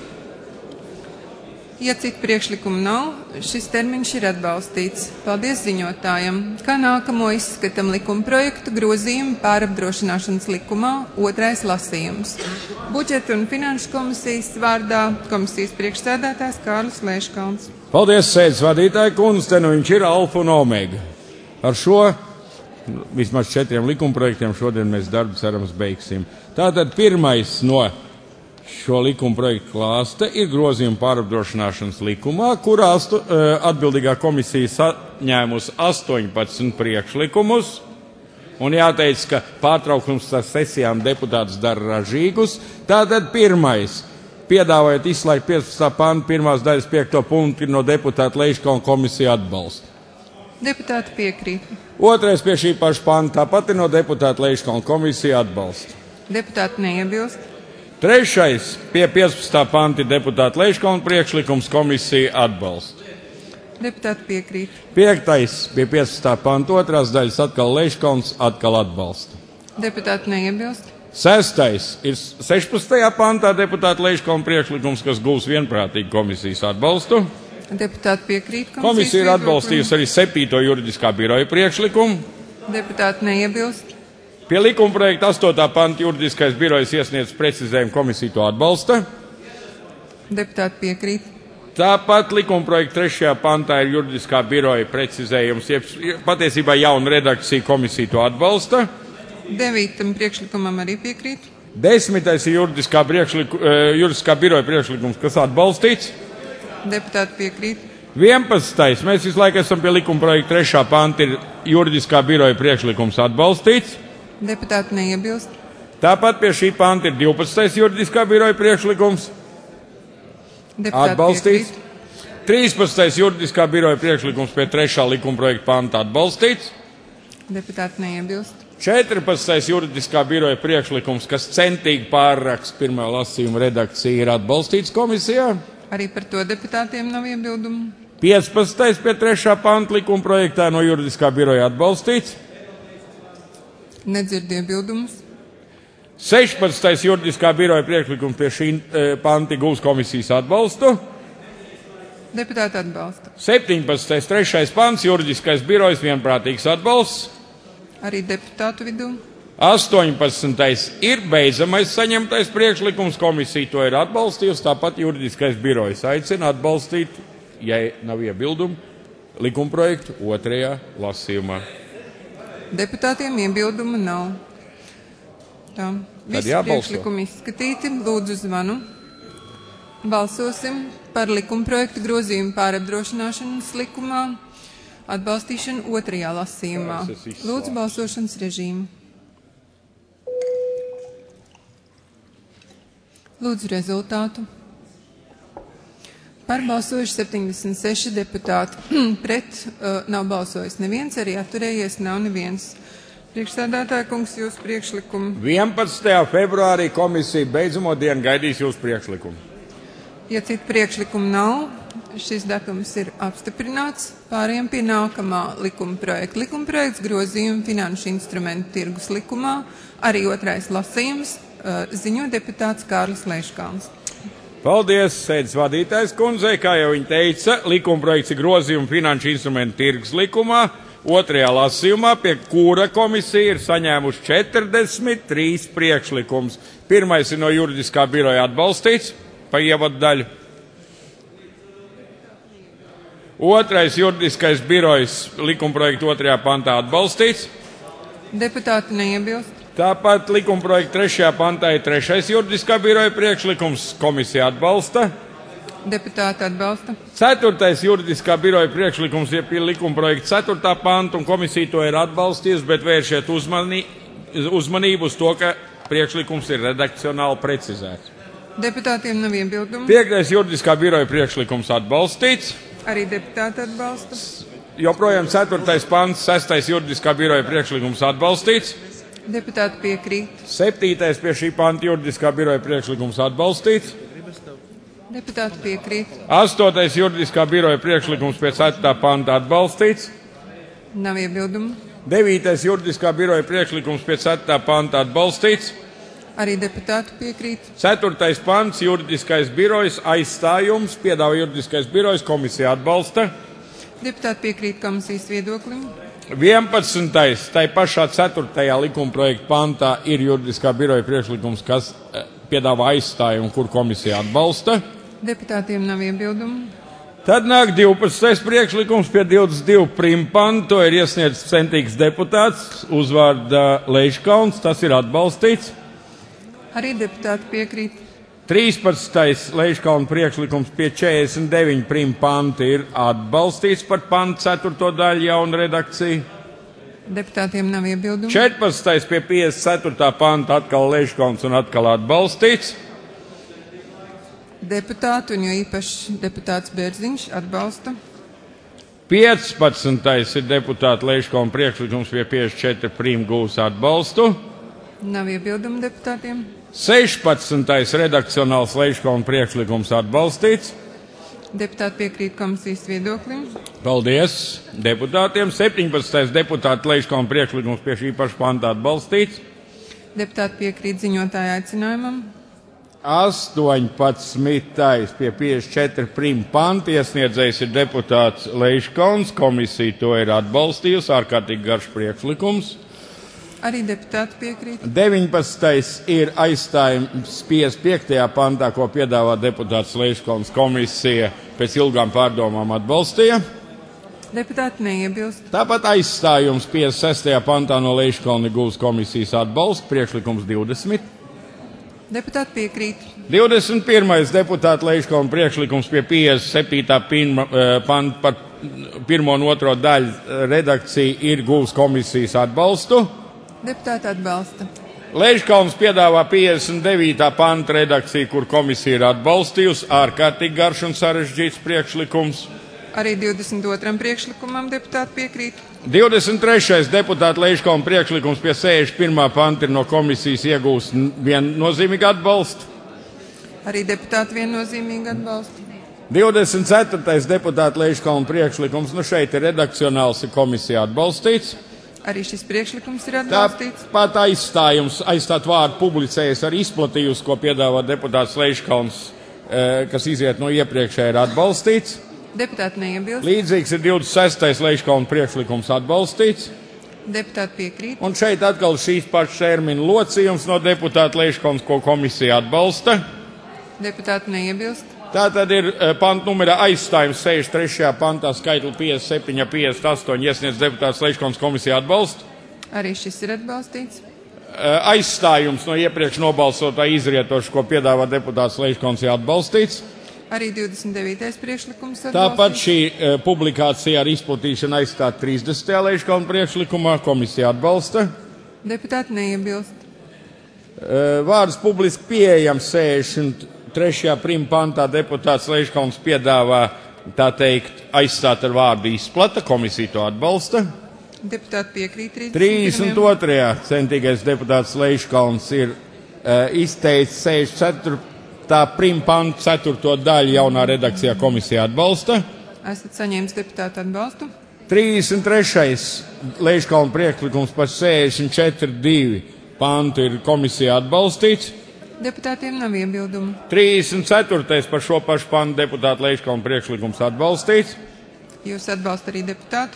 Ja citu priekšlikumu nav, šis termiņš ir atbalstīts. Paldies ziņotājam. Kā nākamo izskatam likumprojektu grozījumu pārapdrošināšanas likumā otrais lasījums. Budžeta un finanšu komisijas vārdā komisijas priekšsēdētājs Kārlis Lēškalns. Paldies, sēdes vadītāji kundze, te nu viņš ir alfa un omega. Ar šo vismaz 4 likumprojektiem šodien mēs darbu cerams beigsim. Tātad pirmais no šo likumprojektu klāsta ir grozījuma pārapdrošināšanas likumā, kurā atbildīgā komisija saņēmusi 18 priekšlikumus. Un jāteic, ka pārtraukums ar sesijām deputātus dara ražīgus. Tātad pirmais. Piedāvājot izslēgt 15. pantu 1. daļas 5. punktu no deputāta Leiškalna komisija atbalsta. Deputāti piekrīt. Otrais pie šī paša panta tāpat ir no deputāta Leiškalna komisija atbalsta. Deputāti neiebilst. Trešais pie 15. panta ir deputāta Leiškalna priekšlikums komisija atbalsta. Deputāti piekrīt. Piektais pie 15. panta 2. daļas atkal Leiškalns atkal atbalsta. Deputāti neiebilst. Sestais ir 16. pantā deputāta Leiškalna priekšlikums, kas gūs vienprātīgi komisijas atbalstu. Deputāti piekrīt. Komisija ir atbalstījusi arī 7. juridiskā biroja priekšlikumu. Deputāti neiebilst. Pie likumprojekta 8. panta juridiskais birojs iesniedz precizējumu, komisija to atbalsta. Deputāti piekrīt. Tāpat likumprojekta 3. pantā ir juridiskā biroja precizējums, patiesībā jauna redakcija, komisija to atbalsta. 9. priekšlikumam arī piekrīt. 10. ir juridiskā biroja priekšlikums, kas atbalstīts. Deputāti piekrīt. 11. Mēs visu laiku esam pie likumprojekta 3. panta ir juridiskā biroja priekšlikums atbalstīts. Deputāti neiebilst. Tāpat pie šī panta ir 12. juridiskā biroja priekšlikums atbalstīts. 13. juridiskā biroja priekšlikums pie 3. likumprojekta panta atbalstīts. Deputāti neiebilst. 14. juridiskā biroja priekšlikums, kas centīgi pārraksta pirmā lasījuma redakcija, ir atbalstīts komisijā. Arī par to deputātiem nav iebildumu. 15. pie 3. panta likuma projektā no juridiskā biroja atbalstīts. Nedzirdu iebildumus. 16. juridiskā biroja priekšlikums pie šī panta gūs komisijas atbalstu. Deputāti atbalsta. 17. 3. pants juridiskais birojs vienprātīgs atbalsts. Arī deputātu vidū. 18. ir beidzamais saņemtais priekšlikums, komisija to ir atbalstījusi, tāpat juridiskais birojs aicina atbalstīt, ja nav iebildumu, likumprojektu 2. lasījumā. Deputātiem iebildumu nav. Tā. Visi priekšlikumi izskatīti. Lūdzu zvanu. Balsosim par likumprojektu grozījumu pārapdrošināšanas likumā atbalstīšanu 2. lasījumā. Lūdzu balsošanas režīmu. Lūdzu rezultātu. Par balsojuši 76 deputāti. Pret nav balsojis neviens, arī atturējies nav neviens. Priekšsēdētāja kungs, jūsu priekšlikumu. 11. februārī komisija beidzamo dienu gaidīs jūsu priekšlikumu. Ja citu priekšlikumu nav, šis datums ir apstiprināts. Pārējām pie nākamā likuma projekta. Likuma projekts grozījumi finanšu instrumentu tirgus likumā. Arī 2. lasījums ziņo deputāts Kārlis Leiškalns. Paldies, sēdes vadītājs kundzei. Kā jau viņa teica, likuma projekts ir grozījumi finanšu instrumentu tirgus likumā. 2. lasījumā, pie kura komisija ir saņēmuši 43 priekšlikums. Pirmais ir no juridiskā biroja atbalstīts pa ievadu daļu. 2. juridiskais birojs likumprojektu 2. pantā atbalstīts. Deputāti neiebilst. Tāpat likumprojektu 3. pantā ir 3. juridiskā biroja priekšlikums, komisija atbalsta. Deputāti atbalsta. 4. juridiskā biroja priekšlikums ir pie likumprojekta 4. panta, un komisija to ir atbalstījusi, bet vēršiet uzmanību uz to, ka priekšlikums ir redakcionāli precizēts. Deputātiem nav iebildumu. 5. juridiskā biroja priekšlikums atbalstīts. Arī deputāti atbalsta. Joprojām 4. pants, 6. juridiskā biroja priekšlikums atbalstīts. Deputāti piekrīt. 7. pie šī panta juridiskā biroja priekšlikums atbalstīts. Deputāti piekrīt. 8. juridiskā biroja priekšlikums pie 4. panta atbalstīts. Nav iebildumu. 9. juridiskā biroja priekšlikums pie 4. panta atbalstīts. Arī deputāti piekrīt. 4. pants juridiskais birojs aizstājums, piedāvā juridiskais birojs, komisija atbalsta. Deputāti piekrīt komisijas viedoklim. 11. tai pašā 4. likumprojekta pantā ir juridiskā biroja priekšlikums, kas piedāvā aizstājumu, kur komisija atbalsta. Deputātiem nav iebildumu. Tad nāk 12. priekšlikums pie 22. primpantu, to ir iesniedzis centīgs deputāts, uzvārda Leiškalns, tas ir atbalstīts. Arī deputāti piekrīt. 13. Leiškalna priekšlikums pie 49. primpantu ir atbalstīts par pantu 4. daļu jaunu redakciju. Deputātiem nav iebildumu. 14. pie 54. panta atkal Leiškalns un atkal atbalstīts. Deputāti, un jo īpaši deputāts Bērziņš atbalsta. 15. ir deputāta Leiškalna priekšlikums pie 54. prim gūs atbalstu. Nav iebildumu deputātiem. 16. redakcionāls Leiškalna priekšlikums atbalstīts. Deputāti piekrīt komisijas viedoklim. Paldies deputātiem. 17. deputāta Leiškalna priekšlikums pie šī paša panta atbalstīts. Deputāti piekrīt ziņotāja aicinājumam. 18. pie 54. prim panta iesniedzējs ir deputāts Leiškalns. Komisija to ir atbalstījusi. Ārkārtīgi garš priekšlikums. Arī deputāti piekrīt. 19. ir aizstājums 55. pantā, ko piedāvā deputāts Leiškalns. Komisija pēc ilgām pārdomām atbalstīja. Deputāti neiebilst. Tāpat aizstājums 56. pantā no Leiškalna gūs komisijas atbalstu. Priekšlikums 20. Deputāti piekrīt. 21. deputāta Leiškalna priekšlikums pie 57. panta par 1. un 2. daļu redakciju ir gūs komisijas atbalstu. Deputāti atbalsta. Leiškalns piedāvā 59. panta redakciju, kur komisija ir atbalstījusi. Ārkārtīgi garš un sarežģīts priekšlikums. Arī 22. priekšlikumam deputāti piekrīt. 23. deputāta Leiškalna priekšlikums pie 61. panta ir no komisijas iegūst viennozīmīgu atbalstu. Arī deputāti viennozīmīgi atbalsta. 24. deputāta Leiškalna priekšlikums, šeit ir redakcionāls, ir komisija atbalstīts. Arī šis priekšlikums ir atbalstīts. Tāpat aizstāt vārdu publicējas ar izplatījusi, ko piedāvā deputāts Leiškalns, kas iziet no iepriekšējā, ir atbalstīts. Deputāti neiebilst. Līdzīgs ir 26. Leiškalna priekšlikums atbalstīts. Deputāti piekrīt. Un šeit atkal šīs pašas terminu locījums no deputāta Leiškalns, ko komisija atbalsta. Deputāti neiebilst. Tā tad ir panta numera aizstājums 63. pantā skaitli 57, 58 iesniedz deputāts Leiškalns, komisija atbalsta. Arī šis ir atbalstīts. Aizstājums no iepriekš nobalsotā izrietoši, ko piedāvā deputāts Leiškalns, ir atbalstīts. Arī 29. priekšlikums atbalstīts. Tāpat šī publikācija ar izplatīšanu aizstāt 30. Leiškalna priekšlikumā, komisija atbalsta. Deputāti neiebilst. Vārds publiski pieejams 63. prim pantā deputāts Leiškalns piedāvā, tā teikt, aizstāt ar vārdu izplata, komisija to atbalsta. Deputāti piekrīt 32. centīgais deputāts Leiškalns ir izteicis 64. prim panta 4. daļu jaunā redakcijā, komisija atbalsta. Esat saņēmis deputātu atbalstu. 33. Leiškalna priekšlikums par 64.2 pantu ir komisija atbalstīts. Deputātiem nav iebildumu. 34. par šo pašu pantu deputāta Leiškalna priekšlikums atbalstīts. Jūs atbalsta arī deputātu.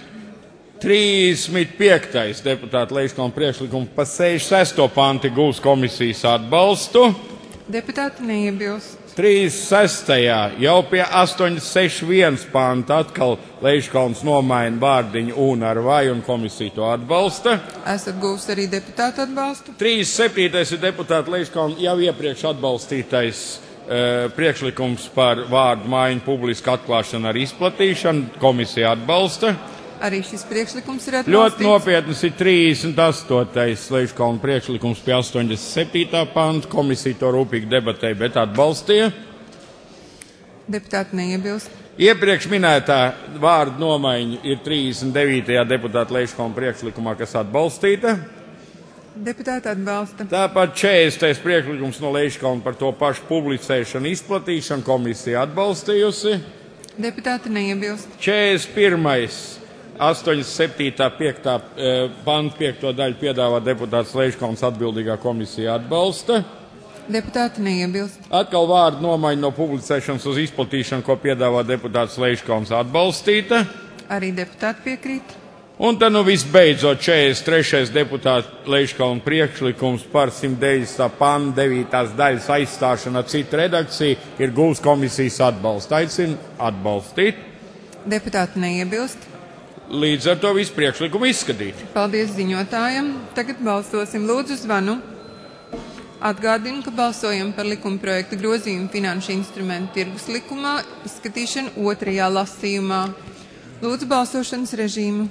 35. deputāta Leiškalna priekšlikums par 66. pantu gūs komisijas atbalstu. Deputāti neiebilst. 36. jau pie 861 panta atkal Leiškalns nomaina vārdiņu un ar vai, un komisija to atbalsta. Esat gūs arī deputātu atbalstu. 37. ir deputāta Leiškalna jau iepriekš atbalstītais priekšlikums par vārdu maiņu publisku atklāšanu ar izplatīšanu, komisija atbalsta. Arī šis priekšlikums ir atbalstīts. Ļoti nopietnas ir 38. Leiškalna priekšlikums pie 87. panta. Komisija to rūpīgi debatēja, bet atbalstīja. Deputāti neiebilst. Iepriekš minētā vārdu nomaiņa ir 39. deputāta Leiškalna priekšlikumā, kas atbalstīta. Deputāti atbalsta. Tāpat 40. priekšlikums no Leiškalna par to pašu publicēšanu, izplatīšanu, komisija atbalstījusi. Deputāti neiebilst. 41. 87. 5. panta 5. daļu piedāvā deputāts Leiškalns, atbildīgā komisija atbalsta. Deputāti neiebilst. Atkal vārdu nomaiņa no publicēšanas uz izplatīšanu, ko piedāvā deputāts Leiškalns, atbalstīta. Arī deputāti piekrīt. Un tad visbeidzot 43. deputāta Leiškalna priekšlikums par 190. panta 9. daļas aizstāšanu ar citu redakciju ir gūs komisijas atbalstu. Aicinu atbalstīt. Deputāti neiebilst. Līdz ar to visu priekšlikumu izskatīt. Paldies ziņotājam. Tagad balsosim. Lūdzu zvanu. Atgādinu, ka balsojam par likuma projekta grozījumu finanšu instrumentu tirgus likumā izskatīšanu 2. lasījumā. Lūdzu balsošanas režīmu.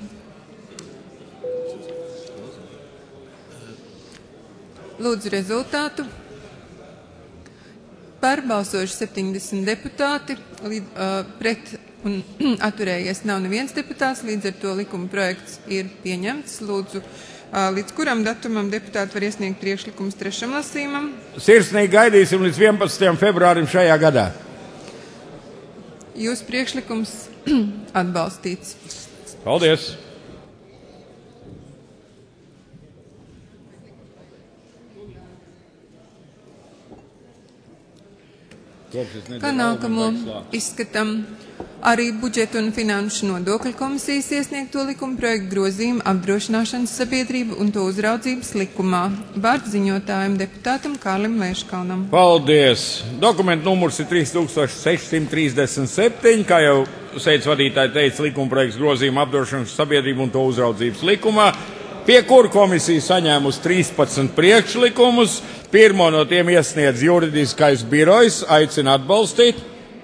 Lūdzu rezultātu. Par balsojuši 70 deputāti, pret un atturējies nav neviens deputāts, līdz ar to likuma projekts ir pieņemts. Lūdzu, līdz kuram datumam deputāti var iesniegt priekšlikumus 3. lasījumam? Sirsnīgi gaidīsim līdz 11. februārim šajā gadā. Jūsu priekšlikums atbalstīts. Paldies! Kā nākamo izskatām arī budžeta un finanšu nodokļu komisijas iesniegto likuma projektu grozījumu apdrošināšanas sabiedrību un to uzraudzības likumā. Vārds ziņotājiem deputātam Kārlim Leiškalnam. Paldies! Dokumentu numurs ir 3637, kā jau sēdes vadītāji teica, likuma projekts grozījumu apdrošināšanas sabiedrību un to uzraudzības likumā, pie kuru komisija saņēmusi 13 priekšlikumus. Pirmo no tiem iesniedz juridiskais birojs, aicina atbalstīt.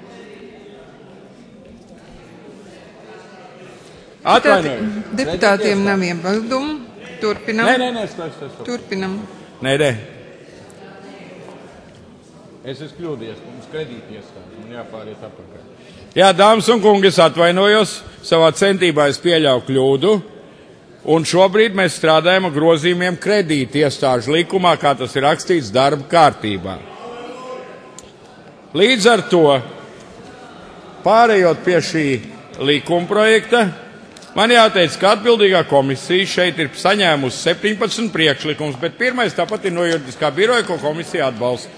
Atvainojiet. Deputātiem nav iebildumu. Turpinam. Nē, Turpinam. Nē. Es esmu kļūdījies, mums kredīti iestādes, man jāpāriet apakaļ. Jā, dāmas un kungi, es atvainojos, savā centībā es pieļauju kļūdu. Un šobrīd mēs strādājam ar grozījumiem kredīti iestāžu likumā, kā tas ir rakstīts darba kārtībā. Līdz ar to, pārējot pie šī likumprojekta, man jāteic, ka atbildīgā komisija šeit ir saņēmusi 17 priekšlikums, bet pirmais tāpat ir no juridiskā biroja, ko komisija atbalsta.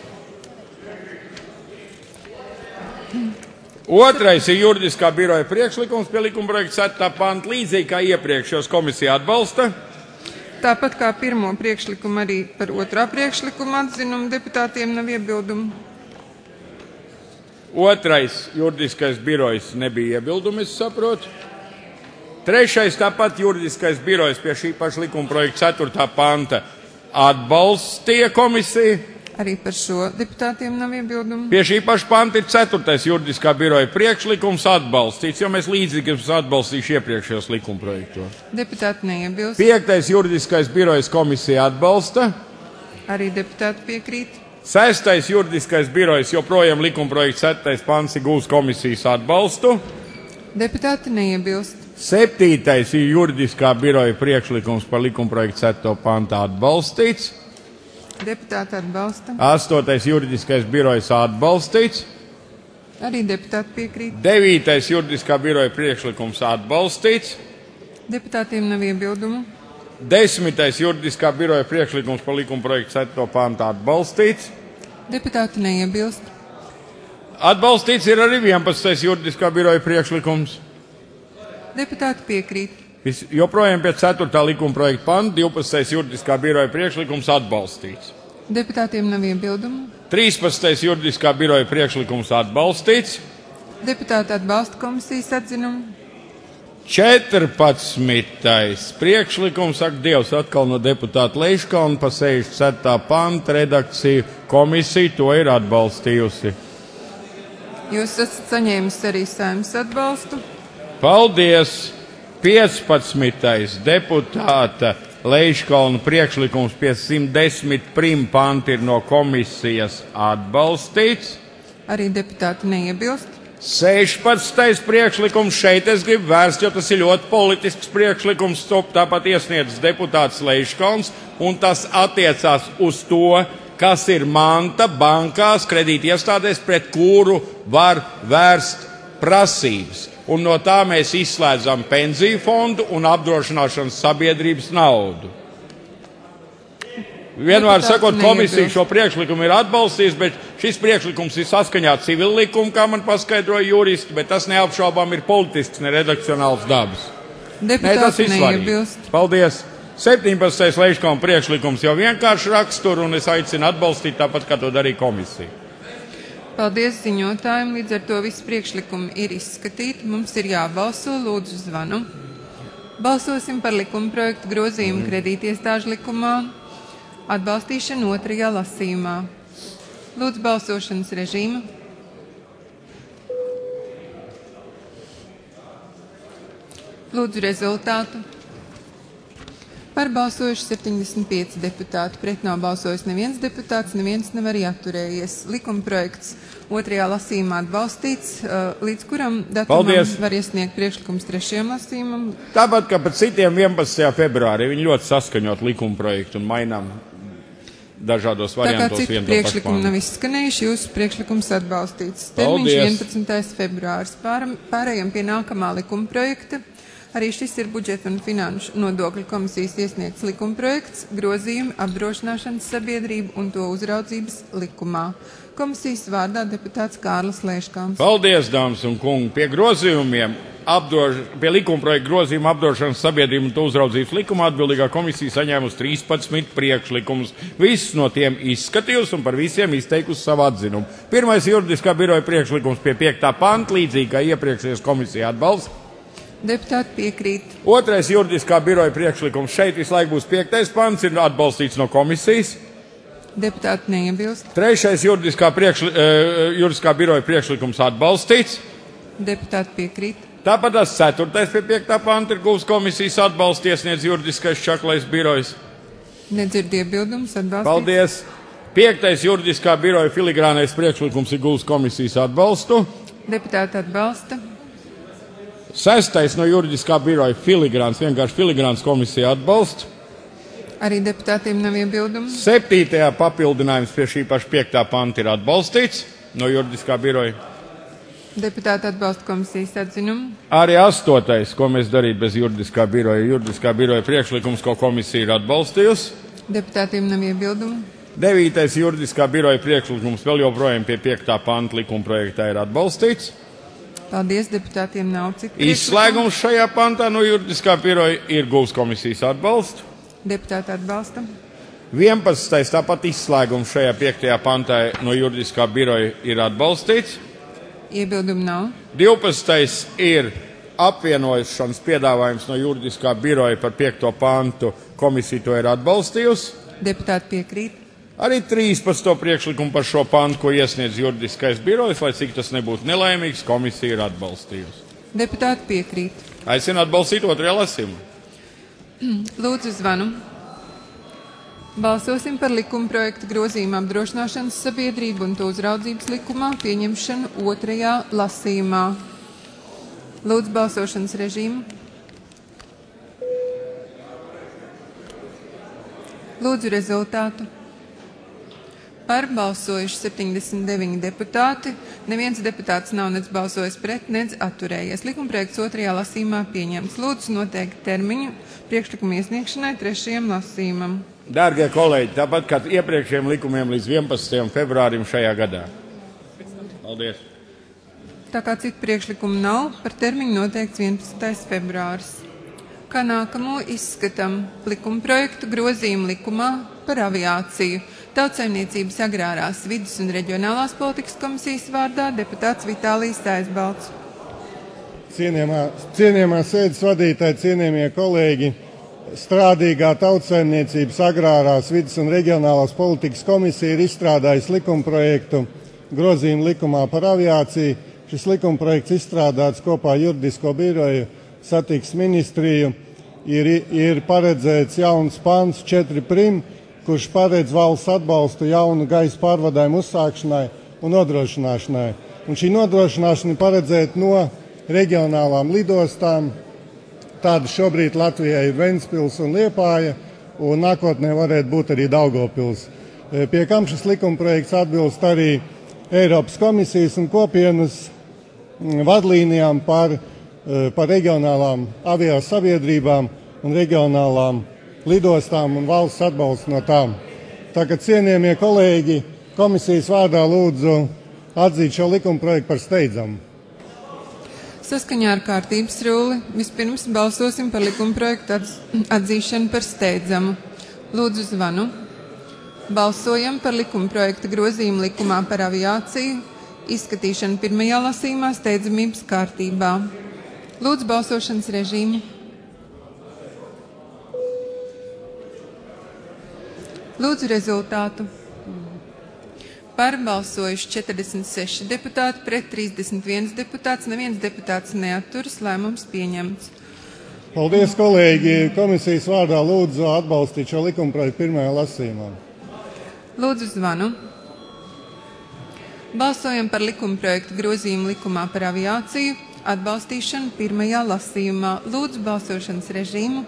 Otrais ir juridiskā biroja priekšlikums pie likumprojekta 7. panta, līdzīgi kā iepriekšējos komisija atbalsta. Tāpat kā pirmo priekšlikumu, arī par otrā priekšlikuma atzinumu deputātiem nav iebildumu. Otrais juridiskais birojs nebija iebildumi, es saprotu. Trešais tāpat juridiskais birojs pie šī paša likumprojekta 4. panta atbalstīja komisiju. Arī par šo deputātiem nav iebildumu. Pie šī paša panta ir 4. juridiskā biroja priekšlikums atbalstīts, jo mēs līdzīgi esam atbalstījuši iepriekšējos likumprojektos. Deputāti neiebilst. 5. juridiskais birojas komisija atbalsta. Arī deputāti piekrīt. 6. juridiskais birojs joprojām likumprojekts 7. pants ir gūs komisijas atbalstu. Deputāti neiebilst. 7. ir juridiskā biroja priekšlikums par likumprojektu 7. pantā atbalstīts. Deputāti atbalsta. 8. juridiskais birojs atbalstīts. Arī deputāti piekrīt. 9. juridiskā biroja priekšlikums atbalstīts. Deputātiem nav iebildumu. 10. juridiskā biroja priekšlikums par likumprojektu 7. pantā atbalstīts. Deputāti neiebilst. Atbalstīts ir arī 11. juridiskā biroja priekšlikums. Deputāti piekrīt. Joprojām pie 4. likumprojekta panta 12. juridiskā biroja priekšlikums atbalstīts. Deputātiem nav iebildumu. 13. juridiskā biroja priekšlikums atbalstīts. Deputāti atbalsta komisijas atzinumu. 14. priekšlikums, ak, Dievs, atkal no deputāta Leiškalna pa 67. panta redakciju komisija to ir atbalstījusi. Jūs esat saņēmis arī Saeimas atbalstu. Paldies! 15. deputāta Leiškalna priekšlikums pie 110. panta ir no komisijas atbalstīts. Arī deputāti neiebilst. 16. priekšlikums šeit es gribu vērst, jo tas ir ļoti politisks priekšlikums, tāpat iesniedz deputāts Leiškalns, un tas attiecās uz to, kas ir manta bankās, kredīti iestādēs, pret kuru var vērst prasības. Un no tā mēs izslēdzam pensiju fondu un apdrošināšanas sabiedrības naudu. Vienmēr sakot, komisija šo priekšlikumu ir atbalstījusi, bet šis priekšlikums ir saskaņā ar civil likumu, kā man paskaidroja juristi, bet tas neapšaubām ir politisks, ne redakcionāls dabas. Deputāti neiebilst. Paldies. 17. Leiškalna priekšlikums jau vienkārši raksturu, un es aicinu atbalstīt tāpat, kā to darīja komisija. Paldies ziņotājiem, līdz ar to visi priekšlikumi ir izskatīti. Mums ir jābalso, lūdzu zvanu. Balsosim par likumprojektu grozījumu kredītiestāžu likumā, atbalstīšanu 2. lasījumā. Lūdzu balsošanas režīmu. Lūdzu rezultātu. Par balsojuši 75 deputāti, pret nav balsojis neviens deputāts, neviens nav arī atturējies. Likumprojekts 2. lasījumā atbalstīts, līdz kuram datumam var iesniegt priekšlikums 3. lasījumam. Tāpat kā par citiem 11. februārī, viņi ļoti saskaņot likumprojektu un mainām dažādos variantos. Tā kā citu priekšlikumu nav izskanējuši, jūsu priekšlikums atbalstīts. Termiņš 11. februāris. Pārējām pie nākamā likumprojekta. Arī šis ir budžeta un finanšu nodokļu komisijas iesniegts likumprojekts, grozījumi apdrošināšanas sabiedrību un to uzraudzības likumā. Komisijas vārdā deputāts Kārlis Leiškalns. Paldies, dāmas un kungi! Pie grozījumiem, pie likumprojekta grozījuma apdrošināšanas sabiedrību un to uzraudzības likumā atbildīgā komisija saņēmusi 13 priekšlikumus. Visus no tiem izskatījusi un par visiem izteikusi savu atzinumu. Pirmais juridiskā biroja priekšlikums pie 5. panta, līdzīgi kā iepriekšējais komisija atbalsts. Deputāti piekrīt. Otrais juridiskā biroja priekšlikums šeit visu laiku būs 5. pants, ir atbalstīts no komisijas. Deputāti neiebilst. Trešais juridiskā biroja priekšlikums atbalstīts. Deputāti piekrīt. Tāpat tas 4. pie 5. panta ir gūs komisijas atbalsts, iesniedz juridiskais čaklais birojs. Nedzird iebildums, atbalstīts. Paldies. 5. juridiskā biroja filigrānais priekšlikums ir gūs komisijas atbalstu. Deputāti atbalsta. 6. no juridiskā biroja filigrāns, vienkārši filigrāns komisija atbalsta. Arī deputātiem nav iebildumu. 7. papildinājums pie šī paša 5. panta ir atbalstīts no juridiskā biroja. Deputāti atbalsta komisijas atzinumu. Arī 8. ko mēs darīt bez juridiskā biroja. Juridiskā biroja priekšlikums, ko komisija ir atbalstījusi. Deputātiem nav iebildumu. 9. juridiskā biroja priekšlikums vēl joprojām pie 5. panta likuma projektā ir atbalstīts. Paldies, deputātiem nav citu. Izslēgums šajā pantā no juridiskā biroja ir gūs komisijas atbalstu. Deputāti atbalsta. 11. tāpat izslēgums šajā 5. pantā no juridiskā biroja ir atbalstīts. Iebildumu nav. 12. ir apvienošanas piedāvājums no juridiskā biroja par 5. pantu. Komisija to ir atbalstījusi. Deputāti piekrīt. Arī 13. priekšlikumu par šo pantu, ko iesniedz juridiskais birojs, lai cik tas nebūtu nelaimīgs, komisija ir atbalstījusi. Deputāti piekrīt. Aicinu atbalstīt 2. lasījumu. Lūdzu zvanu. Balsosim par likuma projektu grozījumu apdrošināšanas sabiedrību un to uzraudzības likumā pieņemšanu 2. lasījumā. Lūdzu balsošanas režīmu. Lūdzu rezultātu. Par balsojuši 79 deputāti, neviens deputāts nav nec balsojis pret, nec atturējies. Likumprojekts 2. lasījumā pieņemts. Lūdzu noteikti termiņu priekšlikumu iesniegšanai 3. lasījumam. Dārgie kolēģi, tāpat kā iepriekšējiem likumiem līdz 11. februārim šajā gadā. Paldies. Tā kā citu priekšlikumu nav, par termiņu noteikts 11. februāris. Kā nākamo izskatām likumprojektu grozījumu likumā par aviāciju. Tautsaimniecības agrārās vides un reģionālās politikas komisijas vārdā deputāts Vitālijs Aizbalts. Cienījamā sēdes vadītāji, cienījamie kolēģi, strādīgā tautsaimniecības agrārās vides un reģionālās politikas komisija ir izstrādājusi likumprojektu grozījumu likumā par aviāciju. Šis likumprojekts izstrādāts kopā juridisko biroju, satiksmes ministriju, ir paredzēts jauns pants 4 prim, kurš paredz valsts atbalstu jaunu gaisa pārvadājumu uzsākšanai un nodrošināšanai. Un šī nodrošināšana ir paredzēta no reģionālām lidostām. Tāda šobrīd Latvijā ir Ventspils un Liepāja, un nākotnē varētu būt arī Daugavpils. Pie kam šis likumprojekts atbilst arī Eiropas komisijas un kopienas vadlīnijām par reģionālām aviās sabiedrībām un reģionālām lidostām un valsts atbalstu no tām. Tā kā cienījamie kolēģi, komisijas vārdā lūdzu atzīt šo likumprojektu par steidzamu. Saskaņā ar kārtības rulli vispirms balsosim par likumprojektu atzīšanu par steidzamu. Lūdzu zvanu. Balsojam par likumprojektu grozījumu likumā par aviāciju, izskatīšanu 1. lasījumā steidzamības kārtībā. Lūdzu balsošanas režīmu. Lūdzu rezultātu. Par balsojuši 46 deputāti, pret 31 deputāts, neviens deputāts neatturas, lēmums pieņemts. Paldies, kolēģi! Komisijas vārdā lūdzu atbalstīt šo likumprojektu 1. lasījumā. Lūdzu zvanu. Balsojam par likumprojektu grozījumu likumā par aviāciju, atbalstīšanu 1. lasījumā. Lūdzu balsošanas režīmu.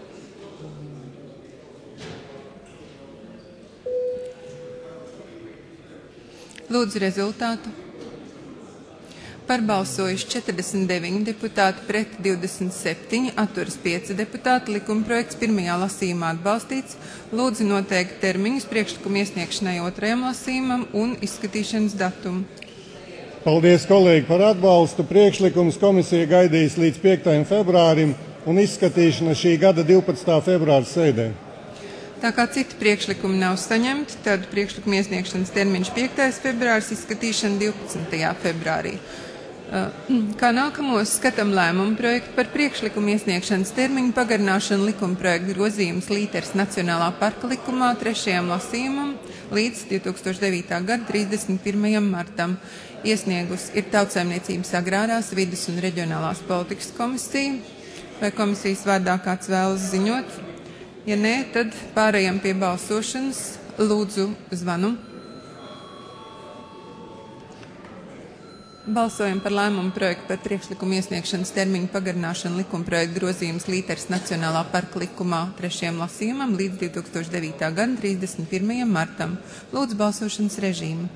Lūdzu rezultātu. Par balsojuši 49 deputāti, pret 27, atturas 5 deputāti. Likumprojekts 1. lasījumā atbalstīts. Lūdzu noteikti termiņus priekšlikumu iesniegšanai 2. lasījumam un izskatīšanas datumu. Paldies, kolēģi, par atbalstu. Priekšlikums komisija gaidīs līdz 5. februārim un izskatīšana šī gada 12. februāra sēdē. Tā kā citi priekšlikumi nav saņemti, tad priekšlikuma iesniegšanas termiņš 5. februāris, izskatīšana 12. februārī. Kā nākamos skatām lēmumu projektu par priekšlikumu iesniegšanas termiņu pagarināšanu likuma projektu grozījums Līteres Nacionālā parka likumā 3. lasījumam līdz 2009. gada 31. martam. Iesniegus ir Tautsaimniecības agrārās vides un reģionālās politikas komisija. Vai komisijas vārdā kāds vēlas ziņot? Ja nē, tad pārējām pie balsošanas. Lūdzu zvanu. Balsojam par lēmumu projektu par priekšlikumu iesniegšanas termiņu pagarināšanu likumprojektu grozījums Līteres Nacionālā parka likumā 3. lasījumam līdz 2009. gada 31. martam. Lūdzu balsošanas režīmu.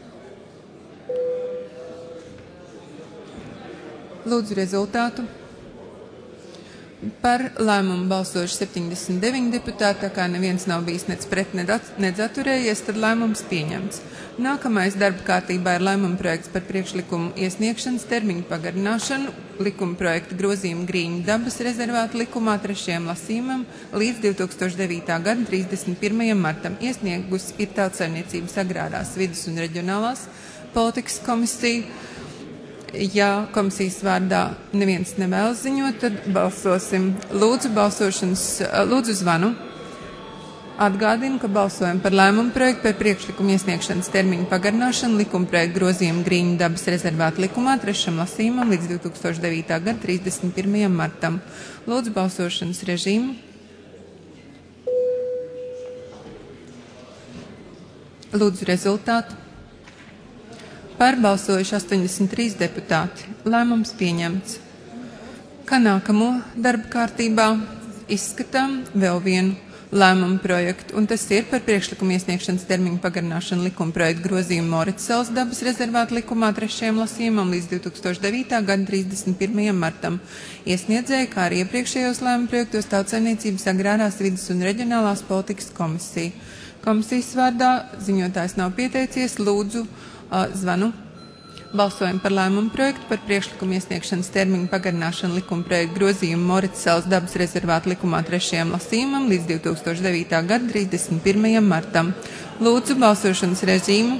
Lūdzu rezultātu. Par lēmumu balsojuši 79 deputāti, tā kā neviens nav bijis nec pret, nec atturējies, tad lēmums pieņemts. Nākamais darba kārtībā ir lēmuma projekts par priekšlikumu iesniegšanas termiņu pagarināšanu likuma projekta grozījumu Grīņu dabas rezervāta likumā 3. lasījumam līdz 2009. gada 31. martam. Iesniegus ir Tautsaimniecības agrārās vides un reģionālās politikas komisija. Ja komisijas vārdā neviens nevēlas ziņot, tad balsosim. Lūdzu zvanu. Atgādinu, ka balsojam par lēmumu projektu par priekšlikumu iesniegšanas termiņu pagarināšanu likuma projektu grozījumu Grīņu dabas rezervāta likumā 3. lasījumam līdz 2009. gada 31. martam. Lūdzu balsošanas režīmu. Lūdzu rezultātu. Pārbalsojuši 83 deputāti. Lēmums pieņemts. Kā nākamo darba kārtībā izskatām vēl vienu lēmumu projektu, un tas ir par priekšlikumu iesniegšanas termiņu pagarināšanu likuma projektu grozījumu Moricels dabas rezervāta likumā 3. lasījumam līdz 2009. gada 31. martam. Iesniedzēja, kā arī iepriekšējos lēmumu projektos, Tautsaimniecības agrārās vides un reģionālās politikas komisija. Komisijas vārdā ziņotājs nav pieteicies. Lūdzu zvanu. Balsojam par lēmumu projektu par priekšlikumu iesniegšanas termiņu pagarināšanu likuma projektu grozījumu Moricels dabas rezervāta likumā 3. lasījumam līdz 2009. gada 31. martam. Lūdzu balsošanas režīmu.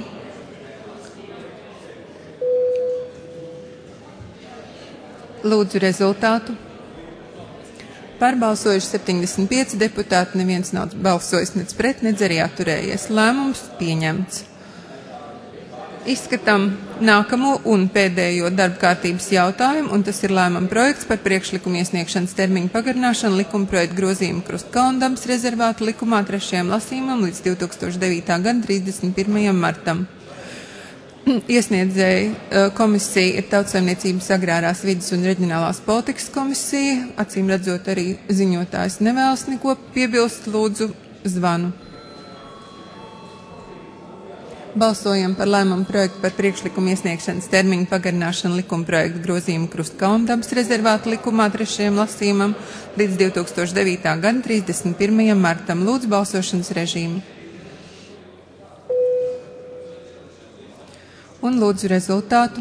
Lūdzu rezultātu. Pārbalsojuši 75 deputāti, neviens nav balsojis nec pret, nec arī atturējies. Lēmums pieņemts. Izskatām nākamo un pēdējo darba kārtības jautājumu, un tas ir lēmuma projekts par priekšlikumu iesniegšanas termiņu pagarināšanu likuma projektu grozījumu Krustkalnu dabas rezervāta likumā 3. lasījumam līdz 2009. gada 31. martam. Iesniedzēja komisija ir Tautsaimniecības agrārās vides un reģionālās politikas komisija. Acīm redzot, arī ziņotājs nevēlas neko piebilst. Lūdzu zvanu. Balsojam par lēmumu projektu par priekšlikumu iesniegšanas termiņu pagarināšanu likuma projektu grozījumu Krustkalnu dabas rezervāta likumā 3. lasījumam līdz 2009. gada 31. martam. Lūdzu balsošanas režīmu. Un lūdzu rezultātu.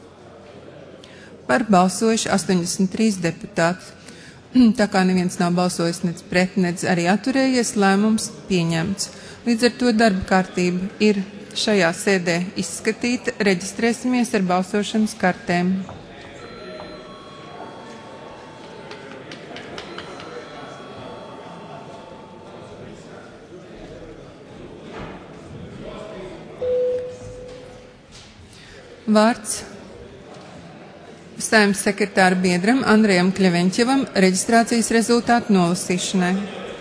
Par balsojuši 83 deputāti. Tā kā neviens nav balsojis nec pret, nec arī atturējies, lēmums pieņemts. Līdz ar to darba kārtība ir šajā sēdē izskatīta. Reģistrēsimies ar balsošanas kartēm. Vārds Saeimas sekretāra biedram Andrejam Kļeveņķevam reģistrācijas rezultātu nolasīšanai.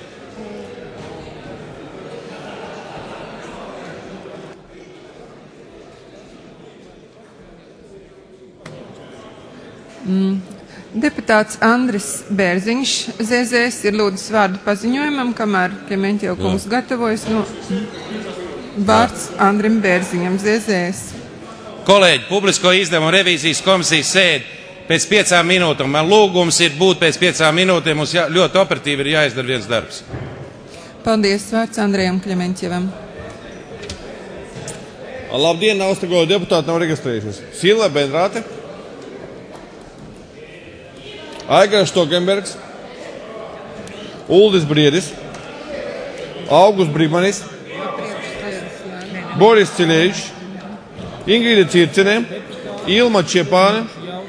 Deputāts Andris Bērziņš, ZZS, ir lūdzis vārdu paziņojumam, kamēr Kļeveņķeva kungs gatavojas. Vārds Andrim Bērziņam, ZZS. Kolēģi, publisko izdevumu revīzijas komisijas sēdi pēc 5 minūtēm. Man lūgums ir būt pēc 5 minūtēm. Mums ļoti operatīvi ir jāizdara viens darbs. Paldies, vārds Andrejam Kļeveņķevam. Labdien, Austrago deputāti nav reģistrējušies. Silva Benrāte, Aigars Stokenbergs, Uldis Briedis, Augusts Brīmanis, Boris Cilējiņš, Ingrīda Circenē, Ilma Čepāne,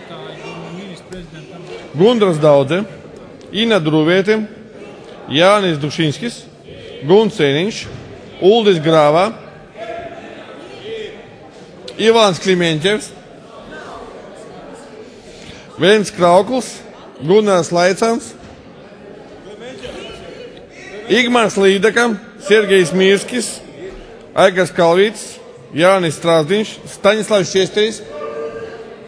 Gundras Daudze, Ina Druviete, Jānis Dušinskis, Guns Sēniņš, Uldis Grāvā, Ivāns Klimeņķevs, Vēns Kraukls, Gunārs Laicāns, Igmārs Līdaka, Sergejs Mirskis, Aigars Kalvīts, Jānis Strāzdiņš, Staņislavs Česteris,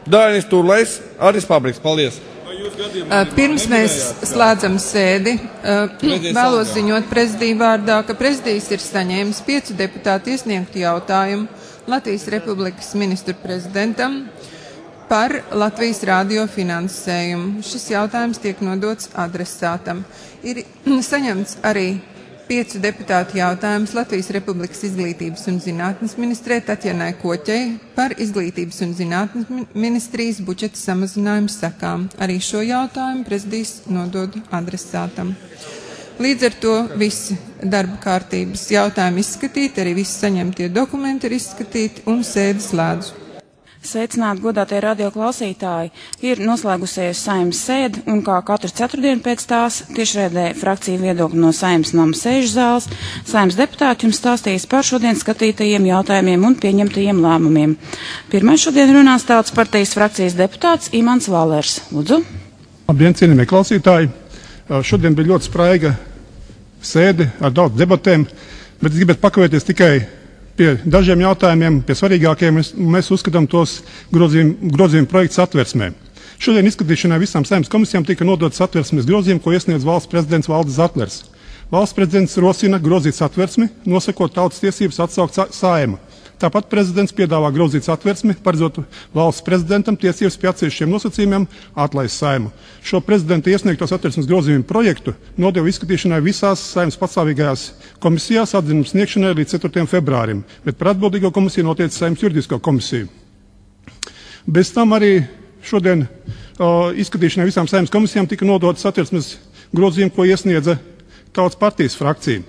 Dainis Turlais, Aris Pabriks. Paldies! Pirms mēs slēdzam sēdi, vēlos ziņot prezidiju vārdā, ka prezidijs ir saņēmis 5 deputātu iesniegtu jautājumu Latvijas Republikas ministru prezidentam par Latvijas radio finansējumu. Šis jautājums tiek nodots adresātam. Ir saņemts arī 5 deputātu jautājums Latvijas Republikas izglītības un zinātnes ministrē Tatjanai Koķei par izglītības un zinātnes ministrijas budžeta samazinājumu sekām. Arī šo jautājumu prezidijs nodod adresātam. Līdz ar to visi darba kārtības jautājumi izskatīti, arī visi saņemtie dokumenti ir izskatīti un sēdi slēdzu. Sveicināti, godātie radioklausītāji, ir noslēgusies Saeimas sēde, un kā katru ceturtdienu pēc tās tiešraidē frakcija viedokļi no Saeimas nama sēžu zāles, Saeimas deputāti jums stāstīs par šodien skatītajiem jautājumiem un pieņemtajiem lēmumiem. Pirmais šodien runās Tautas partijas frakcijas deputāts Imants Valers. Lūdzu. Labdien, cienījamie klausītāji. Šodien bija ļoti spraiga sēde ar daudz debatēm, bet es gribētu pakavēties tikai pie dažiem jautājumiem, pie svarīgākiem. Mēs uzskatām tos grozījumu projektu satversmē. Šodien izskatīšanai visām Saeimas komisijām tika nodots satversmes grozījumi, ko iesniedz valsts prezidents Valdis Zatlers. Valsts prezidents rosina grozīt satversmi, nosakot tautas tiesības atsaukt Saeimu. Tāpat prezidents piedāvā grozīt satversmi, paredzot valsts prezidentam tiesības pie atsevišķiem nosacījumiem atlaist Saimu. Šo prezidenta iesniegto satversmes grozījumu projektu nodeva izskatīšanai visās Saeimas pastāvīgajās komisijās atzinumu sniegšanai līdz 4. februārim, bet par atbildīgo komisiju noteica Saeimas juridisko komisiju. Bez tam arī šodien izskatīšanai visām Saeimas komisijām tika nodota satversmes grozījumi, ko iesniedza Tautas partijas frakcija.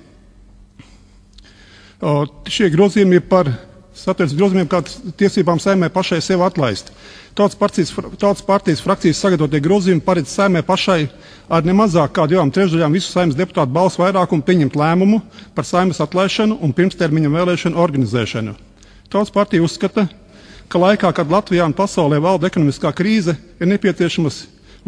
Šie grozījumi ir par satversmes grozījumiem kā tiesībām Saeimai pašai sev atlaist. Tautas partijas frakcijas sagatavotie grozījumi paredz Saeimai pašai ar nemazāk kā 2/3 visu Saeimas deputātu balsu vairākumu pieņemt lēmumu par Saeimas atlaišanu un pirmstermiņa vēlēšanu organizēšanu. Tautas partija uzskata, ka laikā, kad Latvijā un pasaulē valda ekonomiskā krīze, ir nepieciešamas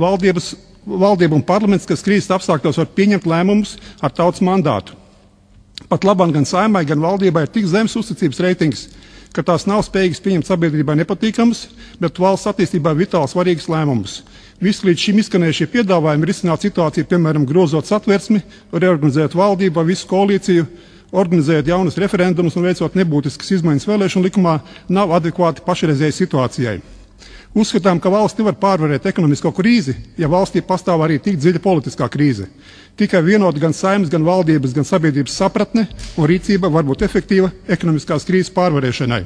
valdība un parlaments, kas krīzes apstākļos var pieņemt lēmumus ar tautas mandātu. Pat labāk gan Saeimai, gan valdībai ir tik zems uzticības reitings, ka tās nav spējīgas pieņemt sabiedrībai nepatīkamus, bet valsts attīstībai vitāli svarīgas lēmumus. Visi līdz šim izskanējušie piedāvājumi risināt situāciju, piemēram, grozot satversmi, reorganizēt valdību vai visu koalīciju, organizēt jaunas referendumus un veicot nebūtiskas izmaiņas vēlēšanu likumā, nav adekvāti pašreizējai situācijai. Uzskatām, ka valsts nevar pārvarēt ekonomisko krīzi, ja valstī pastāv arī tik dziļa politiskā krīze. Tikai vienot gan Saeimas, gan valdības, gan sabiedrības sapratne un rīcība var būt efektīva ekonomiskās krīzes pārvarēšanai.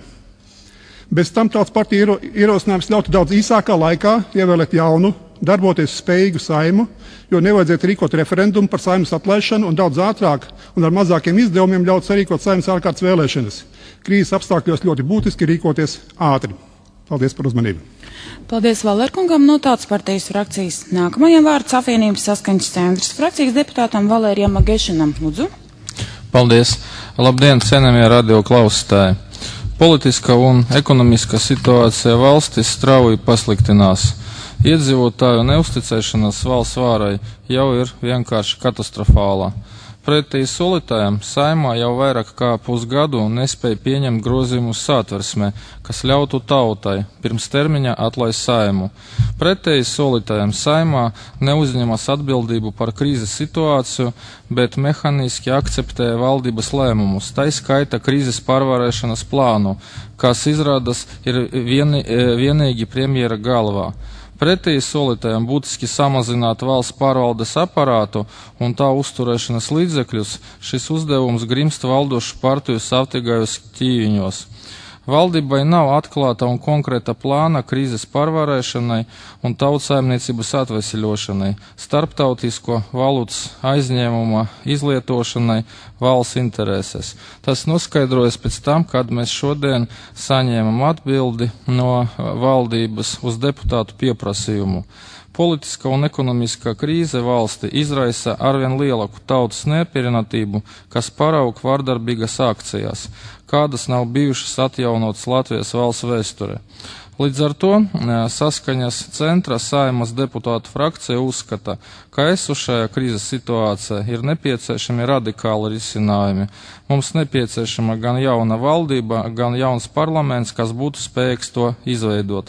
Bez tam Tautas partija ierosinājums ļautu daudz īsākā laikā ievēlēt jaunu, darboties spējīgu Saimu, jo nevajadzētu rīkot referendumu par Saimas atlaišanu un daudz ātrāk un ar mazākiem izdevumiem ļaut sarīkot Saimas ārkārtas vēlēšanas. Krīzes apstākļos ļoti būtiski rīkoties ātri. Paldies par uzmanību. Paldies Valerkungam no Tautas partijas frakcijas. Nākamajam vārds apvienības saskaņas centrs frakcijas deputātam Valērijam Magešanam. Lūdzu. Paldies. Labdien, cienījamie radio klausītāji. Politiska un ekonomiska situācija valstis strauji pasliktinās. Iedzīvotāju neusticēšanās valsts vārai jau ir vienkārši katastrofāla. Pretī solītājiem Saeimā jau vairāk kā pusgadu nespēja pieņemt grozījumus satversmē, kas ļautu tautai pirms termiņa atlaist Saimu. Pretēji solītājiem Saeimā neuzņemas atbildību par krīzes situāciju, bet mehaniski akceptē valdības lēmumus, tai skaita krīzes pārvarēšanas plānu, kas izrādās ir vienīgi premjera galvā. Pretēji solītājiem būtiski samazināt valsts pārvaldes aparātu un tā uzturēšanas līdzekļus, šis uzdevums grimst valdošu partiju savtīgajos ķīviņos. Valdībai nav atklāta un konkrēta plāna krīzes pārvarēšanai un tautsaimniecības atveseļošanai, starptautisko valūtas aizņēmuma izlietošanai valsts interesēs. Tas noskaidrojas pēc tam, kad mēs šodien saņēmam atbildi no valdības uz deputātu pieprasījumu. Politiskā un ekonomiskā krīze valsti izraisa arvien lielāku tautas neapmierinātību, kas paraug vardarbīgas akcijas, kādas nav bijušas atjaunotas Latvijas valsts vēsturē. Līdz ar to Saskaņas centra Saeimas deputātu frakcija uzskata, ka esošajā krīzes situācijā ir nepieciešami radikāli risinājumi. Mums nepieciešama gan jauna valdība, gan jauns parlaments, kas būtu spējīgs to izveidot.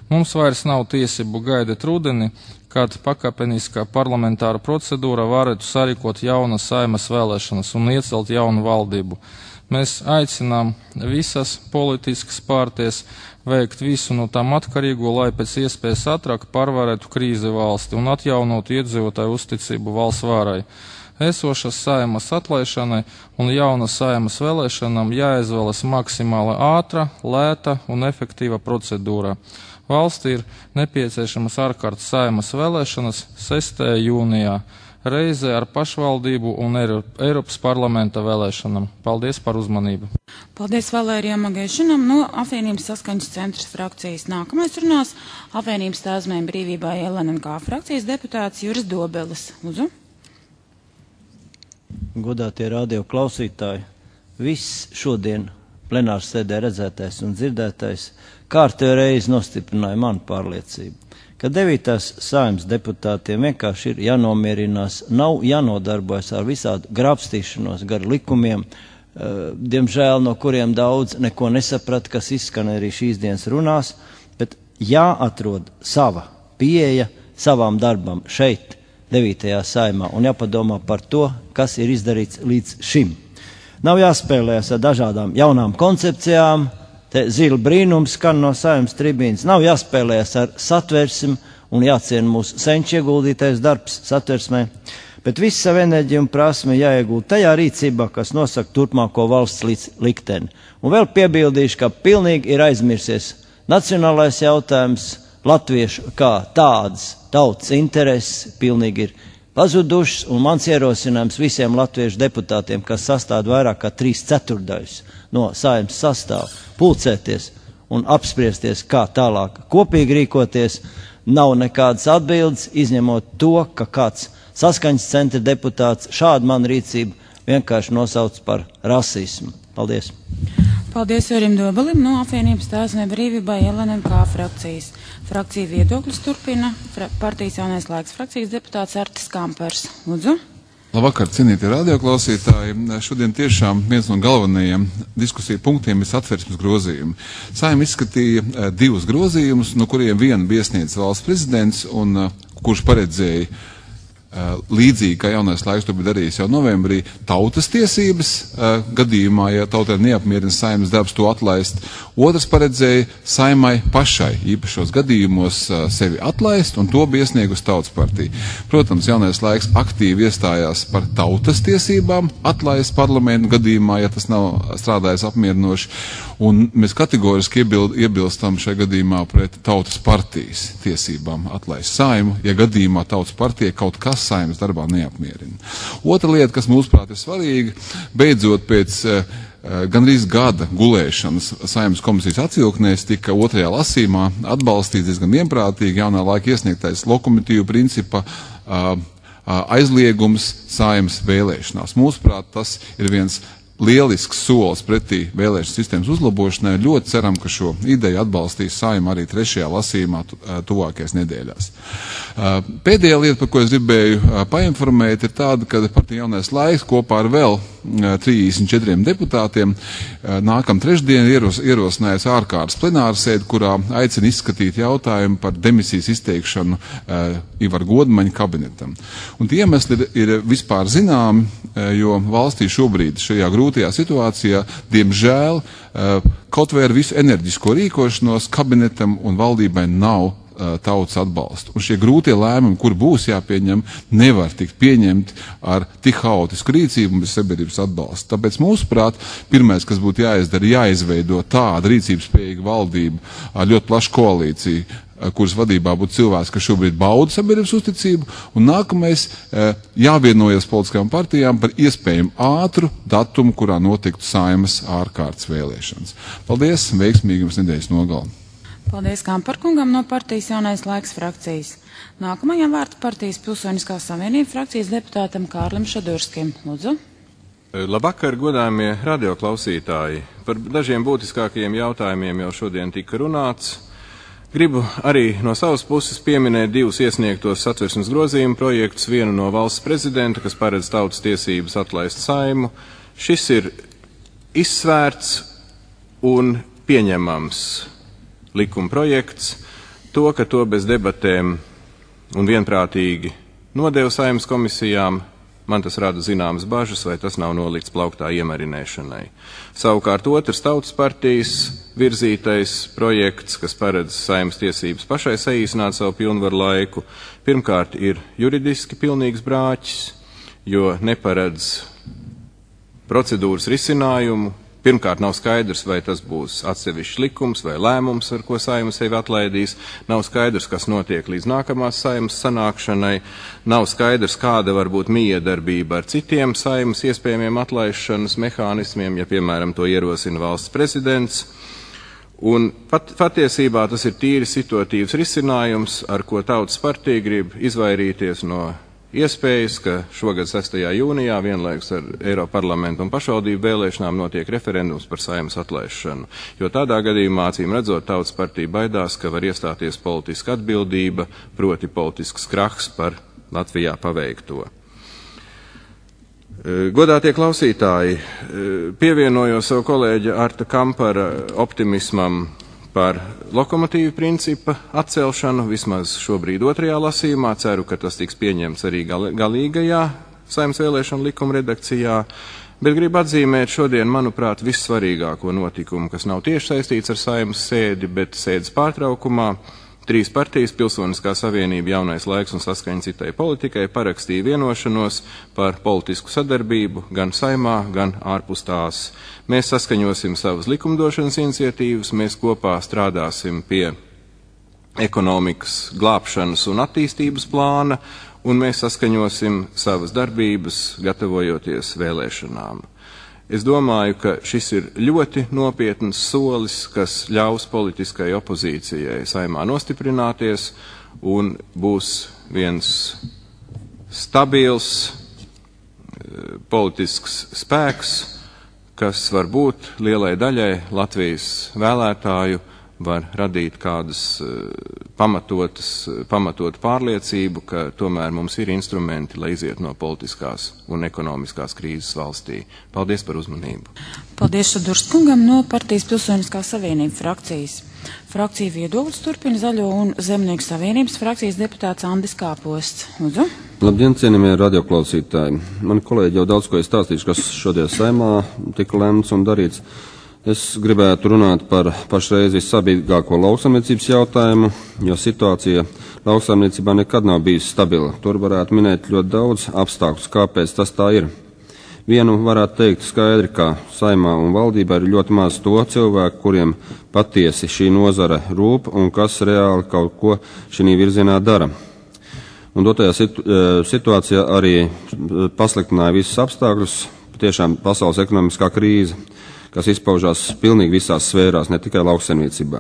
Mums vairs nav tiesību gaidīt rudeni, kad pakāpeniskā parlamentāra procedūra varētu sarīkot jaunas Saeimas vēlēšanas un iecelt jaunu valdību. Mēs aicinām visas politiskas partijas veikt visu no tām atkarīgo, lai pēc iespējas ātrāk pārvarētu krīzi valsti un atjaunotu iedzīvotāju uzticību valsts varai. Esošas Saeimas atlaišanai un jaunas Saeimas vēlēšanām jāizvēlas maksimāli ātra, lēta un efektīva procedūra. Valstī ir nepieciešamas ārkārtas Saeimas vēlēšanas 6. jūnijā, reizē ar pašvaldību un Eiropas parlamenta vēlēšanām. Paldies par uzmanību. Paldies Valērijam Magēšanam no Apvienības saskaņas centras frakcijas. Nākamais runās Apvienības Tēvzemēm brīvībai LNK frakcijas deputāts Juris Dobelis. Lūdzu. Godātie radio klausītāji, viss šodien plenārs sēdē redzētais un dzirdētais kārtējo reizi nostiprināja manu pārliecību, ka 9. Saeimas deputātiem vienkārši ir jānomierinās, nav jānodarbojas ar visādu grābstīšanos gar likumiem, diemžēl no kuriem daudz neko nesaprat, kas izskan arī šīs dienas runās, bet jāatrod sava pieeja savām darbam šeit, 9. Saeimā, un jāpadomā par to, kas ir izdarīts līdz šim. Nav jāspēlējas ar dažādām jaunām koncepcijām, te zila brīnums skan no Saeimas tribīnas, nav jāspēlējas ar satversmi un jāciena mūsu senču ieguldītais darbs satversmē, bet visu savu enerģiju un prasmi jāiegūt tajā rīcībā, kas nosaka turpmāko valsts likteni. Un vēl piebildīšu, ka pilnīgi ir aizmirsies nacionālais jautājums, latviešu kā tādas tautas intereses pilnīgi ir pazudušas, un mans ierosinājums visiem latviešu deputātiem, kas sastāv vairāk kā 3/4 no Saeimas sastāvu, pulcēties un apspriesties, kā tālāk kopīgi rīkoties, nav nekādas atbildes, izņemot to, ka kāds saskaņas centra deputāts šādu manu rīcību vienkārši nosauc par rasismu. Paldies! Paldies Jurim Dobelim no Apvienības Tēvzemēm brīvībai LNK frakcijas. Frakcija viedokļus turpina partijas Jaunais laiks frakcijas deputāts Artis Kampers. Lūdzu. Labvakar, cienītie radioklausītāji. Šodien tiešām viens no galvenajiem diskusiju punktiem ir satversmes grozījumi. Saeima izskatīja 2 grozījumus, no kuriem vienu bija iesniedzis valsts prezidents, un kurš paredzēja līdzīgi, kā Jaunais laiks to bija darījis jau novembrī, tautas tiesības gadījumā, ja tautai neapmierina Saeimas darbs, to atlaist. Otrs paredzēja Saeimai pašai īpašos gadījumos sevi atlaist, un to bija iesniegusi Tautas partija. Protams, Jaunais laiks aktīvi iestājās par tautas tiesībām atlaist parlamentu gadījumā, ja tas nav strādājis apmierinoši, un mēs kategoriski iebilstam šajā gadījumā pret Tautas partijas tiesībām atlaist Saeimu, ja gadījumā Tautas partija kaut kas Saeimas darbā neapmierina. Otra lieta, kas mūsuprāt ir svarīga, beidzot pēc gandrīz gada gulēšanas Saeimas komisijas atvilknēs tika 2. lasījumā atbalstīts diezgan vienprātīgi Jaunā laika iesniegtais lokomotīvu principa aizliegums Saeimas vēlēšanās. Mūsuprāt, tas ir viens lielisks solis pretī vēlēšanu sistēmas uzlabošanai. Ļoti ceram, ka šo ideju atbalstīs Saeima arī 3. lasījumā tuvākajās nedēļās. Pēdējā lieta, par ko es gribēju painformēt, ir tāda, ka partija Jaunais laiks kopā ar vēl 34 deputātiem nākam trešdien ierosinājis ārkārtas plenāru sēdi, kurā aicina izskatīt jautājumu par demisijas izteikšanu Ivar Godmaņa kabinetam. Un tie iemesli ir vispār zināmi, jo valstī šobrīd šajā grūtajā situācijā, diemžēl, kaut vai ar visu enerģisko rīkošanos kabinetam un valdībai nav tautas atbalstu. Un šie grūtie lēmumi, kur būs jāpieņem, nevar tikt pieņemti ar tik haotisku rīcību un bez sabiedrības atbalstu. Tāpēc mūsuprāt, pirmais, kas būtu jāizdara, jāizveido tāda rīcības spējīga valdība ar ļoti plašu koalīciju, kuras vadībā būtu cilvēks, kas šobrīd bauda sabiedrības uzticību, un nākamais jāvienojas politiskajām partijām par iespējamu ātru datumu, kurā notiktu Saeimas ārkārtas vēlēšanas. Paldies, veiksmīgi jums nedēļas nogali. Paldies Kamparkungam no partijas Jaunais laiks frakcijas. Nākamajam vārdu partijas Pilsoniskās savienības frakcijas deputātam Kārlim Šadurskim. Lūdzu. Labvakar, godājumie radioklausītāji. Par dažiem būtiskākajiem jautājumiem jau šodien tika runāts. Gribu arī no savas puses pieminēt 2 iesniegtos satversmes grozījumu projektus, vienu no valsts prezidenta, kas paredz tautas tiesības atlaist Saeimu. Šis ir izsvērts un pieņemams likuma projekts. to, ka to bez debatēm un vienprātīgi nodeva Saeimas komisijām, man tas rada zināmas bažas, vai tas nav nolikts plauktā iemarinēšanai. Savukārt otrs Tautas partijas virzītais projekts, kas paredz Saeimas tiesības pašai saīsināt savu pilnvaru laiku, pirmkārt ir juridiski pilnīgs brāķis, jo neparedz procedūras risinājumu. Pirmkārt, nav skaidrs, vai tas būs atsevišķs likums vai lēmums, ar ko Saeima sevi atlaidīs. Nav skaidrs, kas notiek līdz nākamās Saeimas sanākšanai. Nav skaidrs, kāda var būt miedarbība ar citiem Saeimas iespējamiem atlaišanas mehānismiem, ja, piemēram, to ierosina valsts prezidents. Un patiesībā tas ir tīri situatīvs risinājums, ar ko Tautas partija grib izvairīties no iespējas, ka šogad 6. jūnijā vienlaikus ar Eiroparlamentu un pašvaldību vēlēšanām notiek referendums par Saeimas atlaišanu. Jo tādā gadījumā, acīm redzot, Tautas partija baidās, ka var iestāties politiska atbildība, proti politisks krahs par Latvijā paveikto. Godātie klausītāji, pievienojos savu kolēģa Arta Kampara optimismam par lokomotīvu principa atcelšanu, vismaz šobrīd 2. lasījumā. Ceru, ka tas tiks pieņemts arī galīgajā Saeimas vēlēšanu likuma redakcijā, bet gribu atzīmēt šodien, manuprāt, vissvarīgāko notikumu, kas nav tieši saistīts ar Saeimas sēdi, bet sēdes pārtraukumā. 3 partijas, Pilsoniskā savienība, Jaunais laiks un Saskaņa citai politikai, parakstīja vienošanos par politisku sadarbību gan Saeimā, gan ārpus tās. Mēs saskaņosim savas likumdošanas iniciatīvas, mēs kopā strādāsim pie ekonomikas glābšanas un attīstības plāna, un mēs saskaņosim savas darbības, gatavojoties vēlēšanām. Es domāju, ka šis ir ļoti nopietns solis, kas ļaus politiskai opozīcijai Saeimā nostiprināties un būs viens stabils politisks spēks, kas varbūt lielai daļai Latvijas vēlētāju var radīt kādas pamatotu pārliecību, ka tomēr mums ir instrumenti, lai iziet no politiskās un ekonomiskās krīzes valstī. Paldies par uzmanību. Paldies Šadurskungam no partijas Pilsoniskā savienība frakcijas. Frakcija viedoklis turpina Zaļo un Zemnieku savienības frakcijas deputāts Andis Kāposts. Lūdzu. Labdien, cienījamie radioklausītāji. Mani kolēģi jau daudz ko ir stāstījuši, kas šodien Saeimā tika lemts un darīts. Es gribētu runāt par pašreiz vissabīgāko lauksaimniecības jautājumu, jo situācija lauksaimniecībā nekad nav bijusi stabila. Tur varētu minēt ļoti daudz apstākļus, kāpēc tas tā ir. Vienu varētu teikt skaidri, ka Saeimā un valdībā ir ļoti maz to cilvēku, kuriem patiesi šī nozara rūp un kas reāli kaut ko šī virzienā dara. Un dotajā situācijā arī pasliktināja visus apstākļus, tiešām pasaules ekonomiskā krīze, kas izpaužās pilnīgi visās sfērās, ne tikai lauksaimniecībā.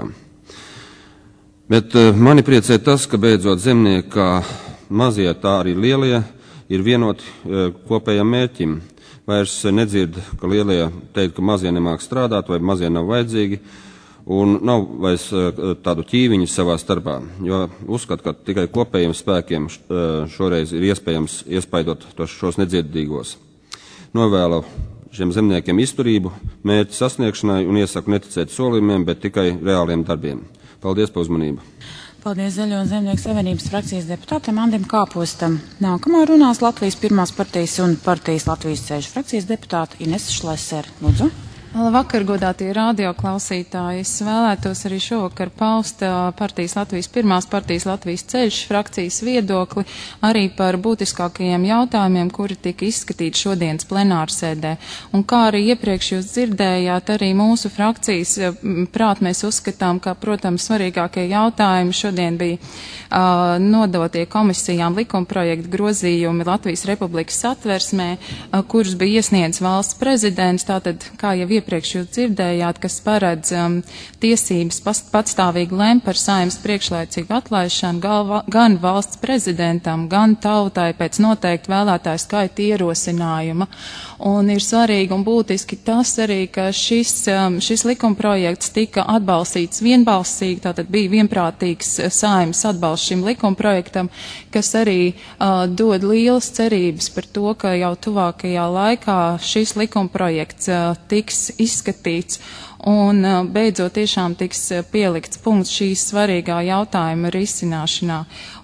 Bet mani priecē tas, ka beidzot zemnieki, kā mazie, tā arī lielie, ir vienoti kopējam mērķim. Vairs nedzird, ka lielie teikt, ka mazie nemāk strādāt vai mazie nav vajadzīgi, un nav vairs tādu ķīviņu savā starpā, jo uzskat, ka tikai kopējiem spēkiem šoreiz ir iespējams iespaidot šos nedzirdīgos. Novēlu šiem zemniekiem izturību, mērķu sasniegšanai un iesaku neticēt solījumiem, bet tikai reāliem darbiem. Paldies par uzmanību. Paldies Zaļo un Zemnieku savienības frakcijas deputātam Andim Kāpostam. Nākamā runās Latvijas pirmās partijas un partijas Latvijas ceļu frakcijas deputāta Inese Šleser. Lūdzu. Vakar, godātie radioklausītāji, es vēlētos arī šovakar paust Latvijas pirmās partijas Latvijas ceļš frakcijas viedokli arī par būtiskākajiem jautājumiem, kuri tika izskatīti šodienas plenārsēdē. Un kā arī iepriekš jūs dzirdējāt, arī mūsu frakcijas prāt mēs uzskatām, ka, protams, svarīgākie jautājumi šodien bija nodotie komisijām likumprojektu grozījumi Latvijas Republikas satversmē, kurus bija iesniedz valsts prezidents, tātad, kā jau iepriekš jūs dzirdējāt, kas paredz tiesības patstāvīgi lem par Saeimas priekšlaicīgu atlaišanu gan valsts prezidentam, gan tautai pēc noteikti vēlētāju skaita ierosinājuma. Un ir svarīgi un būtiski tas arī, ka šis likumprojekts tika atbalstīts vienbalsīgi, tātad bija vienprātīgs Saeimas atbalsts šim likumprojektam, kas arī dod lielas cerības par to, ka jau tuvākajā laikā šis likumprojekts tiks izskatīts un beidzot tiešām tiks pielikts punkts šīs svarīgā jautājuma risināšanā.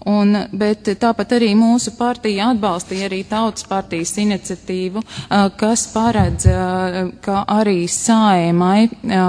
Bet tāpat arī mūsu partija atbalstīja arī Tautas partijas iniciatīvu, kas paredz, ka arī Saeimai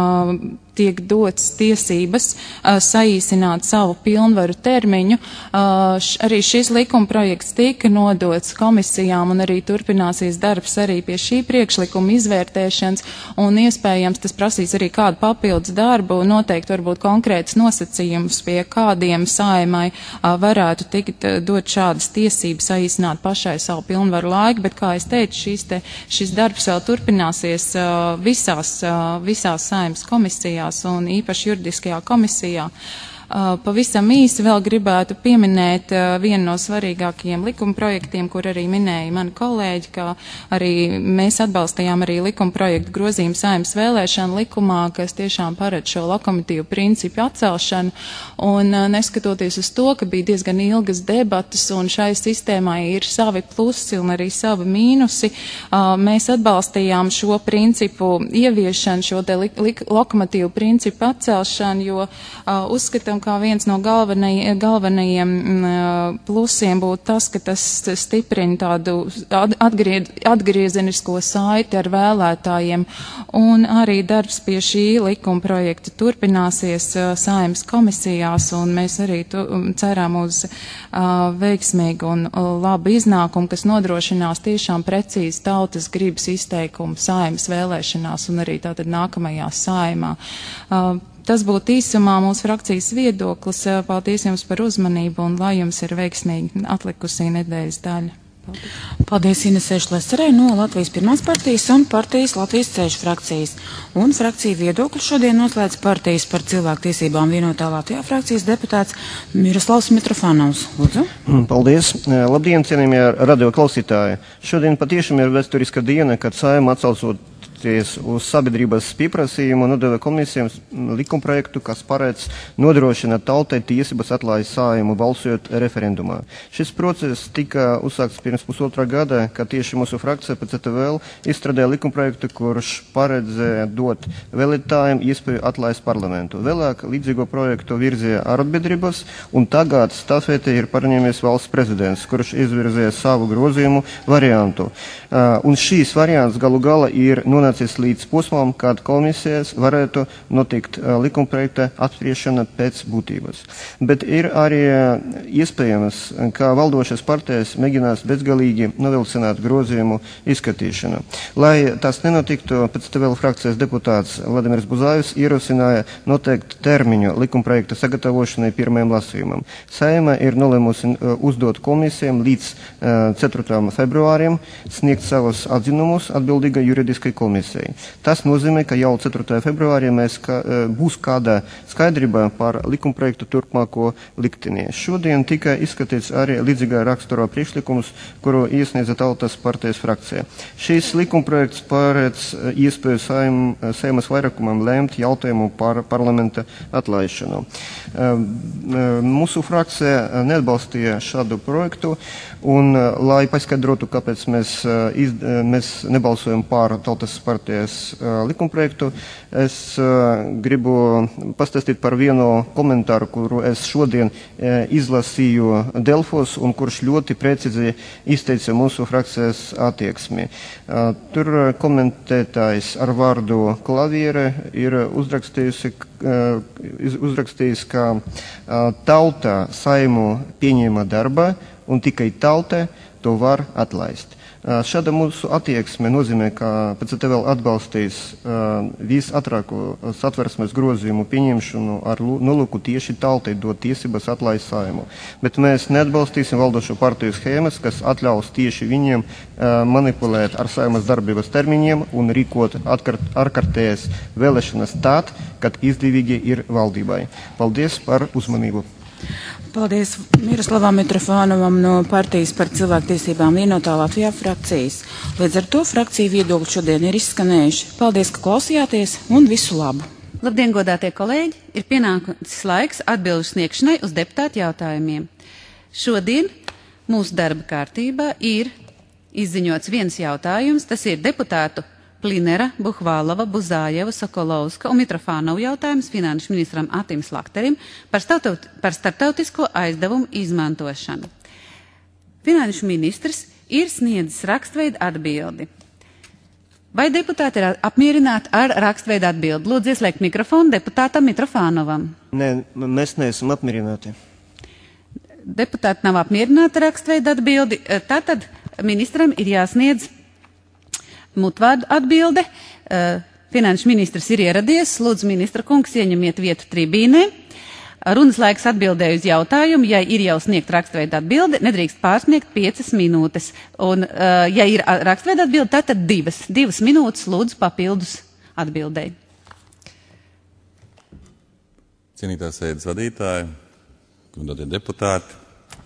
tiek dots tiesības saīsināt savu pilnvaru termiņu. Arī šis likumprojekts tika nodots komisijām un arī turpināsies darbs arī pie šī priekšlikuma izvērtēšanas, un iespējams tas prasīs arī kādu papildus darbu, noteikti varbūt konkrētas nosacījumus, pie kādiem Saeimai varētu tikt dot šādas tiesības saīsināt pašai savu pilnvaru laiku, bet, kā es teicu, šis darbs vēl turpināsies visās Saeimas komisijās un īpaši juridiskajā komisijā. Pavisam īsi vēl gribētu pieminēt vienu no svarīgākajiem likumprojektiem, kur arī minēja mani kolēģi, ka arī mēs atbalstījām arī likumprojektu grozījumu Saeimas vēlēšanu likumā, kas tiešām paredz šo lokomotīvu principu atcelšanu, un neskatoties uz to, ka bija diezgan ilgas debatas un šai sistēmai ir savi plusi un arī savi mīnusi, mēs atbalstījām šo principu ieviešanu, šo te lokomotīvu principu atcelšanu, jo uzskatām, kā viens no galvenajiem plusiem būtu tas, ka tas stiprina tādu atgriezenisko saiti ar vēlētājiem, un arī darbs pie šī likuma projekta turpināsies Saeimas komisijās, un mēs arī ceram uz veiksmīgu un labu iznākumu, kas nodrošinās tiešām precīzi tautas gribas izteikumu Saeimas vēlēšanās un arī tātad nākamajā Saeimā. Tas būtu īsumā mūsu frakcijas viedoklis. Paldies jums par uzmanību un lai jums ir veiksmīgi atlikusī nedēļas daļa. Paldies Inesei Šleserei no Latvijas Pirmās partijas un partijas Latvijas ceļš frakcijas. Un frakciju viedokli šodien noslēdz partijas par cilvēktiesībām vienotā Latvijā frakcijas deputāts Miroslavs Mitrofanovs. Lūdzu. Paldies. Labdien, cienījamie radio klausītāji. Šodien patiešām ir vēsturiska diena, kad Saeima atsaucot uz sabiedrības pieprasījumu nodeva komisijām likumprojektu, kas paredz nodrošināt tautai tiesības atlaist Saeimu balsojot referendumā. Šis process tika uzsākts pirms pusotra gada, kad tieši mūsu frakcija PCTVL izstrādāja likumprojektu, kurš paredzēja dot vēlētājiem iespēju atlaist parlamentu. Vēlāk līdzīgo projektu virzīja arotbiedrības, un tagad stafeti ir pārņēmies valsts prezidents, kurš izvirzīja savu grozījumu variantu. Un šīs variants galu gala ir nonācis līdz posmam, kad komisijas varētu notikt likumprojekta apspriešana pēc būtības. Bet ir arī iespējams, ka valdošās partijas mēģinās bezgalīgi novilcināt grozījumu izskatīšanu. Lai tas nenotiktu, PCTVL frakcijas deputāts Vladimirs Buzājus ierosināja noteikt termiņu likumprojekta sagatavošanai pirmajam lasījumam. Saeima ir nolēmusi uzdot komisijām līdz 4. februārim sniegt savus atzinumus atbildīgai juridiskai komisijai. Tas nozīmē, ka jau 4. februārī būs kāda skaidrība par likumprojektu turpmāko likteni. Šodien tika izskatīts arī līdzīgā rakstura priekšlikums, kuru iesniedza Tautas partijas frakcija. Šīs likumprojekts paredz iespēju Saeimas vairākumam lēmt jautājumu par parlamenta atlaišanu. Mūsu frakcija neatbalstīja šādu projektu, un lai paskaidrotu, kāpēc mēs nebalsojam pār Tautas partijas likumprojektu, es gribu pastāstīt par vienu komentāru, kuru es šodien izlasīju Delfos un kurš ļoti precīzi izteica mūsu frakcijas attieksmi. Tur komentētājs ar vārdu Klaviere ir uzrakstījis, ka tauta Saeimu pieņēma darba un tikai tauta to var atlaist. Šāda mūsu attieksme nozīmē, ka PCTVL atbalstīs visatrāko satversmes grozījumu pieņemšanu ar nolūku tieši tautai dot tiesības atlaist Saeimu. Bet mēs neatbalstīsim valdošo partiju schēmas, kas atļaus tieši viņiem manipulēt ar Saeimas darbības termiņiem un rīkot ārkārtējas vēlēšanas tad, kad izdevīgi ir valdībai. Paldies par uzmanību. Paldies Miroslavam Mitrofanovam no partijas par cilvēktiesībām vienotā Latvijā frakcijas. Līdz ar to frakciju viedokļi šodien ir izskanējuši. Paldies, ka klausījāties un visu labu! Labdien, godātie kolēģi! Ir pienācis laiks atbilžu sniegšanai uz deputātu jautājumiem. Šodien mūsu darba kārtībā ir izziņots viens jautājums, tas ir deputātu Plinera, Buhvalova, Buzājeva, Sokolovska un Mitrofānova jautājums finanšu ministram Atim Slakterim par starptautisko aizdevumu izmantošanu. Finanšu ministrs ir sniedzis rakstveidu atbildi. Vai deputāti ir apmierināti ar rakstveidu atbildi? Lūdzu, ieslēgt mikrofonu deputātam Mitrofānovam. Nē, mēs neesam apmierināti. Deputāti nav apmierināti ar rakstveidu atbildi, tātad ministram ir jāsniedz mutvārdu atbilde. Finanšu ministrs ir ieradies. Lūdzu, ministra kungs, ieņemiet vietu tribīnē. Runas laiks atbildēju uz jautājumu. Ja ir jau sniegt rakstveida atbilde, nedrīkst pārsniegt 5 minūtes. Un, ja ir rakstveida atbilde, tad 2 minūtes lūdzu papildus atbildēji. Cienītās sēdes vadītāji, godātie deputāti,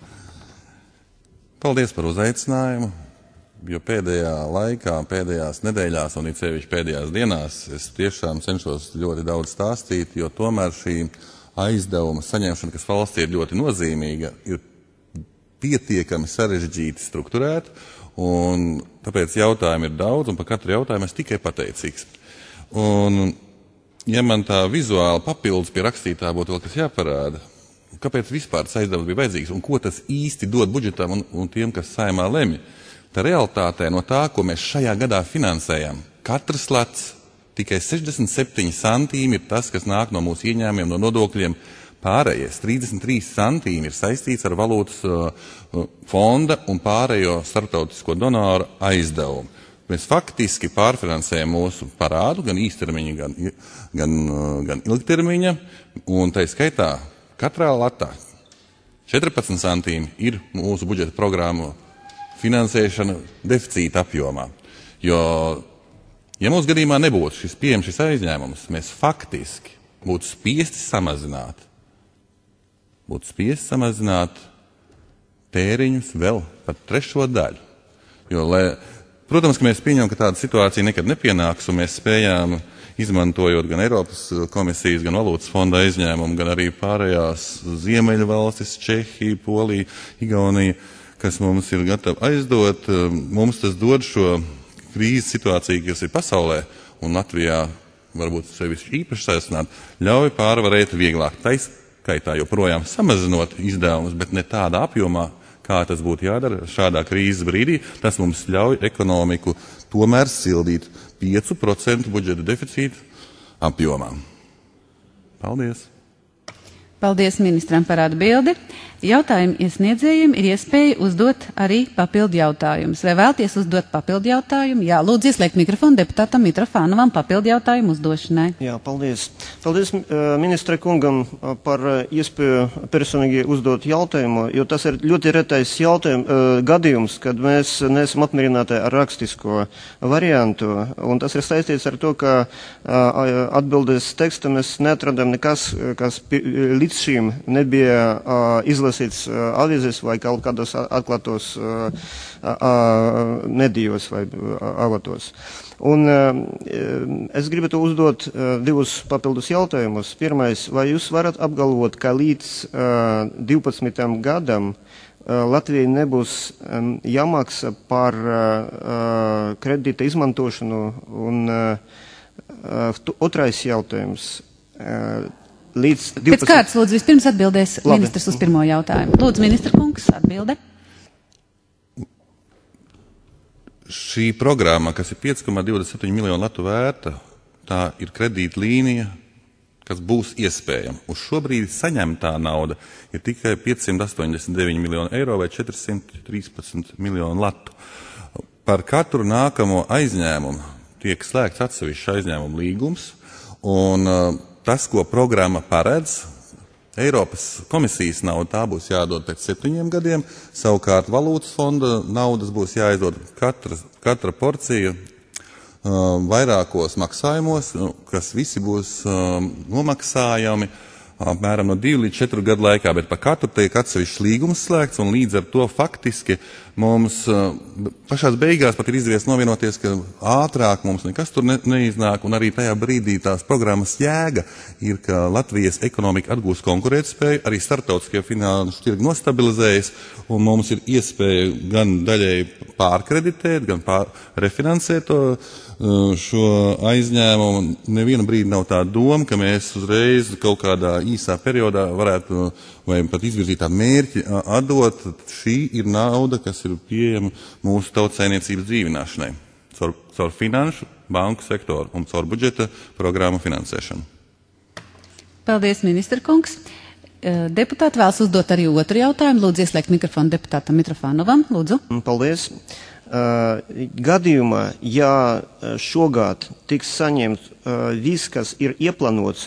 paldies par uzaicinājumu, jo pēdējā laikā, pēdējās nedēļās un it sevišķi pēdējās dienās es tiešām cenšos ļoti daudz stāstīt, jo tomēr šī aizdevuma saņemšana, kas valstī ir ļoti nozīmīga, ir pietiekami sarežģīti strukturēta, un tāpēc jautājumi ir daudz, un par katru jautājumu es tikai pateicīgs. Un, ja man tā vizuāli papildus pie rakstītā būtu vēl kas jāparāda, kāpēc vispār tas aizdevums bija vajadzīgs, un ko tas īsti dod budžetam un tiem, kas Saeimā lemj, tā realitātē no tā, ko mēs šajā gadā finansējam, katrs lats, tikai 67 centīmi ir tas, kas nāk no mūsu ieņēmumiem, no nodokļiem. Pārējais 33 centīmi ir saistīts ar valūtas fonda un pārējo starptautisko donoru aizdevumu. Mēs faktiski pārfinansējam mūsu parādu, gan īstermiņa, gan ilgtermiņa, un tai skaitā katrā latā 14 centīmi ir mūsu budžeta programmu finansēšana deficīta apjomā. Jo ja mūsu gadījumā nebūtu šis aizņēmums, mēs faktiski būtu spiesti samazināt tēriņus vēl par 3. daļu. Jo, protams, ka mēs pieņemam, ka tāda situācija nekad nepienāks, un mēs spējām, izmantojot gan Eiropas komisijas, gan valūtas fonda aizņēmumu, gan arī pārējās ziemeļu valstis, Čehija, Polija, Igaunija, kas mums ir gatavi aizdot, mums tas dod šo krīzes situācija, kas ir pasaulē, un Latvijā varbūt sevišķi īpaši saistināt, ļauj pārvarēt vieglāk. Taiskaitā joprojām samazinot izdevumus, bet ne tādā apjomā, kā tas būtu jādara šādā krīzes brīdī. Tas mums ļauj ekonomiku tomēr sildīt 5% budžeta deficītu apjomā. Paldies! Paldies ministram par atbildi. Jautājumu iesniedzējiem ir iespēja uzdot arī papildu jautājumus. Vai vēlties uzdot papildu jautājumu? Jā, lūdzu ieslēgt mikrofonu deputātam Mitrofānovam papildu jautājumu uzdošanai. Jā, paldies. Paldies ministra kungam par iespēju personīgi uzdot jautājumu, jo tas ir ļoti retais gadījums, kad mēs neesam apmierināti ar rakstisko variantu. Un tas ir saistīts ar to, ka atbildes teksta mēs neatradām nekas, kas līdz šim nebija izlasīts avīzes vai kaut kādos atklātos medijos vai avotos. Un es gribētu uzdot 2 papildus jautājumus. Pirmais, vai jūs varat apgalvot, ka līdz 12. gadam Latvijai nebūs jāmaksā par kredīta izmantošanu? Un otrais jautājums. Pēc kārtas, lūdzu, vispirms atbildēs ministrs uz pirmo jautājumu. Lūdzu, ministra kungs, atbilde. Šī programma, kas ir 5,27 miljonu latu vērta, tā ir kredīta līnija, kas būs iespējama. Uz šo brīdi saņemtā nauda ir tikai 589 miljonu eiro vai 413 miljonu latu. Par katru nākamo aizņēmumu tiek slēgts atsevišķs aizņēmumu līgums, un tas, ko programma paredz, Eiropas komisijas nauda, tā būs jādod pēc 7 gadiem, savukārt valūtas fonda naudas būs jāizdod katra porcija vairākos maksājumos, kas visi būs nomaksājami apmēram no 2 līdz 4 gadu laikā, bet par katru tiek atsevišķs līgums slēgts, un līdz ar to faktiski Mums pašās beigās pat ir izdevies novienoties, ka ātrāk mums nekas tur neiznāk, un arī tajā brīdī tās programmas jēga ir, ka Latvijas ekonomika atgūst konkurētspēju, arī starptautiskie finanšu tirgi nostabilizējas, un mums ir iespēja gan daļēji pārkreditēt, gan refinansēt šo aizņēmumu. Nevienu brīdi nav tā doma, ka mēs uzreiz kaut kādā īsā periodā varētu vai pat izvirzīt tādu mērķi atdot. Šī ir nauda, kas ir pieejama mūsu tautsaimniecības dzīvināšanai caur finanšu, banku sektoru un caur budžeta programmu finansēšanu. Paldies, ministra kungs. Deputāti vēlas uzdot arī otru jautājumu. Lūdzu, ieslēgt mikrofonu deputātam Mitrofanovam. Lūdzu. Paldies. Gadījumā, ja šogad tiks saņemts viss, kas ir ieplānots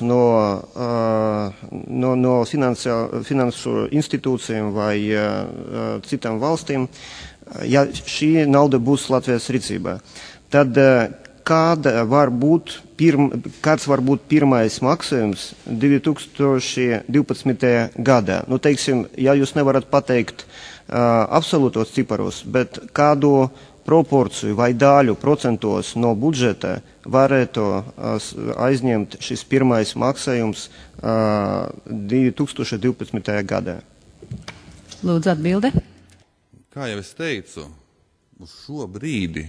no finanšu institūcijām vai citām valstīm, ja šī nauda būs Latvijas rīcībā, tad kāds var būt pirmais maksājums 2012. gadā? Nu, teiksim, ja jūs nevarat pateikt absolūtos ciparos, bet kādu proporciju vai daļu procentos no budžeta varētu aizņemt šis pirmais maksājums 2012. gadā? Lūdzu, atbilde. Kā jau es teicu, uz šo brīdi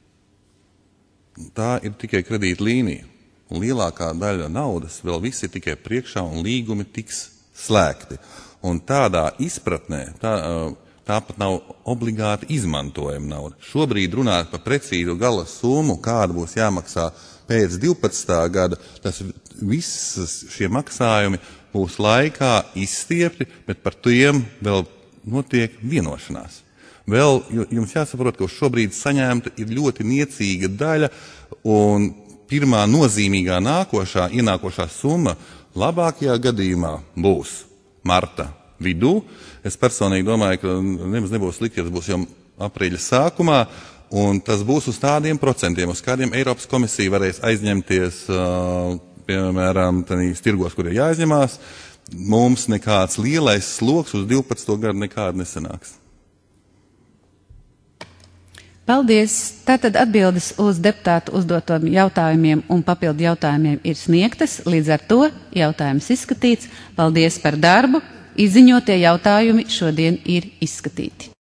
tā ir tikai kredīta līnija. Un lielākā daļa naudas vēl viss ir tikai priekšā un līgumi tiks slēgti. Un tādā izpratnē, tāpat nav obligāti izmantojama nauda. Šobrīd runāt par precīzu gala summu, kāda būs jāmaksā pēc 12. gada, tas visas šie maksājumi būs laikā izstiepti, bet par tiem vēl notiek vienošanās. Vēl jums jāsaprot, ka uz šobrīd saņemta ir ļoti niecīga daļa, un pirmā nozīmīgā ienākošā summa labākajā gadījumā būs marta vidū. Es personīgi domāju, ka nemaz nebūs slikti, ja tas būs jau aprīļa sākumā, un tas būs uz tādiem procentiem, uz kādiem Eiropas komisija varēs aizņemties, piemēram, tādīs tirgos, kur ir jāaizņemās. Mums nekāds lielais sloks uz 12. gadu nekāda nesanāks. Paldies. Tātad atbildes uz deputātu uzdotom jautājumiem un papildu jautājumiem ir sniegtas. Līdz ar to jautājums izskatīts. Paldies par darbu. Izziņotie jautājumi šodien ir izskatīti.